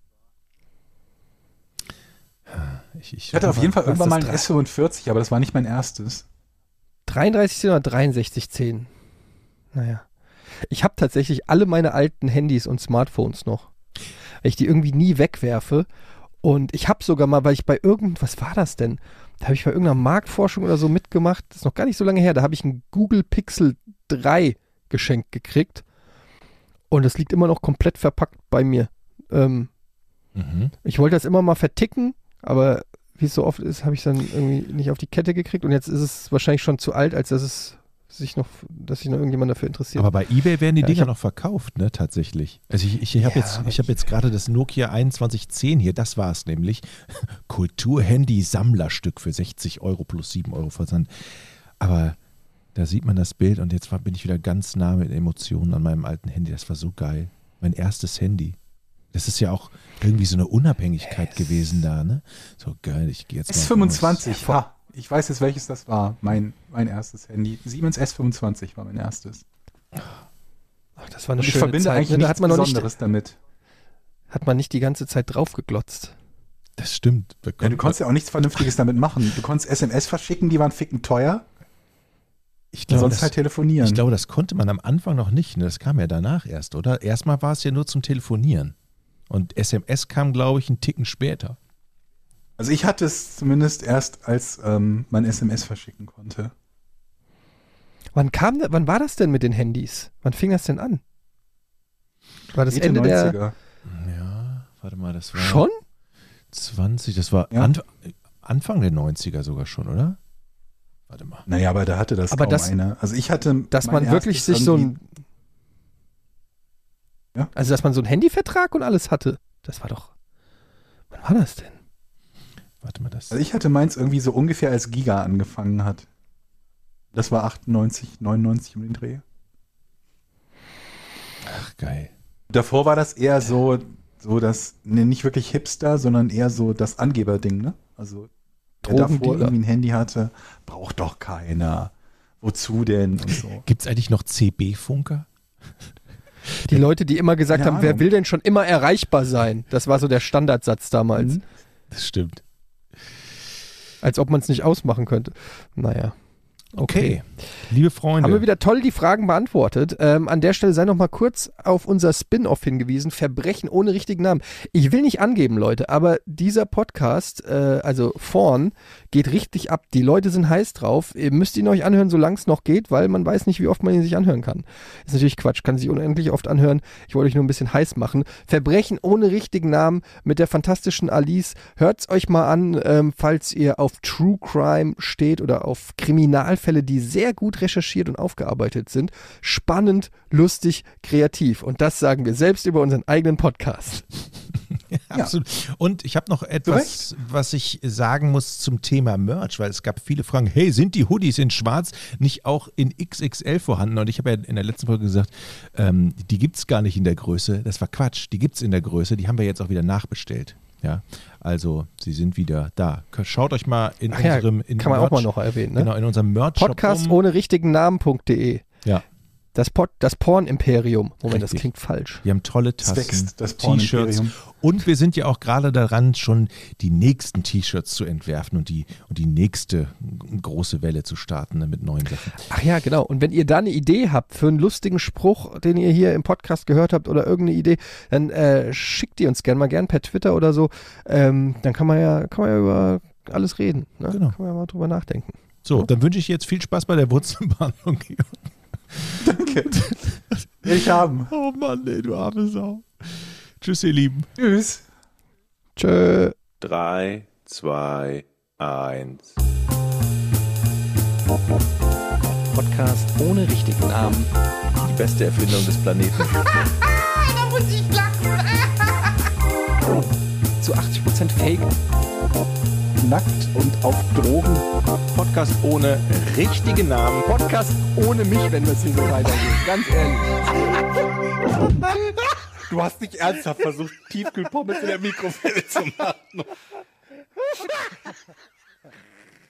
Ich hatte auf jeden Fall irgendwann mal ein S45, aber das war nicht mein erstes. 3310 oder 6310? Naja. Ich habe tatsächlich alle meine alten Handys und Smartphones noch. Weil ich die irgendwie nie wegwerfe. Und ich habe sogar mal, weil ich bei was war das denn? Da habe ich bei irgendeiner Marktforschung oder so mitgemacht. Das ist noch gar nicht so lange her. Da habe ich ein Google Pixel 3 geschenkt gekriegt. Und das liegt immer noch komplett verpackt bei mir. Ich wollte das immer mal verticken, aber wie es so oft ist, habe ich dann irgendwie nicht auf die Kette gekriegt. Und jetzt ist es wahrscheinlich schon zu alt, als dass sich noch irgendjemand dafür interessiert. Aber bei eBay werden die Dinger noch verkauft, ne, tatsächlich. Also ich habe jetzt gerade das Nokia 2110 hier, das war es nämlich. Kultur-Handy-Sammlerstück für 60 € plus 7 € Versand. Aber da sieht man das Bild und jetzt bin ich wieder ganz nah mit Emotionen an meinem alten Handy. Das war so geil. Mein erstes Handy. Das ist ja auch irgendwie so eine Unabhängigkeit gewesen da, ne? So geil, ich gehe jetzt mal S25, ich weiß jetzt, welches das war, mein erstes Handy. Siemens S25 war mein erstes. Ach, das war eine und ich schöne verbinde Zeit. eigentlich nichts Besonderes damit. Hat man nicht die ganze Zeit drauf geglotzt. Das stimmt. Ja, du konntest ja auch nichts Vernünftiges damit machen. Du konntest SMS verschicken, die waren ficken teuer. Ich glaube, sonst halt telefonieren. Ich glaube, das konnte man am Anfang noch nicht. Ne? Das kam ja danach erst, oder? Erstmal war es ja nur zum Telefonieren. Und SMS kam, glaube ich, einen Ticken später. Also ich hatte es zumindest erst, als man SMS verschicken konnte. Wann war das denn mit den Handys? Wann fing das denn an? War das Mitte Ende 90er. der... Ja, warte mal, das war... Schon? 20, das war Anfang der 90er sogar schon, oder? Warte mal. Naja, aber da hatte das aber kaum einer. Also ich hatte... Dass man wirklich sich so ein... Ja? Also dass man so einen Handyvertrag und alles hatte. Das war doch... Wann war das denn? Warte mal, das... Also ich hatte meins irgendwie so ungefähr als Giga angefangen hat. Das war 98, 99 um den Dreh. Ach, geil. Davor war das eher so das, nicht wirklich Hipster, sondern eher so das Angeberding, ne? Also wer davor irgendwie ein Handy hatte, braucht doch keiner. Wozu denn und so. Gibt es eigentlich noch CB-Funker? Die Leute, die immer gesagt haben, wer will denn schon immer erreichbar sein? Das war so der Standardsatz damals. Das stimmt. Als ob man es nicht ausmachen könnte. Naja. Okay. Liebe Freunde. Haben wir wieder toll die Fragen beantwortet. An der Stelle sei noch mal kurz auf unser Spin-Off hingewiesen. Verbrechen ohne richtigen Namen. Ich will nicht angeben, Leute, aber dieser Podcast, also vorn, geht richtig ab. Die Leute sind heiß drauf. Ihr müsst ihn euch anhören, solange es noch geht, weil man weiß nicht, wie oft man ihn sich anhören kann. Ist natürlich Quatsch, kann sich unendlich oft anhören. Ich wollte euch nur ein bisschen heiß machen. Verbrechen ohne richtigen Namen mit der fantastischen Alice. Hört's euch mal an, falls ihr auf True Crime steht oder auf Kriminalfälle, die sehr gut recherchiert und aufgearbeitet sind. Spannend, lustig, kreativ. Und das sagen wir selbst über unseren eigenen Podcast. Ja, absolut. Und ich habe noch etwas, was ich sagen muss zum Thema Merch, weil es gab viele Fragen, hey, sind die Hoodies in schwarz nicht auch in XXL vorhanden? Und ich habe ja in der letzten Folge gesagt, die gibt es gar nicht in der Größe. Das war Quatsch, die gibt es in der Größe, die haben wir jetzt auch wieder nachbestellt. Ja, also sie sind wieder da. Schaut euch mal in unserem... kann man auch mal noch erwähnen, ne? Genau, in unserem Merch-Shop Podcast ohne richtigen Namen.de. Ja. Das Porn-Imperium. Moment, das Richtig. klingt falsch. Wir haben tolle Es Tassen, wächst, das T-Shirts Pornimperium. und wir sind ja auch gerade daran, schon die nächsten T-Shirts zu entwerfen und die nächste große Welle zu starten, ne, mit neuen Sachen. Ach ja, genau. Und wenn ihr da eine Idee habt für einen lustigen Spruch, den ihr hier im Podcast gehört habt oder irgendeine Idee, dann schickt die uns gern per Twitter oder so. Dann kann man ja über alles reden. Ne? Genau. Kann man ja mal drüber nachdenken. So, dann wünsche ich dir jetzt viel Spaß bei der Wurzelbehandlung. Danke. Ich haben. Oh Mann, ey, du arme Sau. Tschüss, ihr Lieben. Tschüss. Tschö. 3, 2, 1. Podcast ohne richtigen Namen. Die beste Erfindung des Planeten. Da muss ich lachen. Zu 80% Fake. Nackt und auf Drogen. Podcast ohne richtigen Namen. Podcast ohne mich, wenn das hier so weitergeht. Ganz ehrlich. Du hast nicht ernsthaft versucht, Tiefkühlpommes in der Mikrowelle zu machen.